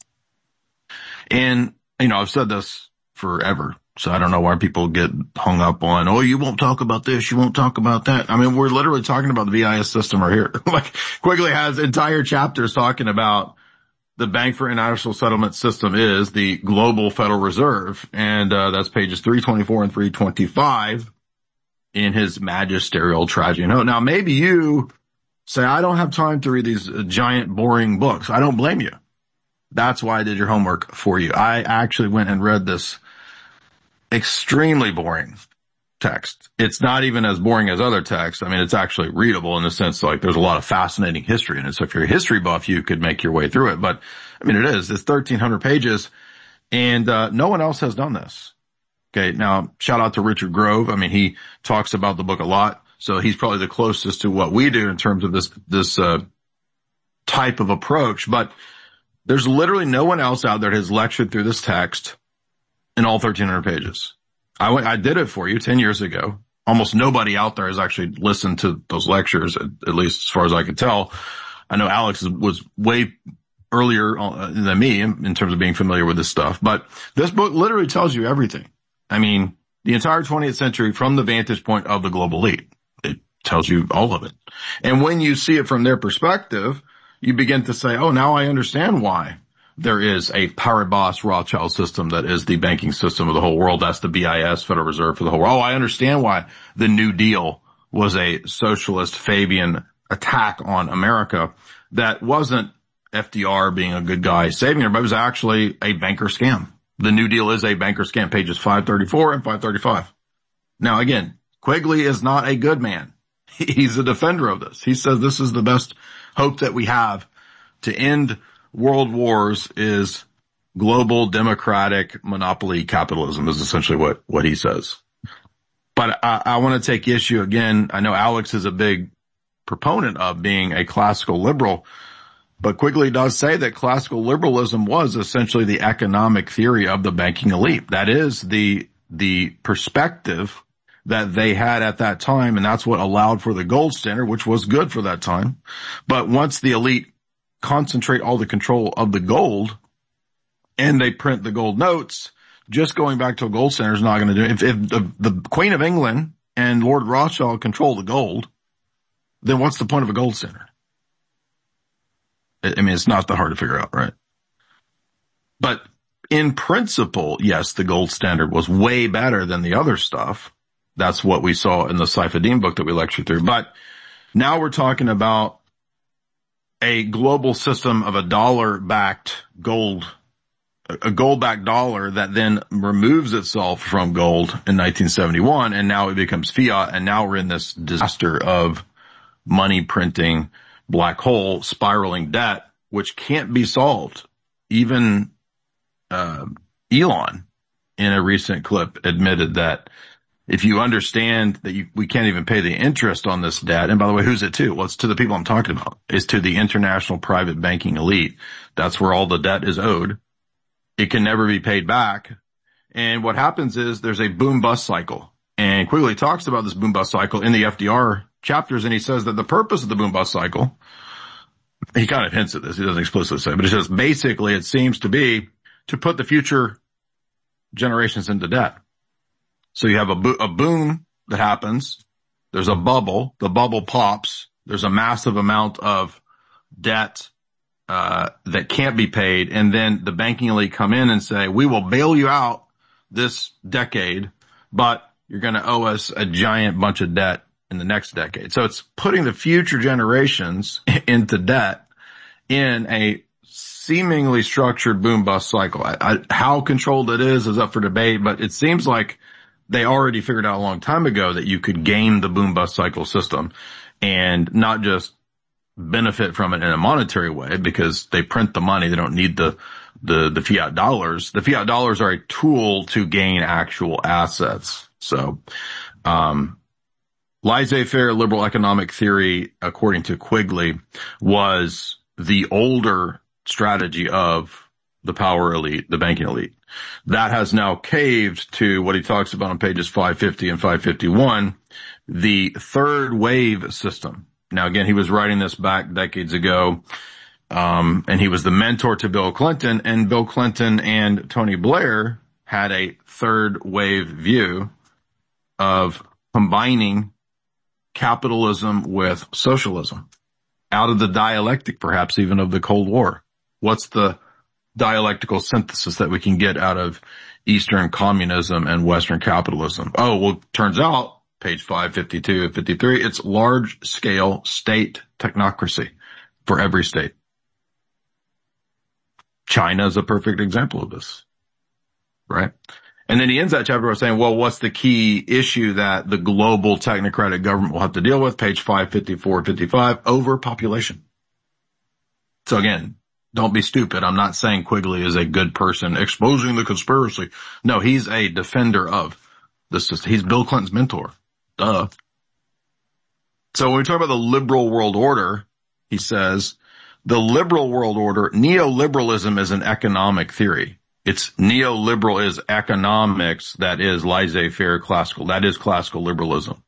And, you know, I've said this forever. So I don't know why people get hung up on, oh, you won't talk about this, you won't talk about that. I mean, we're literally talking about the V I S system right here. Like, Quigley has entire chapters talking about the Bank for International Settlement system is the global Federal Reserve. And, uh, that's pages three twenty-four and three twenty-five in his magisterial tragedy note. Now, maybe you say, I don't have time to read these giant, boring books. I don't blame you. That's why I did your homework for you. I actually went and read this extremely boring text. It's not even as boring as other texts. I mean, it's actually readable in the sense like there's a lot of fascinating history in it. So if you're a history buff, you could make your way through it. But I mean, it is. It's thirteen hundred pages and, uh, no one else has done this. Okay. Now shout out to Richard Grove. I mean, he talks about the book a lot. So he's probably the closest to what we do in terms of this, this, uh, type of approach, but there's literally no one else out there that has lectured through this text in all thirteen hundred pages. I went, I did it for you ten years ago. Almost nobody out there has actually listened to those lectures, at, at least as far as I could tell. I know Alex was way earlier than me in, in terms of being familiar with this stuff, but this book literally tells you everything. I mean, the entire twentieth century from the vantage point of the global elite. It tells you all of it. And when you see it from their perspective, you begin to say, oh, now I understand why there is a Paribas Rothschild system that is the banking system of the whole world. That's the B I S, Federal Reserve for the whole world. Oh, I understand why the New Deal was a socialist Fabian attack on America that wasn't F D R being a good guy saving her, but it was actually a banker scam. The New Deal is a banker scam, pages five thirty-four and five thirty-five. Now again, Quigley is not a good man. He's a defender of this. He says this is the best hope that we have to end world wars is global democratic monopoly capitalism is essentially what, what he says. But I, I want to take issue again. I know Alex is a big proponent of being a classical liberal, but Quigley does say that classical liberalism was essentially the economic theory of the banking elite. That is the, the perspective that they had at that time, and that's what allowed for the gold standard, which was good for that time. But once the elite concentrate all the control of the gold and they print the gold notes, just going back to a gold standard is not going to do it. If, if the, the Queen of England and Lord Rothschild control the gold, then what's the point of a gold standard? I mean, it's not that hard to figure out, right? But in principle, yes, the gold standard was way better than the other stuff. That's what we saw in the Saifedean book that we lectured through. But now we're talking about a global system of a dollar-backed gold, a gold-backed dollar that then removes itself from gold in nineteen seventy-one, and now it becomes fiat, and now we're in this disaster of money printing, black hole, spiraling debt, which can't be solved. Even uh, Elon, in a recent clip, admitted that if you understand that you, we can't even pay the interest on this debt, and by the way, who's it to? Well, it's to the people I'm talking about. It's to the international private banking elite. That's where all the debt is owed. It can never be paid back. And what happens is there's a boom-bust cycle. And Quigley talks about this boom-bust cycle in the F D R chapters, and he says that the purpose of the boom-bust cycle, he kind of hints at this, he doesn't explicitly say, but he says basically it seems to be to put the future generations into debt. So you have a, bo- a boom that happens. There's a bubble. The bubble pops. There's a massive amount of debt uh that can't be paid. And then the banking elite come in and say, we will bail you out this decade, but you're going to owe us a giant bunch of debt in the next decade. So it's putting the future generations into debt in a seemingly structured boom-bust cycle. I, I, how controlled it is is up for debate, but it seems like they already figured out a long time ago that you could game the boom-bust cycle system and not just benefit from it in a monetary way because they print the money. They don't need the, the, the fiat dollars. The fiat dollars are a tool to gain actual assets. So, um, laissez-faire liberal economic theory, according to Quigley, was the older strategy of the power elite, the banking elite. That has now caved to what he talks about on pages five fifty and five fifty-one, the third wave system. Now again, he was writing this back decades ago, um, and he was the mentor to Bill Clinton, and Bill Clinton and Tony Blair had a third wave view of combining capitalism with socialism out of the dialectic, perhaps even of the Cold War. What's the dialectical synthesis that we can get out of Eastern communism and Western capitalism? Oh, well, turns out, page five fifty-two and fifty-three, it's large-scale state technocracy for every state. China is a perfect example of this, right? And then he ends that chapter by saying, well, what's the key issue that the global technocratic government will have to deal with? Page five fifty-four, fifty-five, overpopulation. So again, don't be stupid. I'm not saying Quigley is a good person exposing the conspiracy. No, he's a defender of the system. He's Bill Clinton's mentor. Duh. So when we talk about the liberal world order, he says The liberal world order, neoliberalism is an economic theory. It's neoliberal is economics that is laissez-faire classical. That is classical liberalism.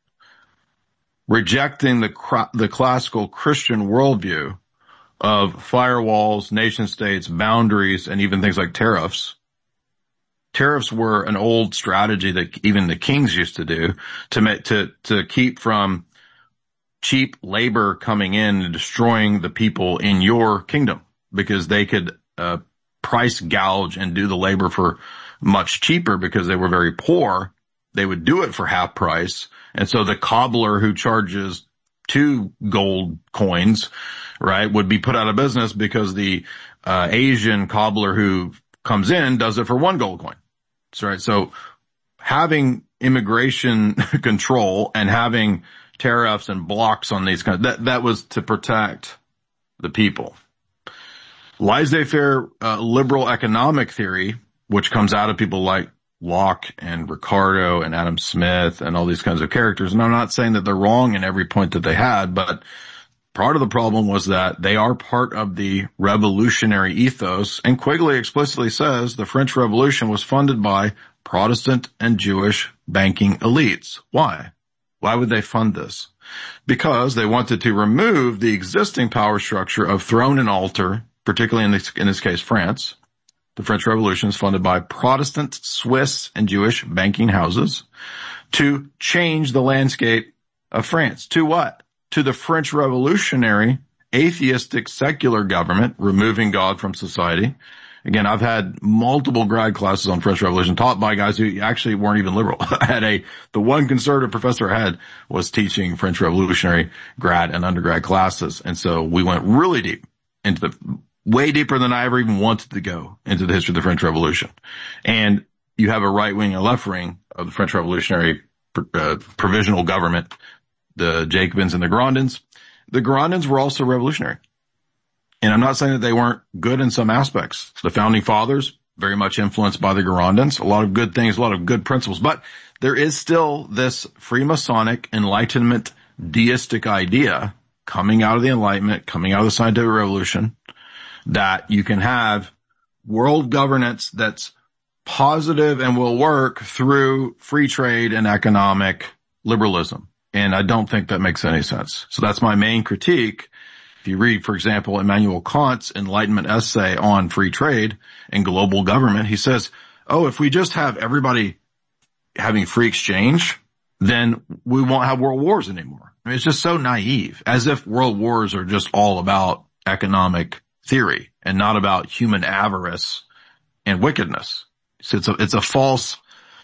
Rejecting the the classical Christian worldview of firewalls, nation states, boundaries, and even things like tariffs. Tariffs were an old strategy that even the kings used to do to make, to, to keep from cheap labor coming in and destroying the people in your kingdom, because they could, uh, price gouge and do the labor for much cheaper because they were very poor. They would do it for half price. And so the cobbler who charges two gold coins, right, would be put out of business because the uh, Asian cobbler who comes in does it for one gold coin. That's right. So having immigration control and having tariffs and blocks on these kinds, that, that was to protect the people. Laissez-faire uh, liberal economic theory, which comes out of people like Locke and Ricardo and Adam Smith and all these kinds of characters. And I'm not saying that they're wrong in every point that they had, but part of the problem was that they are part of the revolutionary ethos. And Quigley explicitly says the French Revolution was funded by Protestant and Jewish banking elites. Why? Why would they fund this? Because they wanted to remove the existing power structure of throne and altar, particularly in this, in this case, France. The French Revolution is funded by Protestant, Swiss, and Jewish banking houses to change the landscape of France. To what? To the French revolutionary, atheistic, secular government, removing God from society. Again, I've had multiple grad classes on French Revolution taught by guys who actually weren't even liberal. I had a, the one conservative professor I had was teaching French Revolutionary grad and undergrad classes. And so we went really deep into the, way deeper than I ever even wanted to go into the history of the French Revolution. And you have a right wing and left wing of the French Revolutionary uh, provisional government, the Jacobins and the Girondins. The Girondins were also revolutionary. And I'm not saying that they weren't good in some aspects. The founding fathers, very much influenced by the Girondins, a lot of good things, a lot of good principles, but there is still this Freemasonic Enlightenment deistic idea coming out of the Enlightenment, coming out of the scientific revolution, that you can have world governance that's positive and will work through free trade and economic liberalism. And I don't think that makes any sense. So that's my main critique. If you read, for example, Immanuel Kant's Enlightenment essay on free trade and global government, he says, oh, if we just have everybody having free exchange, then we won't have world wars anymore. I mean, it's just so naive, as if world wars are just all about economic theory and not about human avarice and wickedness. So it's a, it's a false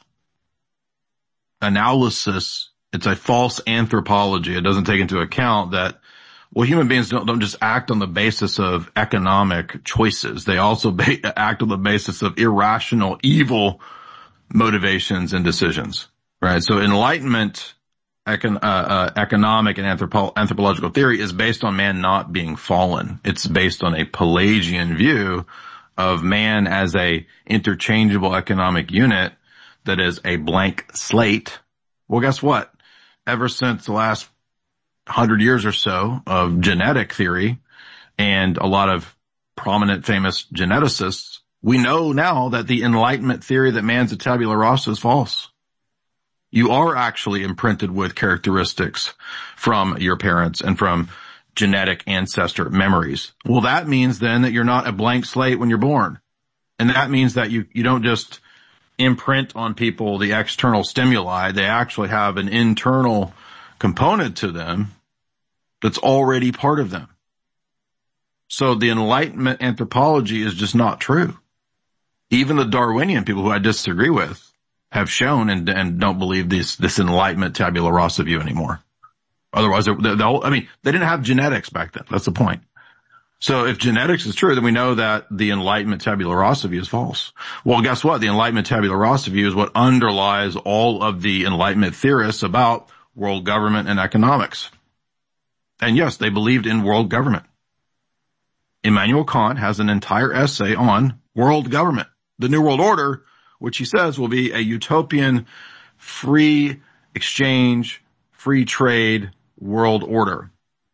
analysis. It's a false anthropology. It doesn't take into account that, well, human beings don't, don't just act on the basis of economic choices. They also ba- act on the basis of irrational, evil motivations and decisions, right? So enlightenment, econ, uh, uh, economic and anthropo- anthropological theory is based on man not being fallen. It's based on a Pelagian view of man as a interchangeable economic unit that is a blank slate. Well, guess what? Ever since the last hundred years or so of genetic theory and a lot of prominent famous geneticists, we know now that the Enlightenment theory that man's a tabula rasa is false. You are actually imprinted with characteristics from your parents and from genetic ancestor memories. Well, that means then that you're not a blank slate when you're born. And that means that you, you don't just imprint on people the external stimuli. They actually have an internal component to them that's already part of them. So the Enlightenment anthropology is just not true. Even the Darwinian people who I disagree with have shown and, and don't believe this, this Enlightenment tabula rasa view anymore. Otherwise, the, the whole, I mean, they didn't have genetics back then. That's the point. So if genetics is true, then we know that the Enlightenment tabula rasa view is false. Well, guess what? The Enlightenment tabula rasa view is what underlies all of the Enlightenment theorists about world government and economics. And yes, they believed in world government. Immanuel Kant has an entire essay on world government, the New World Order, which he says will be a utopian, free exchange, free trade world order.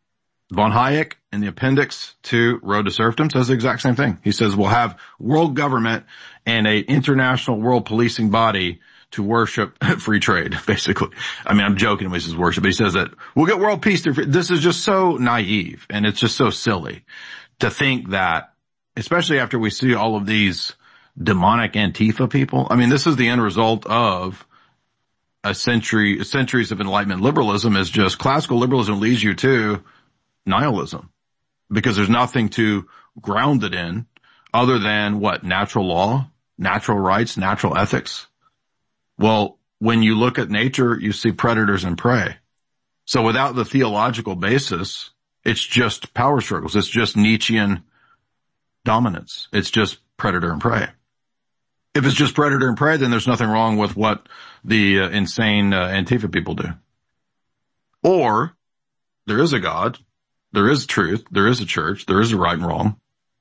Von Hayek, in the appendix to Road to Serfdom, says the exact same thing. He says we'll have world government and a international world policing body to worship free trade, basically. I mean, I'm joking when he says worship, but he says that we'll get world peace through free. This is just so naive, and it's just so silly to think that, especially after we see all of these demonic Antifa people. I mean, this is the end result of a century, centuries of Enlightenment liberalism. Is just classical liberalism leads you to nihilism because there's nothing to ground it in other than what? Natural law, natural rights, natural ethics. Well, when you look at nature, you see predators and prey. So without the theological basis, it's just power struggles. It's just Nietzschean dominance. It's just predator and prey. If it's just predator and prey, then there's nothing wrong with what the uh, insane uh, Antifa people do. Or there is a God, there is truth, there is a church, there is a right and wrong.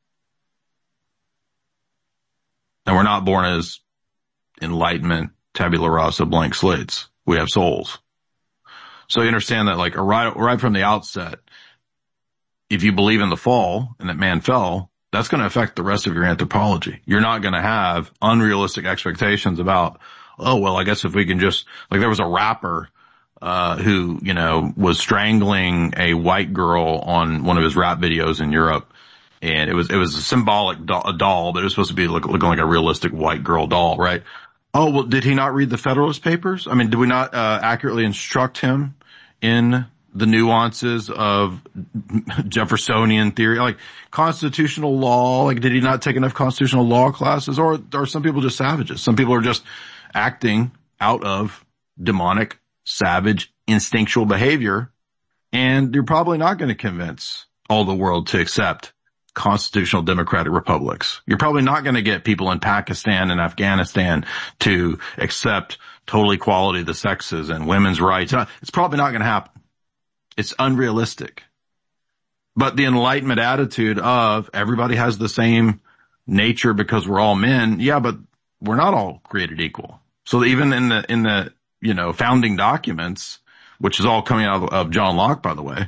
And we're not born as enlightenment, tabula rasa, blank slates. We have souls. So you understand that, like, right, right from the outset, if you believe in the fall and that man fell, that's going to affect the rest of your anthropology. You're not going to have unrealistic expectations about, oh, well, I guess if we can just, like, there was a rapper, uh, who, you know, was strangling a white girl on one of his rap videos in Europe. And it was, it was a symbolic doll, a doll, but it was supposed to be look, looking like a realistic white girl doll, right? Oh, well, did he not read the Federalist Papers? I mean, did we not, uh, accurately instruct him in the nuances of Jeffersonian theory, like constitutional law? Like, did he not take enough constitutional law classes? Or are some people just savages? Some people are just acting out of demonic, savage, instinctual behavior. And you're probably not going to convince all the world to accept constitutional democratic republics. You're probably not going to get people in Pakistan and Afghanistan to accept total equality of the sexes and women's rights. It's probably not going to happen. It's unrealistic. But the Enlightenment attitude of everybody has the same nature because we're all men. Yeah, but we're not all created equal. So even in the, in the, you know, founding documents, which is all coming out of, of John Locke, by the way,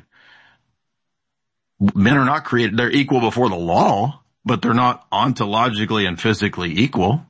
men are not created, they're equal before the law, but they're not ontologically and physically equal.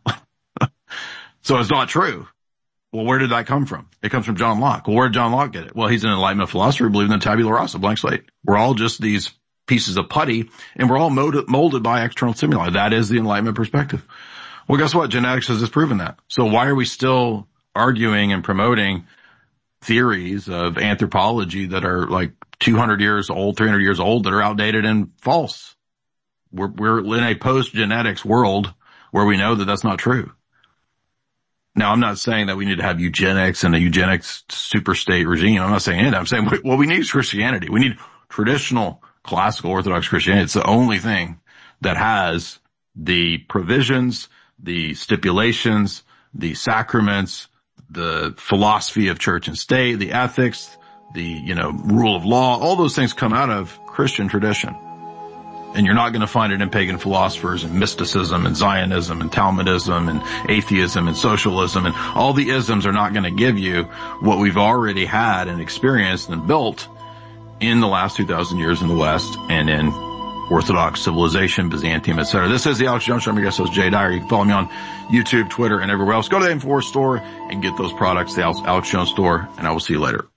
So it's not true. Well, where did that come from? It comes from John Locke. Well, where did John Locke get it? Well, he's an Enlightenment philosopher who believed in tabula rasa, blank slate. We're all just these pieces of putty, and we're all molded, molded by external stimuli. That is the Enlightenment perspective. Well, guess what? Genetics has disproven that. So why are we still arguing and promoting theories of anthropology that are like two hundred years old, three hundred years old, that are outdated and false? We're, we're in a post-genetics world where we know that that's not true. Now, I'm not saying that we need to have eugenics and a eugenics super state regime. I'm not saying anything. I'm saying what we need is Christianity. We need traditional classical Orthodox Christianity. It's the only thing that has the provisions, the stipulations, the sacraments, the philosophy of church and state, the ethics, the, you know, rule of law. All those things come out of Christian tradition. And you're not going to find it in pagan philosophers and mysticism and Zionism and Talmudism and atheism and socialism. And all the isms are not going to give you what we've already had and experienced and built in the last two thousand years in the West and in Orthodox civilization, Byzantium, et cetera. This is the Alex Jones Show. I'm your guest host, Jay Dyer. You can follow me on YouTube, Twitter, and everywhere else. Go to the InfoWars store and get those products, the Alex Jones store, and I will see you later.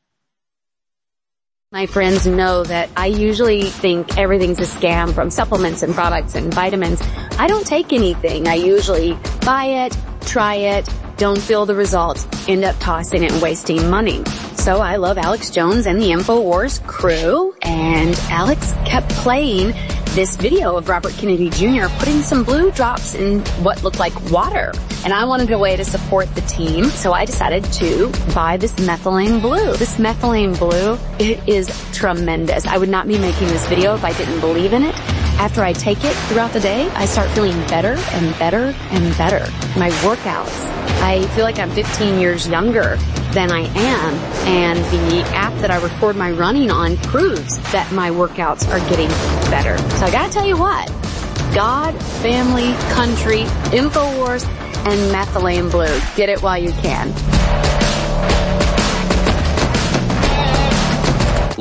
My friends know that I usually think everything's a scam, from supplements and products and vitamins. I don't take anything. I usually buy it, try it, don't feel the results, end up tossing it and wasting money. So I love Alex Jones and the InfoWars crew, and Alex kept playing this video of Robert Kennedy Junior putting some blue drops in what looked like water. And I wanted a way to support the team, so I decided to buy this methylene blue. This methylene blue, it is tremendous. I would not be making this video if I didn't believe in it. After I take it throughout the day, I start feeling better and better and better. My workouts, I feel like I'm fifteen years younger than I am, and the app that I record my running on proves that my workouts are getting better. So I gotta tell you what, God, family, country, InfoWars, and methylene blue. Get it while you can.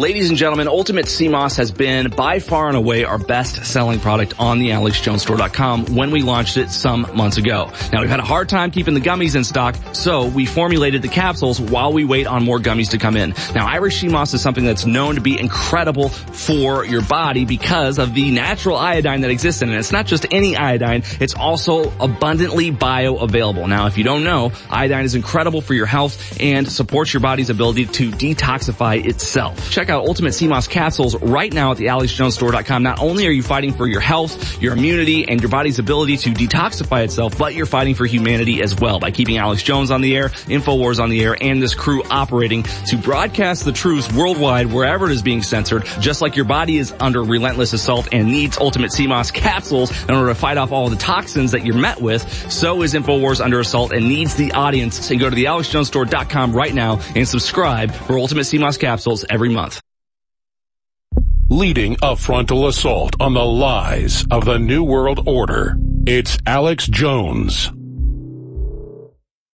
Ladies and gentlemen, Ultimate Sea Moss has been by far and away our best-selling product on the alex jones store dot com when we launched it some months ago. Now, we've had a hard time keeping the gummies in stock, so we formulated the capsules while we wait on more gummies to come in. Now, Irish Sea Moss is something that's known to be incredible for your body because of the natural iodine that exists in it. It's not just any iodine, it's also abundantly bioavailable. Now, if you don't know, iodine is incredible for your health and supports your body's ability to detoxify itself. Check out Ultimate Sea Moss capsules right now at the alex jones store dot com. Not only are you fighting for your health, your immunity, and your body's ability to detoxify itself, but you're fighting for humanity as well by keeping Alex Jones on the air, InfoWars on the air, and this crew operating to broadcast the truth worldwide wherever it is being censored. Just like your body is under relentless assault and needs Ultimate Sea Moss capsules in order to fight off all the toxins that you're met with, so is InfoWars under assault and needs the audience. So go to the alex jones store dot com right now and subscribe for Ultimate Sea Moss capsules every month. Leading a frontal assault on the lies of the New World Order, it's Alex Jones.